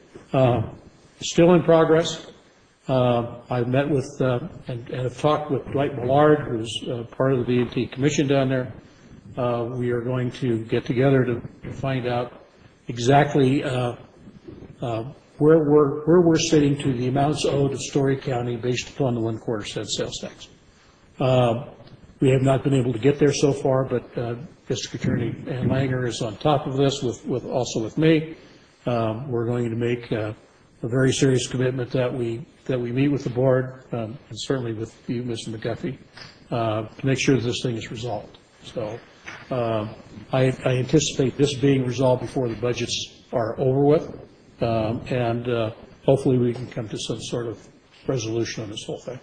in progress. I've met with and have talked with Dwight Millard, who's part of the B&T Commission down there. We are going to get together to find out exactly where we're sitting to the amounts owed to Story County based upon the 1/4 cent sales tax. We have not been able to get there so far, but District Attorney Ann Langer is on top of this also with me. We're going to make a very serious commitment that we meet with the board and certainly with you, Mr. McGuffey, to make sure that this thing is resolved. So I anticipate this being resolved before the budgets are over with, and hopefully we can come to some sort of resolution on this whole thing.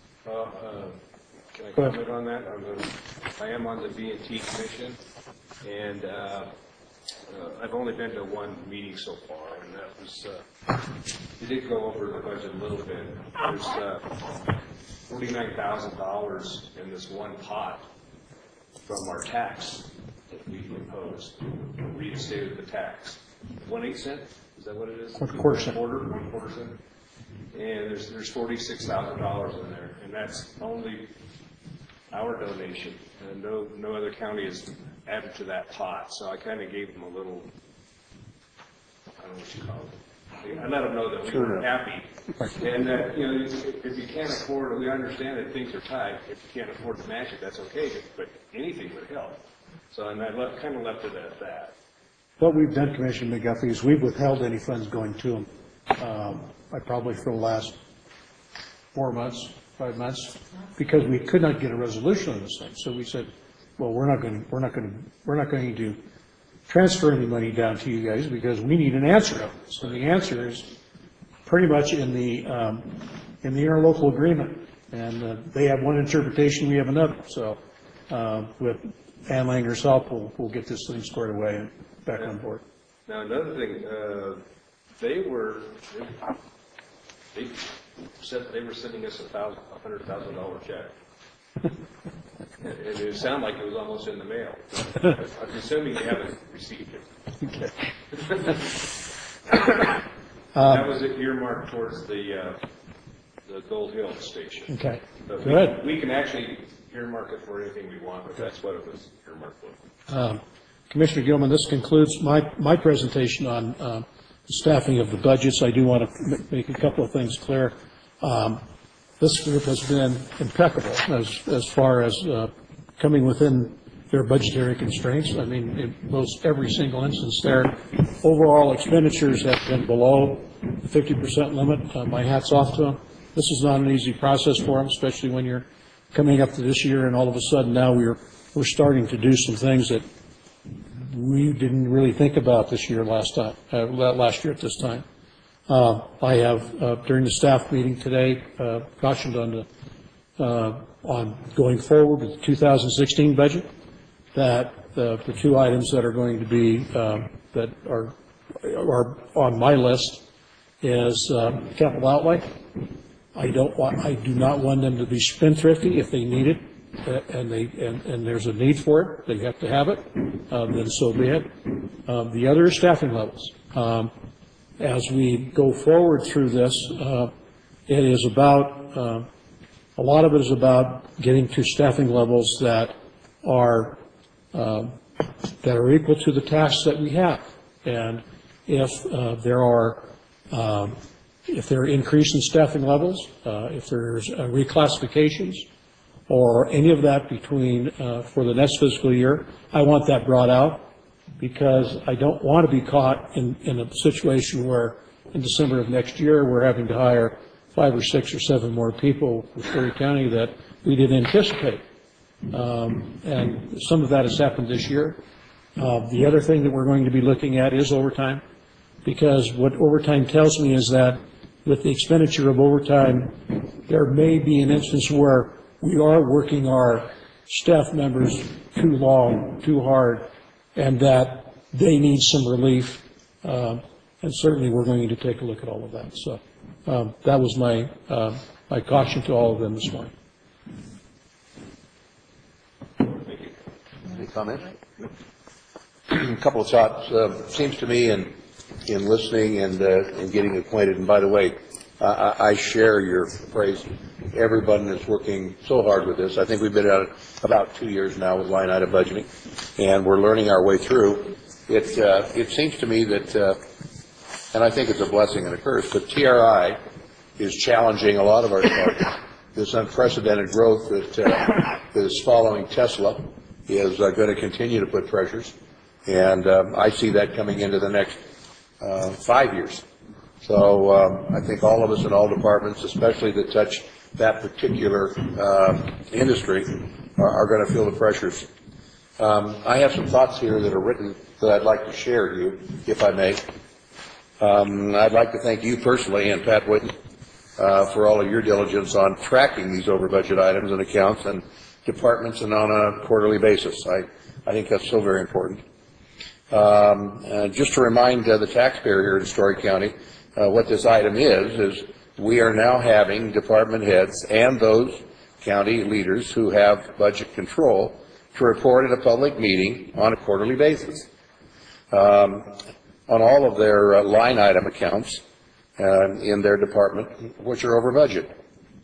Can I comment on that? I am on the B&T Commission, and I've only been to one meeting so far, and that was, we did go over the budget a little bit. There's $49,000 in this one pot from our tax that we imposed, reinstated the tax. 1/8 cent? Is that what it is? 1/4 cent. 1/4 cent. And there's $46,000 in there, and that's only our donation, and no other county is added to that pot. So I kind of gave them a little, I don't know what you call it. I let them know that we were happy, and that if you can't afford, we understand that things are tight. If you can't afford to match it, that's okay, but anything would help. So and I kind of left it at that. What we've done, Commissioner McGuffey, is we've withheld any funds going to them. Probably for the last 4 months, 5 months, because we could not get a resolution on this thing. So we said, well, we're not going to transfer any money down to you guys because we need an answer on this. And the answer is pretty much in the interlocal agreement, and they have one interpretation, we have another. So with Ann Langer's help, we'll get this thing squared away and back on board. Now another thing, they said they were sending us $100,000 check. And it sounded like it was almost in the mail. I'm assuming they haven't received it. Okay. That was earmarked towards the Gold Hill station. Okay. But Good. we can actually earmark it for anything we want, but that's what it was earmarked for. Commissioner Gilman, this concludes my presentation on the staffing of the budgets. I do want to make a couple of things clear. This group has been impeccable as far as coming within their budgetary constraints. I mean, in most every single instance, their overall expenditures have been below the 50% limit. My hat's off to them. This is not an easy process for them, especially when you're coming up to this year and all of a sudden now we're starting to do some things that we didn't really think about this year last year at this time. I have, during the staff meeting today, cautioned on going forward with the 2016 budget that the two items that are going to be that are on my list is capital outlay. I do not want them to be spendthrifty if they need it. And there's a need for it, they have to have it, then so be it. The other is staffing levels. As we go forward through this, it is about A lot of it is about getting to staffing levels that are equal to the tasks that we have. And if there are increase in staffing levels, if there's reclassifications, or any of that between for the next fiscal year, I want that brought out, because I don't want to be caught in a situation where in December of next year we're having to hire 5 or 6 or 7 more people for Story County that we didn't anticipate. And some of that has happened this year. The other thing that we're going to be looking at is overtime, because what overtime tells me is that with the expenditure of overtime, there may be an instance where we are working our staff members too long, too hard, and that they need some relief. And certainly we're going to take a look at all of that. So that was my caution to all of them this morning. Any comments? A couple of thoughts. Seems to me in listening and getting acquainted, and by the way, I share your praise. Everyone is working so hard with this. I think we've been at it about 2 years now with line item budgeting, and we're learning our way through. It seems to me that, and I think it's a blessing and a curse, but TRI is challenging a lot of our targets. This unprecedented growth that is following Tesla is going to continue to put pressures, and I see that coming into the next 5 years. So I think all of us in all departments, especially that touch that particular industry, are going to feel the pressures. I have some thoughts here that are written that I'd like to share with you, if I may. I'd like to thank you personally and Pat Whitten for all of your diligence on tracking these over-budget items and accounts and departments and on a quarterly basis. I think that's so very important. Just to remind the taxpayer here in Story County, what this item is we are now having department heads and those county leaders who have budget control to report at a public meeting on a quarterly basis on all of their line item accounts in their department, which are over budget.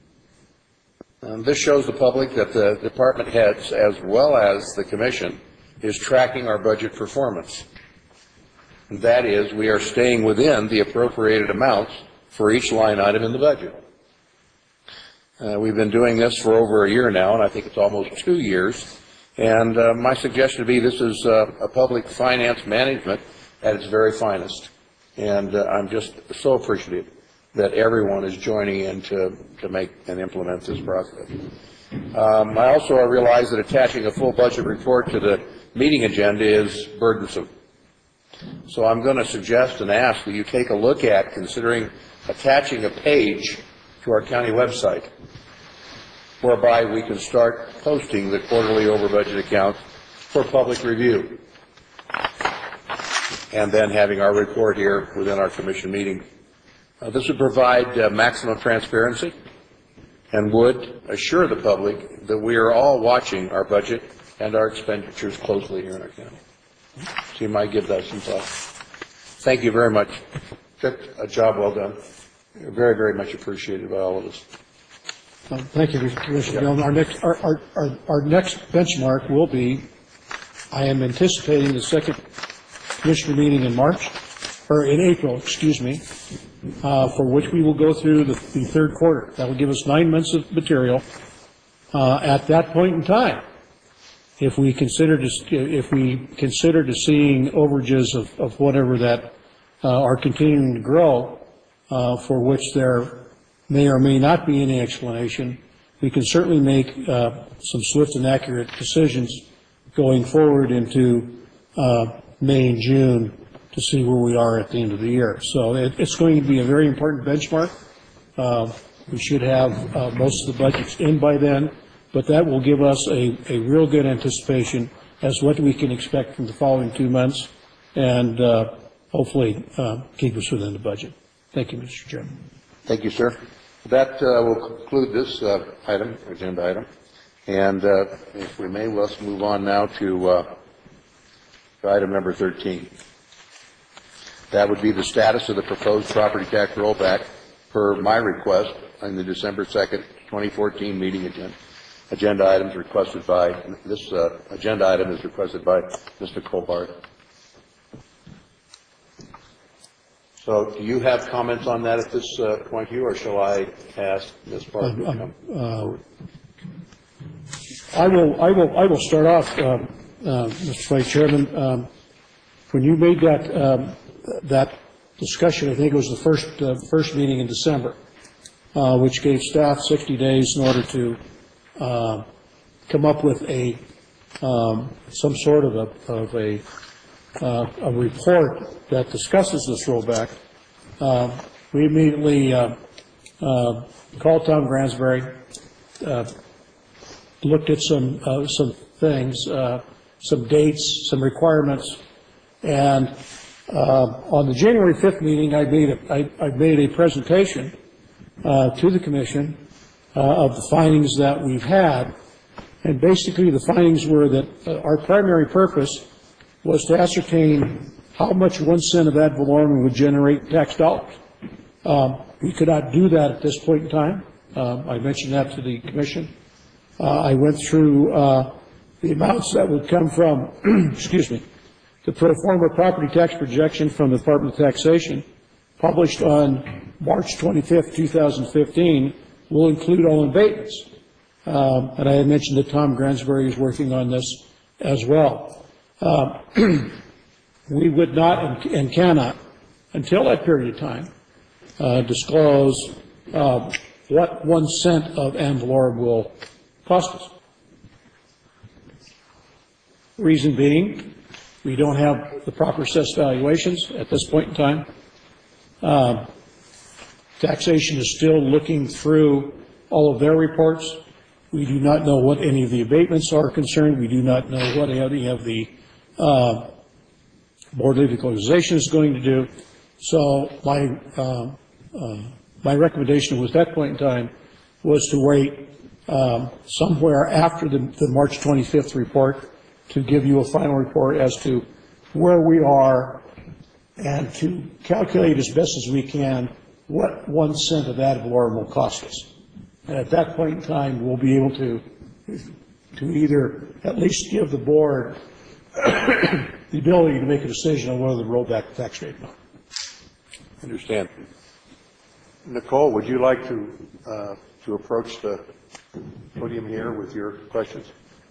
This shows the public that the department heads, as well as the commission, is tracking our budget performance. And that is, we are staying within the appropriated amounts for each line item in the budget. We've been doing this for over a year now, and I think it's almost 2 years. And my suggestion would be this is a public finance management at its very finest. And I'm just so appreciative that everyone is joining in to make and implement this process. I also realize that attaching a full budget report to the meeting agenda is burdensome. So I'm going to suggest and ask that you take a look at considering attaching a page to our county website whereby we can start posting the quarterly over-budget accounts for public review, and then having our report here within our commission meeting. This would provide maximum transparency and would assure the public that we are all watching our budget and our expenditures closely here in our county. So you might give that some thought. Thank you very much. A job well done. Very, very much appreciated by all of us. Thank you, Commissioner Gilman. Our next benchmark will be, I am anticipating the second commissioner meeting in April, for which we will go through the third quarter. That will give us 9 months of material. At that point in time, if we consider to seeing overages of whatever that are continuing to grow, for which there may or may not be any explanation, we can certainly make some swift and accurate decisions going forward into May and June to see where we are at the end of the year. So it's going to be a very important benchmark. We should have most of the budgets in by then, but that will give us a real good anticipation as to what we can expect from the following 2 months, and hopefully keep us within the budget. Thank you, Mr. Chairman. Thank you, sir. That will conclude this agenda item. And if we may, let's move on now to item number 13. That would be the status of the proposed property tax rollback per my request on the December 2nd, 2014 meeting agenda. Agenda items requested by, this agenda item is requested by Mr. Colbart. So do you have comments on that at this point, Hugh, or shall I ask Ms. Park to come forward? I will start off, Mr. Vice Chairman. When you made that discussion, I think it was the first meeting in December, which gave staff 60 days in order to come up with some sort of a report that discusses this rollback. We immediately called Tom Gransberry, looked at some things, some dates, some requirements, and on the January 5th meeting, I made a presentation to the Commission of the findings that we've had, and basically the findings were that our primary purpose was to ascertain how much 1 cent of ad valorem would generate tax dollars. We could not do that at this point in time. I mentioned that to the Commission. I went through the amounts that would come from, excuse me, the pro forma property tax projection from the Department of Taxation, published on March 25th, 2015, will include all abatements. And I had mentioned that Tom Gransberry is working on this as well. We would not and cannot, until that period of time, disclose what 1 cent of ad valorem will cost us. Reason being, we don't have the proper assessed valuations at this point in time. Taxation is still looking through all of their reports. We do not know what any of the abatements are concerned. We do not know what any of the Board of Equalization is going to do. So my recommendation was, at that point in time, was to wait somewhere after the March 25th report to give you a final report as to where we are and to calculate as best as we can what 1 cent of ad valorem will cost us. And at that point in time, we'll be able to either at least give the board the ability to make a decision on whether to roll back the tax rate or not. I understand. Nicole, would you like to approach the podium here with your questions?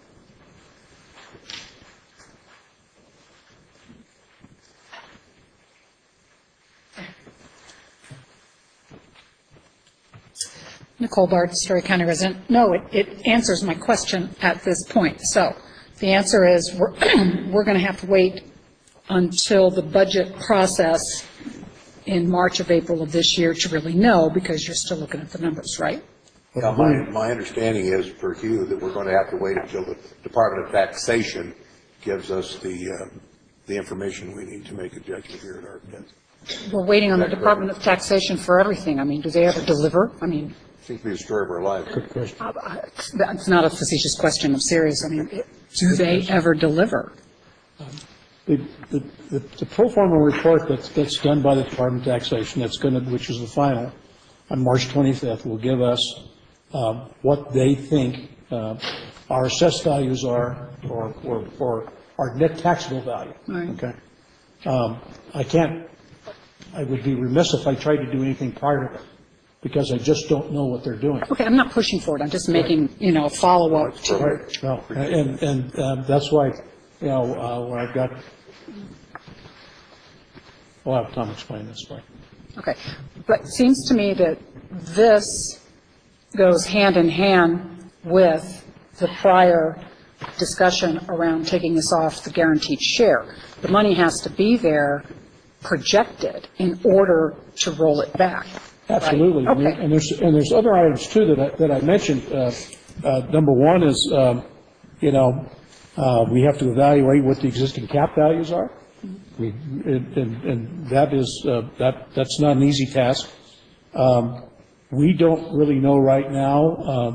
Nicole Bard, Story County resident. No, it answers my question at this point. So the answer is we're going to have to wait until the budget process in March of April of this year to really know, because you're still looking at the numbers, right? Yeah, my understanding is, for Hugh, that we're going to have to wait until the Department of Taxation gives us the information we need to make a judgment here at our desk. We're waiting on the Department of Taxation for everything. I mean, do they ever deliver? I mean, seems to be the story of our lives. That's not a facetious question. I'm serious. I mean, do they ever deliver? The pro forma report that's done by the Department of Taxation, which is the final, on March 25th, will give us what they think our assessed values are, or our net taxable value. Right. Okay. I would be remiss if I tried to do anything prior to that, because I just don't know what they're doing. Okay, I'm not pushing for it. I'm just making, a follow-up to it. Right. No, and that's why, when I've got, I'll have Tom explain this way. Okay, but it seems to me that this goes hand in hand with the prior discussion around taking this off the guaranteed share. The money has to be there projected in order to roll it back. Absolutely. Right. Okay. And there's other items too that I mentioned. Number one is, we have to evaluate what the existing cap values are. And that is that's not an easy task. We don't really know right now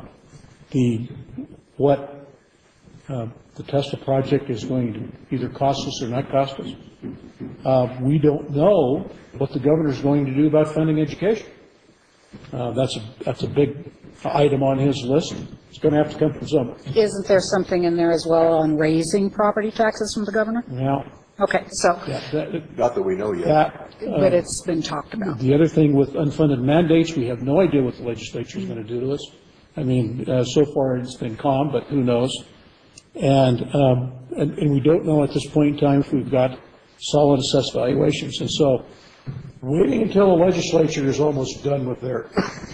what the TESTA project is going to either cost us or not cost us. We don't know what the governor is going to do about funding education. That's a big item on his list. It's going to have to come from somewhere. Isn't there something in there as well on raising property taxes from the governor? Now, Okay, so, Not that we know yet. but it's been talked about. the other thing with unfunded mandates, we have no idea what the legislature is going to do to us. I mean, so far it's been calm, but who knows? And we don't know at this point in time if we've got solid assessed valuations. And so waiting until the legislature is almost done with their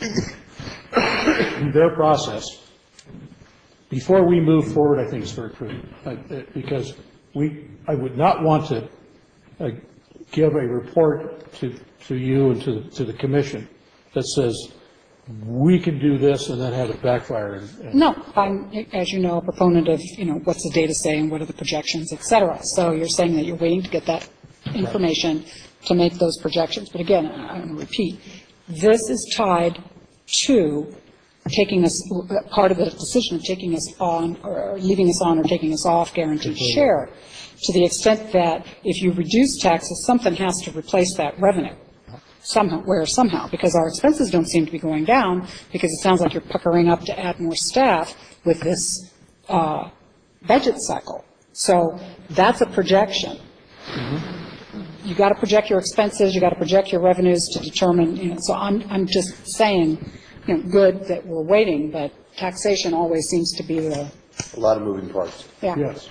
process before we move forward, I think is very prudent. Because I would not want to give a report to you and to the commission that says, we can do this and then have it backfire. No, I'm, as you know, a proponent of, what's the data saying, what are the projections, et cetera. So you're saying that you're waiting to get that information to make those projections. But again, I'm going to repeat, this is tied to taking us, part of the decision of taking us on or leaving us on or taking us off guaranteed share, to the extent that if you reduce taxes, something has to replace that revenue. Somehow, because our expenses don't seem to be going down, because it sounds like you're puckering up to add more staff with this budget cycle. So that's a projection. You got to project your expenses, you got to project your revenues to determine, so I'm just saying, good that we're waiting, but taxation always seems to be a lot of moving parts. Yeah. Yes.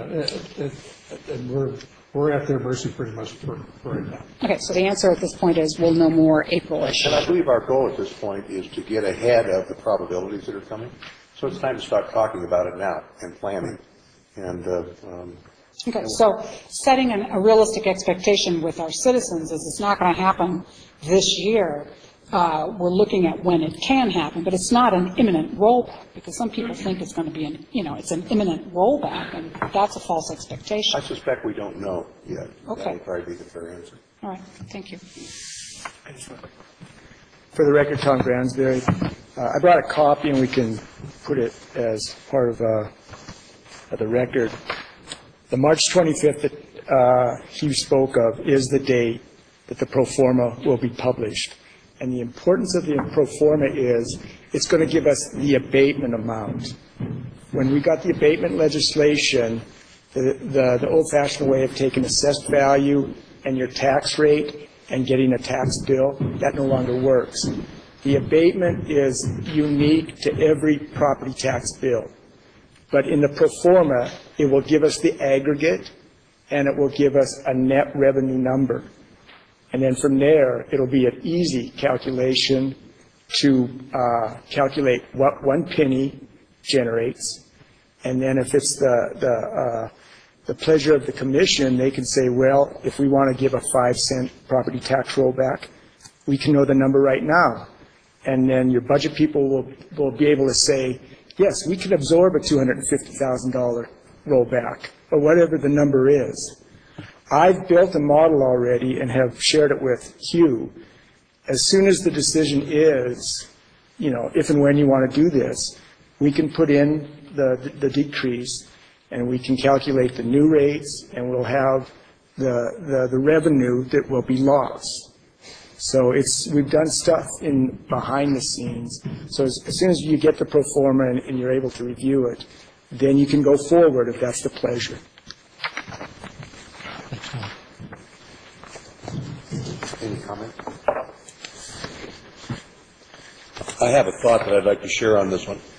And we're at their mercy pretty much for right now. Okay, so the answer at this point is we'll know more April-ish. And I believe our goal at this point is to get ahead of the probabilities that are coming. So it's time to start talking about it now and planning. And Okay, so setting a realistic expectation with our citizens is it's not going to happen this year. We're looking at when it can happen, but it's not an imminent rollback, because some people think it's going to be it's an imminent rollback, and that's a false expectation. I suspect we don't know yet. Okay. That would probably be the fair answer. All right, thank you. For the record, Tom Gransberry. I brought a copy, and we can put it as part of the record. The March 25th that he spoke of is the date that the pro forma will be published. And the importance of the pro forma is it's going to give us the abatement amount. When we got the abatement legislation, the old-fashioned way of taking assessed value and your tax rate and getting a tax bill, that no longer works. The abatement is unique to every property tax bill. But in the pro forma, it will give us the aggregate, and it will give us a net revenue number. And then from there, it'll be an easy calculation to calculate what 1 penny generates. And then if it's the pleasure of the commission, they can say, well, if we want to give a 5-cent property tax rollback, we can know the number right now. And then your budget people will be able to say, yes, we can absorb a $250,000 rollback, or whatever the number is. I've built a model already and have shared it with Hugh. As soon as the decision is, if and when you want to do this, we can put in the decrease, and we can calculate the new rates, and we'll have the revenue that will be lost. So we've done stuff behind the scenes. So as soon as you get the pro forma and you're able to review it, then you can go forward if that's the pleasure. Any comment? I have a thought that I'd like to share on this one.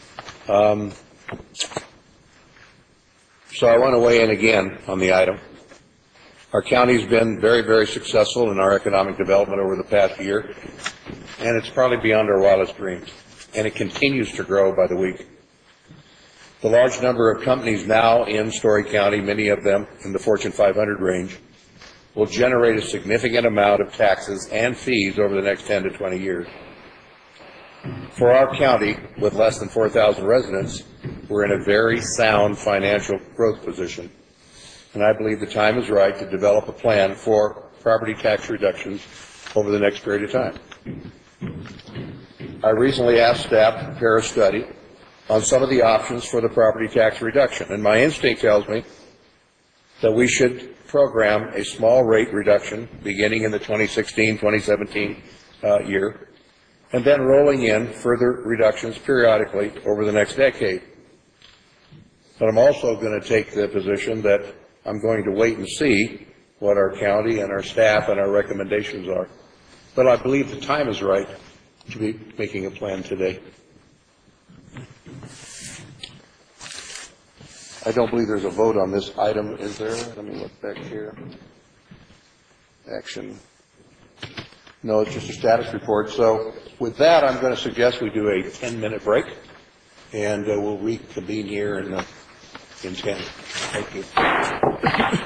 So I want to weigh in again on the item. Our county's been very, very successful in our economic development over the past year, and it's probably beyond our wildest dreams, and it continues to grow by the week. The large number of companies now in Story County, many of them in the Fortune 500 range, will generate a significant amount of taxes and fees over the next 10 to 20 years. For our county, with less than 4,000 residents, we're in a very sound financial growth position. And I believe the time is right to develop a plan for property tax reductions over the next period of time. I recently asked staff to prepare a study on some of the options for the property tax reduction, and my instinct tells me that we should program a small rate reduction beginning in the 2016-2017 year, and then rolling in further reductions periodically over the next decade. But I'm also going to take the position that I'm going to wait and see what our county and our staff and our recommendations are. But I believe the time is right to be making a plan today. I don't believe there's a vote on this item, is there? Let me look back here. Action. No, it's just a status report. So with that, I'm going to suggest we do a 10-minute break, and we'll reconvene here in 10. Thank you.